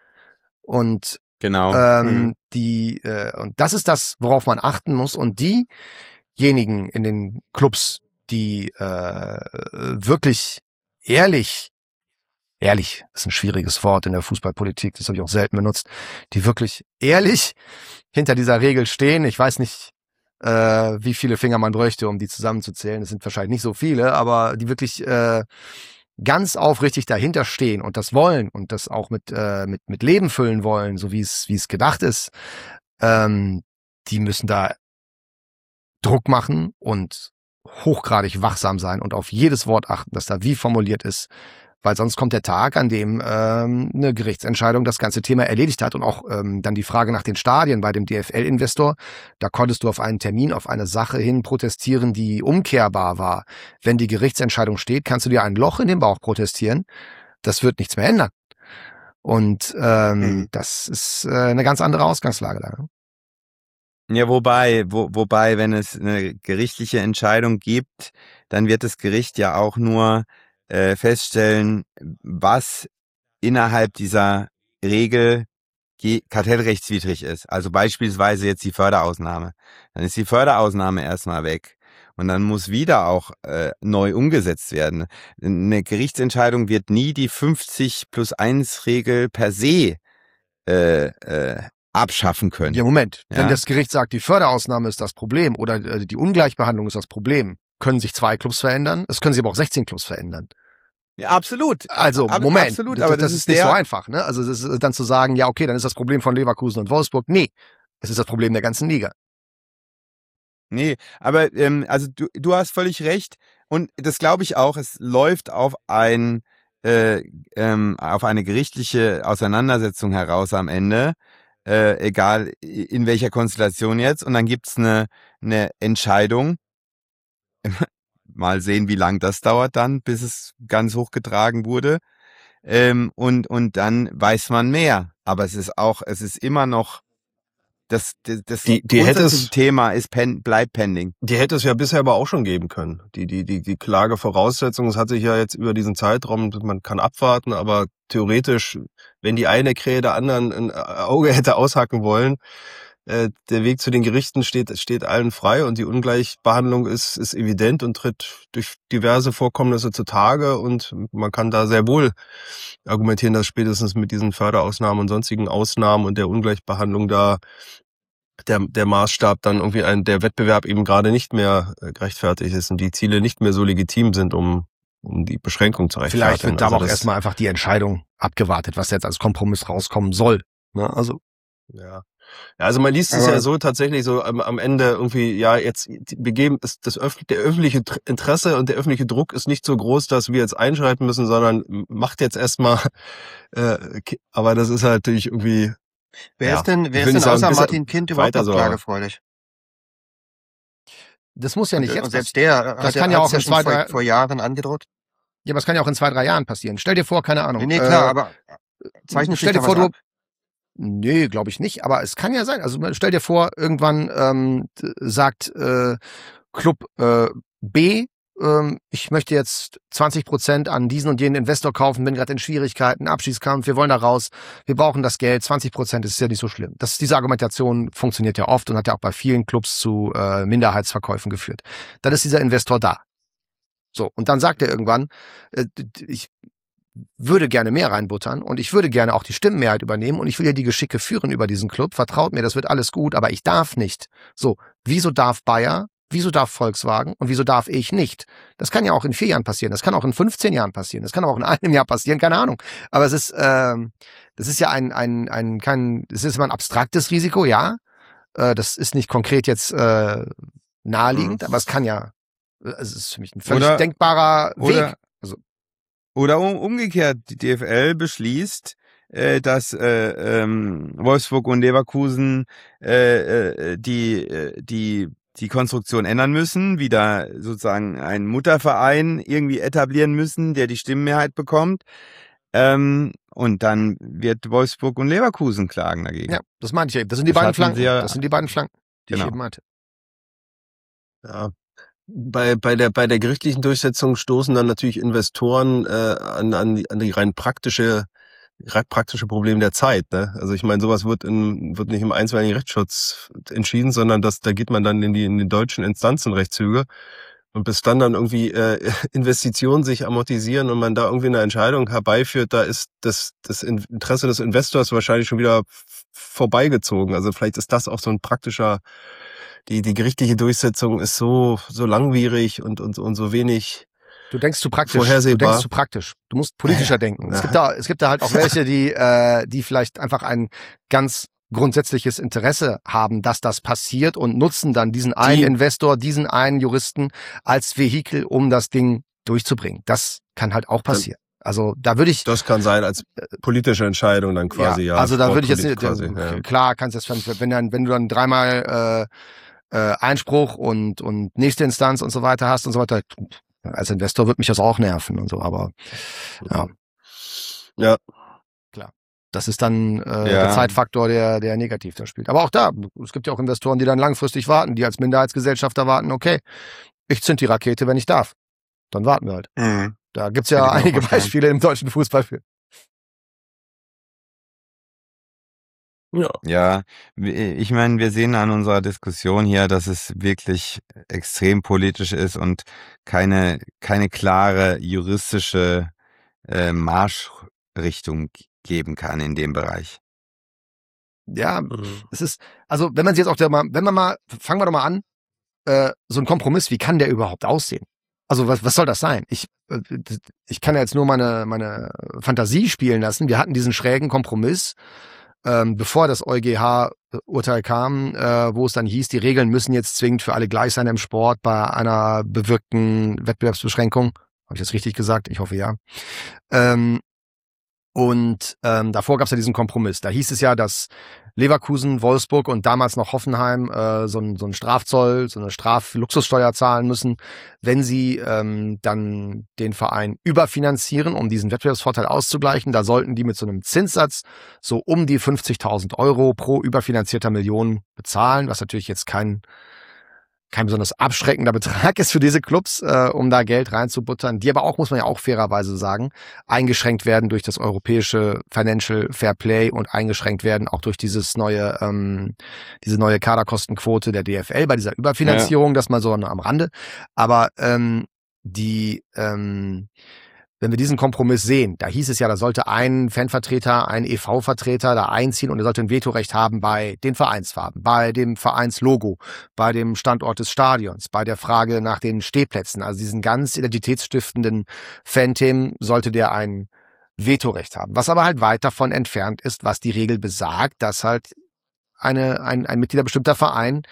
Und genau. ähm, Mhm. die äh, und das ist das, worauf man achten muss. Und diejenigen in den Clubs, die äh, wirklich ehrlich Ehrlich ist ein schwieriges Wort in der Fußballpolitik, das habe ich auch selten benutzt, die wirklich ehrlich hinter dieser Regel stehen. Ich weiß nicht, äh, wie viele Finger man bräuchte, um die zusammenzuzählen. Es sind wahrscheinlich nicht so viele, aber die wirklich äh, ganz aufrichtig dahinter stehen und das wollen und das auch mit äh, mit mit Leben füllen wollen, so wie es wie es gedacht ist. Ähm, die müssen da Druck machen und hochgradig wachsam sein und auf jedes Wort achten, das da wie formuliert ist. Weil sonst kommt der Tag, an dem ähm, eine Gerichtsentscheidung das ganze Thema erledigt hat. Und auch ähm, dann die Frage nach den Stadien bei dem D F L-Investor, da konntest du auf einen Termin, auf eine Sache hin protestieren, die umkehrbar war. Wenn die Gerichtsentscheidung steht, kannst du dir ein Loch in den Bauch protestieren. Das wird nichts mehr ändern. Und ähm, Mhm. das ist äh, eine ganz andere Ausgangslage da. Ne? Ja, wobei, wo, wobei, wenn es eine gerichtliche Entscheidung gibt, dann wird das Gericht ja auch nur äh, feststellen, was innerhalb dieser Regel ge- kartellrechtswidrig ist. Also beispielsweise jetzt die Förderausnahme. Dann ist die Förderausnahme erstmal weg. Und dann muss wieder auch äh, neu umgesetzt werden. Eine Gerichtsentscheidung wird nie die fünfzig plus eins Regel per se äh, äh, abschaffen können. Ja, Moment. Ja. Wenn das Gericht sagt, die Förderausnahme ist das Problem oder äh, die Ungleichbehandlung ist das Problem, können sich zwei Clubs verändern. Es können sich aber auch sechzehn Clubs verändern. Ja, absolut. Also, Ab- Moment. absolut, das, aber das das ist ist nicht der- so einfach, ne? Also, das ist dann zu sagen, ja, okay, dann ist das Problem von Leverkusen und Wolfsburg. Nee. Es ist das Problem der ganzen Liga. Nee, aber ähm, also du, du hast völlig recht und das glaube ich auch, es läuft auf ein äh, ähm, auf eine gerichtliche Auseinandersetzung heraus am Ende, äh, egal in welcher Konstellation jetzt, und dann gibt's eine eine Entscheidung. Mal sehen, wie lang das dauert dann, bis es ganz hochgetragen wurde. Ähm, und und dann weiß man mehr, aber es ist auch, es ist immer noch das, das, das Die, die hätte es, Thema ist pen, bleibt pending. Die hätte es ja bisher aber auch schon geben können. Die, die, die, die Klagevoraussetzung, es hat sich ja jetzt über diesen Zeitraum, man kann abwarten, aber theoretisch, wenn die eine Krähe der anderen ein Auge hätte aushacken wollen, äh, der Weg zu den Gerichten steht, steht allen frei und die Ungleichbehandlung ist, ist evident und tritt durch diverse Vorkommnisse zutage und man kann da sehr wohl argumentieren, dass spätestens mit diesen Förderausnahmen und sonstigen Ausnahmen und der Ungleichbehandlung da der, der Maßstab dann irgendwie ein, der Wettbewerb eben gerade nicht mehr gerechtfertigt ist und die Ziele nicht mehr so legitim sind, um, um die Beschränkung zu rechtfertigen. Vielleicht wird da also aber auch erstmal einfach die Entscheidung abgewartet, was jetzt als Kompromiss rauskommen soll. Ne? Also, ja. Ja, also man liest es ja so tatsächlich so am, am Ende irgendwie, ja, jetzt, wir geben, das, das öff, der öffentliche Interesse und der öffentliche Druck ist nicht so groß, dass wir jetzt einschreiten müssen, sondern macht jetzt erstmal, äh, aber das ist halt natürlich irgendwie. Wer ja, ist denn, wer ist denn außer Martin Kind überhaupt noch klagefreudig? Das muss ja nicht und, jetzt. Und selbst der, das kann ja auch in ja zwei, vor, drei, vor Jahren angedroht. Ja, aber es kann ja auch in zwei, drei Jahren passieren. Stell dir vor, keine Ahnung. Nee, nee klar, äh, aber zeichnet stell sich dir da vor, was du, ab? Nee, glaube ich nicht, aber es kann ja sein. Also stell dir vor, irgendwann ähm, sagt äh, Club äh, B, ähm, ich möchte jetzt zwanzig Prozent an diesen und jenen Investor kaufen, bin gerade in Schwierigkeiten, Abschiedskampf, wir wollen da raus, wir brauchen das Geld, zwanzig Prozent, das ist ja nicht so schlimm. Das, diese Argumentation funktioniert ja oft und hat ja auch bei vielen Clubs zu äh, Minderheitsverkäufen geführt. Dann ist dieser Investor da. So, und dann sagt er irgendwann, äh, ich würde gerne mehr reinbuttern und ich würde gerne auch die Stimmenmehrheit übernehmen und ich will ja die Geschicke führen über diesen Club. Vertraut mir, das wird alles gut, aber ich darf nicht. So, wieso darf Bayer, wieso darf Volkswagen und wieso darf ich nicht? Das kann ja auch in vier Jahren passieren, das kann auch in fünfzehn Jahren passieren, das kann auch in einem Jahr passieren, keine Ahnung. Aber es ist, ähm, das ist ja ein, ein, ein, kein, es ist immer ein abstraktes Risiko, ja. Äh, das ist nicht konkret jetzt äh, naheliegend, mhm. aber es kann ja, es ist für mich ein völlig oder, denkbarer Weg. Oder, also, Oder um, umgekehrt, die D F L beschließt, äh, dass äh, ähm, Wolfsburg und Leverkusen äh, äh, die äh, die die Konstruktion ändern müssen, wieder sozusagen einen Mutterverein irgendwie etablieren müssen, der die Stimmenmehrheit bekommt. Ähm, und dann wird Wolfsburg und Leverkusen klagen dagegen. Ja, das meinte ich eben. Das sind die das beiden Flanken. Ja, das sind die beiden Flanken, die genau. ich eben meinte. Ja. Bei, bei der, bei der gerichtlichen Durchsetzung stoßen dann natürlich Investoren, äh, an, an die, an die rein praktische, rein praktische Problem der Zeit, ne? Also ich meine, sowas wird in, wird nicht im einstweiligen Rechtsschutz entschieden, sondern das, da geht man dann in die, in die deutschen Instanzenrechtszüge. Und bis dann dann irgendwie, äh, Investitionen sich amortisieren und man da irgendwie eine Entscheidung herbeiführt, da ist das, das Interesse des Investors wahrscheinlich schon wieder vorbeigezogen. Also vielleicht ist das auch so ein praktischer, Die, die gerichtliche Durchsetzung ist so, so langwierig und, und, und so wenig. Du denkst zu praktisch. Vorhersehbar. Du denkst zu praktisch. Du musst politischer denken. Ja. Es gibt da, es gibt da halt auch welche, die, äh, die vielleicht einfach ein ganz grundsätzliches Interesse haben, dass das passiert und nutzen dann diesen einen die, Investor, diesen einen Juristen als Vehikel, um das Ding durchzubringen. Das kann halt auch passieren. Also da würde ich. Das kann sein als politische Entscheidung dann quasi, ja. ja also da würde ich jetzt nicht, quasi, ja. Klar, kannst du das, wenn dann, wenn du dann dreimal äh, äh, Einspruch und und nächste Instanz und so weiter hast und so weiter, als Investor wird mich das auch nerven und so, aber ja. Ja. Klar. Das ist dann äh, ja. der Zeitfaktor, der der negativ da spielt. Aber auch da, es gibt ja auch Investoren, die dann langfristig warten, die als Minderheitsgesellschafter warten, okay, ich zünd die Rakete, wenn ich darf. Dann warten wir halt. Mhm. Da gibt's ja einige Beispiele im deutschen Fußball für. Ja. Ja, ich meine, wir sehen an unserer Diskussion hier, dass es wirklich extrem politisch ist und keine keine klare juristische äh, Marschrichtung geben kann in dem Bereich. Ja, es ist, also wenn man sich jetzt auch, der mal, wenn man mal, fangen wir doch mal an, äh, so ein Kompromiss, wie kann der überhaupt aussehen? Also was, was soll das sein? Ich, ich kann ja jetzt nur meine, meine Fantasie spielen lassen. Wir hatten diesen schrägen Kompromiss, ähm, bevor das EuGH-Urteil kam, äh, wo es dann hieß, die Regeln müssen jetzt zwingend für alle gleich sein im Sport bei einer bewirkten Wettbewerbsbeschränkung. Habe ich das richtig gesagt? Ich hoffe ja. Ähm, Und ähm, davor gab es ja diesen Kompromiss. Da hieß es ja, dass Leverkusen, Wolfsburg und damals noch Hoffenheim äh, so, ein, so einen Strafzoll, so eine Strafluxussteuer zahlen müssen, wenn sie ähm, dann den Verein überfinanzieren, um diesen Wettbewerbsvorteil auszugleichen. Da sollten die mit so einem Zinssatz so um die fünfzigtausend Euro pro überfinanzierter Million bezahlen, was natürlich jetzt kein kein besonders abschreckender Betrag ist für diese Clubs, äh, um da Geld reinzubuttern, die aber auch, muss man ja auch fairerweise sagen, eingeschränkt werden durch das europäische Financial Fair Play und eingeschränkt werden auch durch dieses neue, ähm, diese neue Kaderkostenquote der D F L bei dieser Überfinanzierung, ja. Das mal so am Rande. Aber ähm, die, ähm, wenn wir diesen Kompromiss sehen, da hieß es ja, da sollte ein Fanvertreter, ein E V-Vertreter da einziehen und er sollte ein Vetorecht haben bei den Vereinsfarben, bei dem Vereinslogo, bei dem Standort des Stadions, bei der Frage nach den Stehplätzen. Also diesen ganz identitätsstiftenden Fanthemen sollte der ein Vetorecht haben. Was aber halt weit davon entfernt ist, was die Regel besagt, dass halt eine, ein, ein mitgliederbestimmter Verein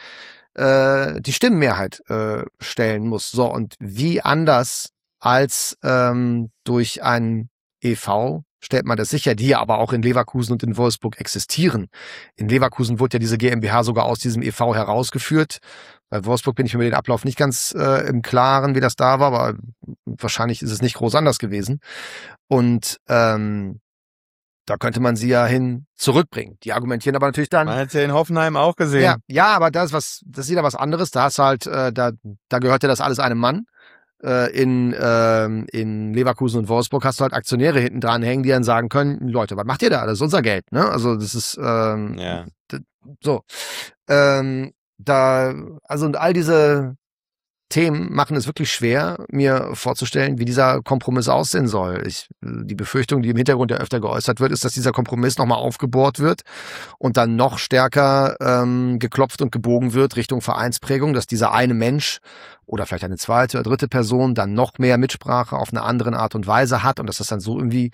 äh, die Stimmenmehrheit äh, stellen muss. So, und wie anders als ähm, durch ein E V stellt man das sicher, die ja aber auch in Leverkusen und in Wolfsburg existieren. In Leverkusen wurde ja diese GmbH sogar aus diesem E V herausgeführt. Bei Wolfsburg bin ich mir mit dem Ablauf nicht ganz äh, im Klaren, wie das da war, aber wahrscheinlich ist es nicht groß anders gewesen. Und ähm, da könnte man sie ja hin zurückbringen. Die argumentieren aber natürlich dann. Man hat es ja in Hoffenheim auch gesehen. Ja, ja, aber das ist was, das ist wieder was anderes. Da hast du halt, äh, da, da gehört ja das alles einem Mann. In, ähm, in Leverkusen und Wolfsburg hast du halt Aktionäre hinten dran hängen, die dann sagen können, Leute, was macht ihr da? Das ist unser Geld, ne? Also das ist ähm, ja. d- so. Ähm, da, also und all diese Themen machen es wirklich schwer, mir vorzustellen, wie dieser Kompromiss aussehen soll. Ich, die Befürchtung, die im Hintergrund ja öfter geäußert wird, ist, dass dieser Kompromiss nochmal aufgebohrt wird und dann noch stärker ähm, geklopft und gebogen wird Richtung Vereinsprägung, dass dieser eine Mensch oder vielleicht eine zweite oder dritte Person dann noch mehr Mitsprache auf eine andere Art und Weise hat und dass das dann so irgendwie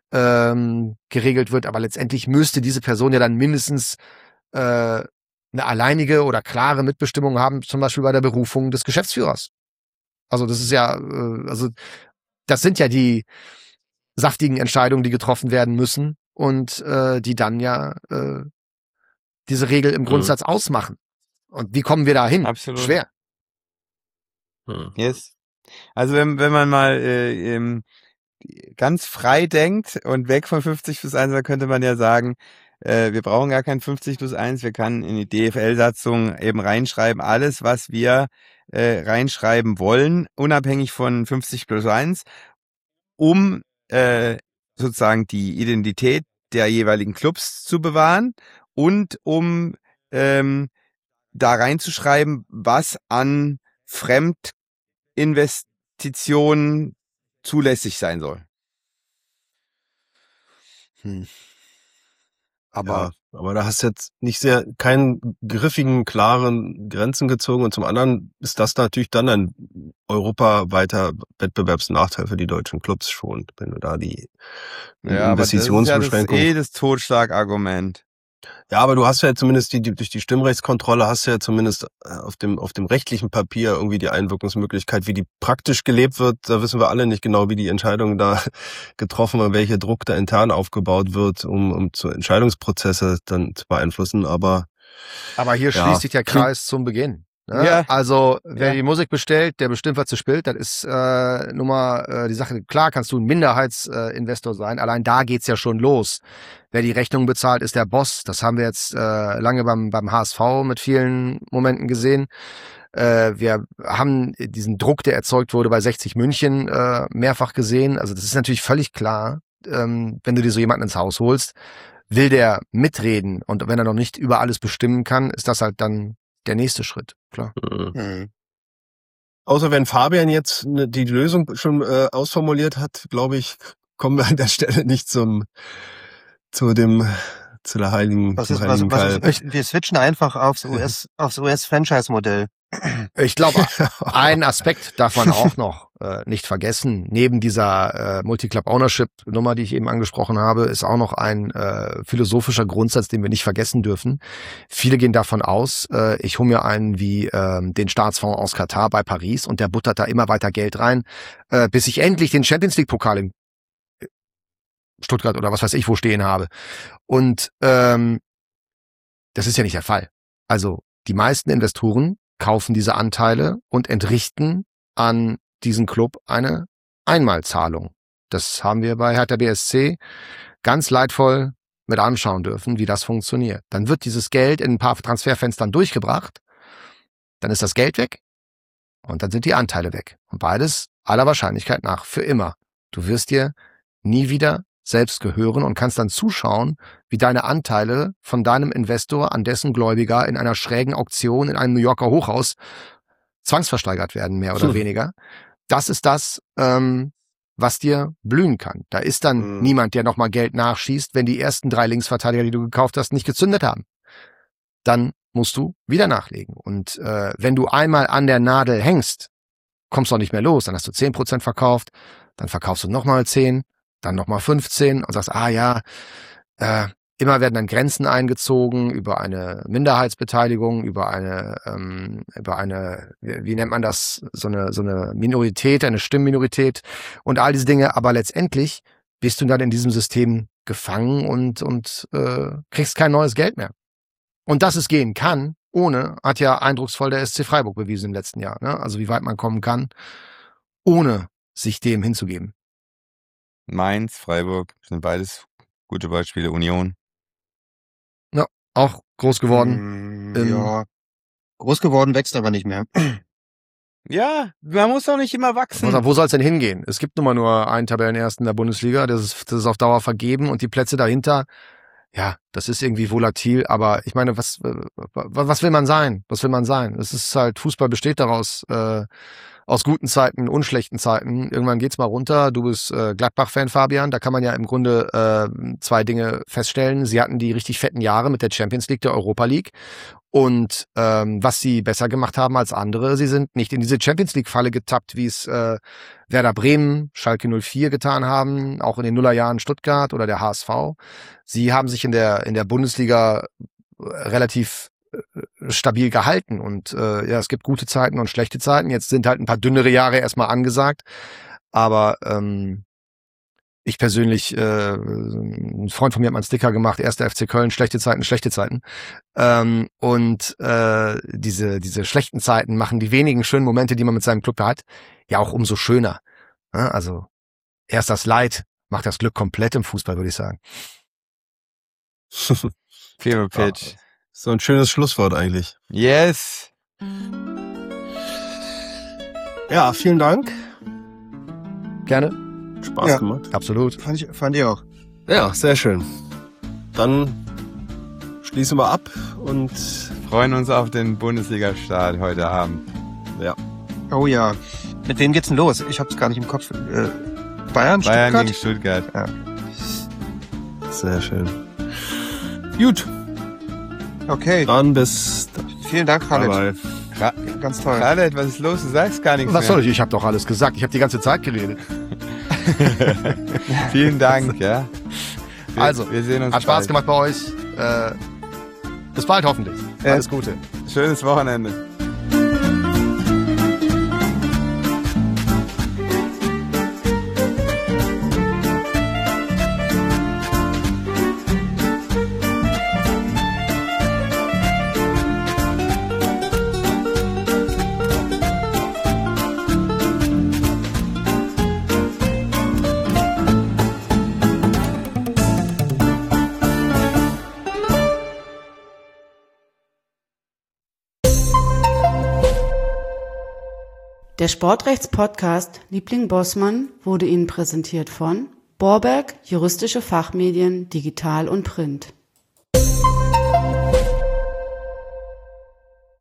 ähm, geregelt wird. Aber letztendlich müsste diese Person ja dann mindestens äh, eine alleinige oder klare Mitbestimmung haben, zum Beispiel bei der Berufung des Geschäftsführers. Also das ist ja, äh, also das sind ja die saftigen Entscheidungen, die getroffen werden müssen und äh, die dann ja äh, diese Regel im Grundsatz mhm. ausmachen. Und wie kommen wir da hin? Absolut. Schwer. Hm. Yes. Also wenn, wenn man mal äh, ähm, ganz frei denkt und weg von fünfzig plus eins, dann könnte man ja sagen, äh, wir brauchen gar kein fünfzig plus eins, wir können in die D F L-Satzung eben reinschreiben, alles, was wir äh, reinschreiben wollen, unabhängig von fünfzig plus eins, um äh, sozusagen die Identität der jeweiligen Clubs zu bewahren und um ähm, da reinzuschreiben, was an Fremdinvestitionen zulässig sein soll. Hm. Aber, ja, aber da hast du jetzt nicht sehr, keinen griffigen, klaren Grenzen gezogen und zum anderen ist das natürlich dann ein europaweiter Wettbewerbsnachteil für die deutschen Clubs schon, wenn du da die ja, Investitionsbeschränkung. Das ist ja das eh das Totschlagargument. Ja, aber du hast ja zumindest die, die durch die Stimmrechtskontrolle hast du ja zumindest auf dem auf dem rechtlichen Papier irgendwie die Einwirkungsmöglichkeit, wie die praktisch gelebt wird. Da wissen wir alle nicht genau, wie die Entscheidungen da getroffen werden, welcher Druck da intern aufgebaut wird, um um zu Entscheidungsprozesse dann zu beeinflussen. Aber aber hier ja. schließt sich der Kreis zum Beginn. Ne? Ja. Also wer ja. die Musik bestellt, der bestimmt, was zu spielt. Das ist äh, nun mal äh, die Sache. Klar kannst du ein Minderheitsinvestor äh, sein. Allein da geht's ja schon los. Wer die Rechnung bezahlt, ist der Boss. Das haben wir jetzt äh, lange beim beim H S V mit vielen Momenten gesehen. Äh, wir haben diesen Druck, der erzeugt wurde bei sechzig München, äh, mehrfach gesehen. Also das ist natürlich völlig klar, ähm, wenn du dir so jemanden ins Haus holst, will der mitreden. Und wenn er noch nicht über alles bestimmen kann, ist das halt dann der nächste Schritt, klar. Mhm. Außer wenn Fabian jetzt ne, die Lösung schon äh, ausformuliert hat, glaube ich, kommen wir an der Stelle nicht zum zu dem zu der heiligen, was ist, zum heiligen was, Kalb. was ist, wir switchen einfach aufs U S aufs U S-Franchise-Modell. Ich glaube, einen Aspekt darf man auch noch äh, nicht vergessen. Neben dieser äh, Multi-Club-Ownership-Nummer, die ich eben angesprochen habe, ist auch noch ein äh, philosophischer Grundsatz, den wir nicht vergessen dürfen. Viele gehen davon aus, äh, ich hole mir einen wie äh, den Staatsfonds aus Katar bei Paris und der buttert da immer weiter Geld rein, äh, bis ich endlich den Champions League-Pokal im Stuttgart oder was weiß ich wo stehen habe. Und ähm, das ist ja nicht der Fall. Also die meisten Investoren kaufen diese Anteile und entrichten an diesen Club eine Einmalzahlung. Das haben wir bei Hertha B S C ganz leidvoll mit anschauen dürfen, wie das funktioniert. Dann wird dieses Geld in ein paar Transferfenstern durchgebracht, dann ist das Geld weg und dann sind die Anteile weg. Und beides aller Wahrscheinlichkeit nach für immer. Du wirst dir nie wieder selbst gehören und kannst dann zuschauen, wie deine Anteile von deinem Investor an dessen Gläubiger in einer schrägen Auktion in einem New Yorker Hochhaus zwangsversteigert werden, mehr oder hm. weniger. Das ist das, ähm, was dir blühen kann. Da ist dann hm. niemand, der nochmal Geld nachschießt, wenn die ersten drei Linksverteidiger, die du gekauft hast, nicht gezündet haben. Dann musst du wieder nachlegen. Und äh, wenn du einmal an der Nadel hängst, kommst du auch nicht mehr los. Dann hast du zehn Prozent verkauft, dann verkaufst du nochmal zehn, dann nochmal fünfzehn und sagst, ah ja, äh, immer werden dann Grenzen eingezogen über eine Minderheitsbeteiligung, über eine, ähm, über eine, wie, wie nennt man das, so eine, so eine Minorität, eine Stimmminorität und all diese Dinge. Aber letztendlich bist du dann in diesem System gefangen und, und äh, kriegst kein neues Geld mehr. Und dass es gehen kann, ohne, hat ja eindrucksvoll der S C Freiburg bewiesen im letzten Jahr. Ne? Also wie weit man kommen kann, ohne sich dem hinzugeben. Mainz, Freiburg sind beides gute Beispiele. Union. Ja, auch groß geworden. Mm, ja, groß geworden, wächst aber nicht mehr. Ja, man muss doch nicht immer wachsen. Wo soll es denn hingehen? Es gibt nun mal nur einen Tabellenersten in der Bundesliga, das ist, das ist auf Dauer vergeben und die Plätze dahinter, ja, das ist irgendwie volatil, aber ich meine, was, was will man sein? Was will man sein? Es ist halt, Fußball besteht daraus, äh, aus guten Zeiten und schlechten Zeiten. Irgendwann geht's mal runter. Du bist äh, Gladbach-Fan, Fabian. Da kann man ja im Grunde äh, zwei Dinge feststellen. Sie hatten die richtig fetten Jahre mit der Champions League, der Europa League. Und ähm, was sie besser gemacht haben als andere, sie sind nicht in diese Champions League-Falle getappt, wie es äh, Werder Bremen, Schalke null vier getan haben, auch in den Nullerjahren Stuttgart oder der H S V. Sie haben sich in der in der Bundesliga relativ stabil gehalten und äh, ja, es gibt gute Zeiten und schlechte Zeiten. Jetzt sind halt ein paar dünnere Jahre erstmal angesagt, aber ähm, ich persönlich, äh, ein Freund von mir hat mal einen Sticker gemacht, erster F C Köln, schlechte Zeiten, schlechte Zeiten. Ähm, und äh, diese diese schlechten Zeiten machen die wenigen schönen Momente, die man mit seinem Club hat, ja auch umso schöner. Ja, also erst das Leid macht das Glück komplett im Fußball, würde ich sagen. Fever Pitch. Ja. So ein schönes Schlusswort eigentlich. Yes. Ja, vielen Dank. Gerne. Spaß ja, gemacht. Absolut. Fand ich, fand ich auch. Ja, sehr schön. Dann schließen wir ab und freuen uns auf den Bundesliga-Start heute Abend. Ja. Oh ja. Mit wem geht's denn los? Ich hab's gar nicht im Kopf. Äh, Bayern, Bayern Stuttgart? gegen Stuttgart. Ja. Sehr schön. Gut. Okay. Dann bis. Vielen Dank, Khaled. Bye bye. Ganz toll. Khaled, was ist los? Du sagst gar nichts Was mehr. soll ich? Ich habe doch alles gesagt. Ich habe die ganze Zeit geredet. Vielen Dank, ja. Wir, also, wir sehen uns hat Spaß bald. gemacht bei euch. Äh, bis bald hoffentlich. Äh, Alles Gute. Schönes Wochenende. Der Sportrechts-Podcast Liebling Bossmann wurde Ihnen präsentiert von Borberg, juristische Fachmedien, digital und print.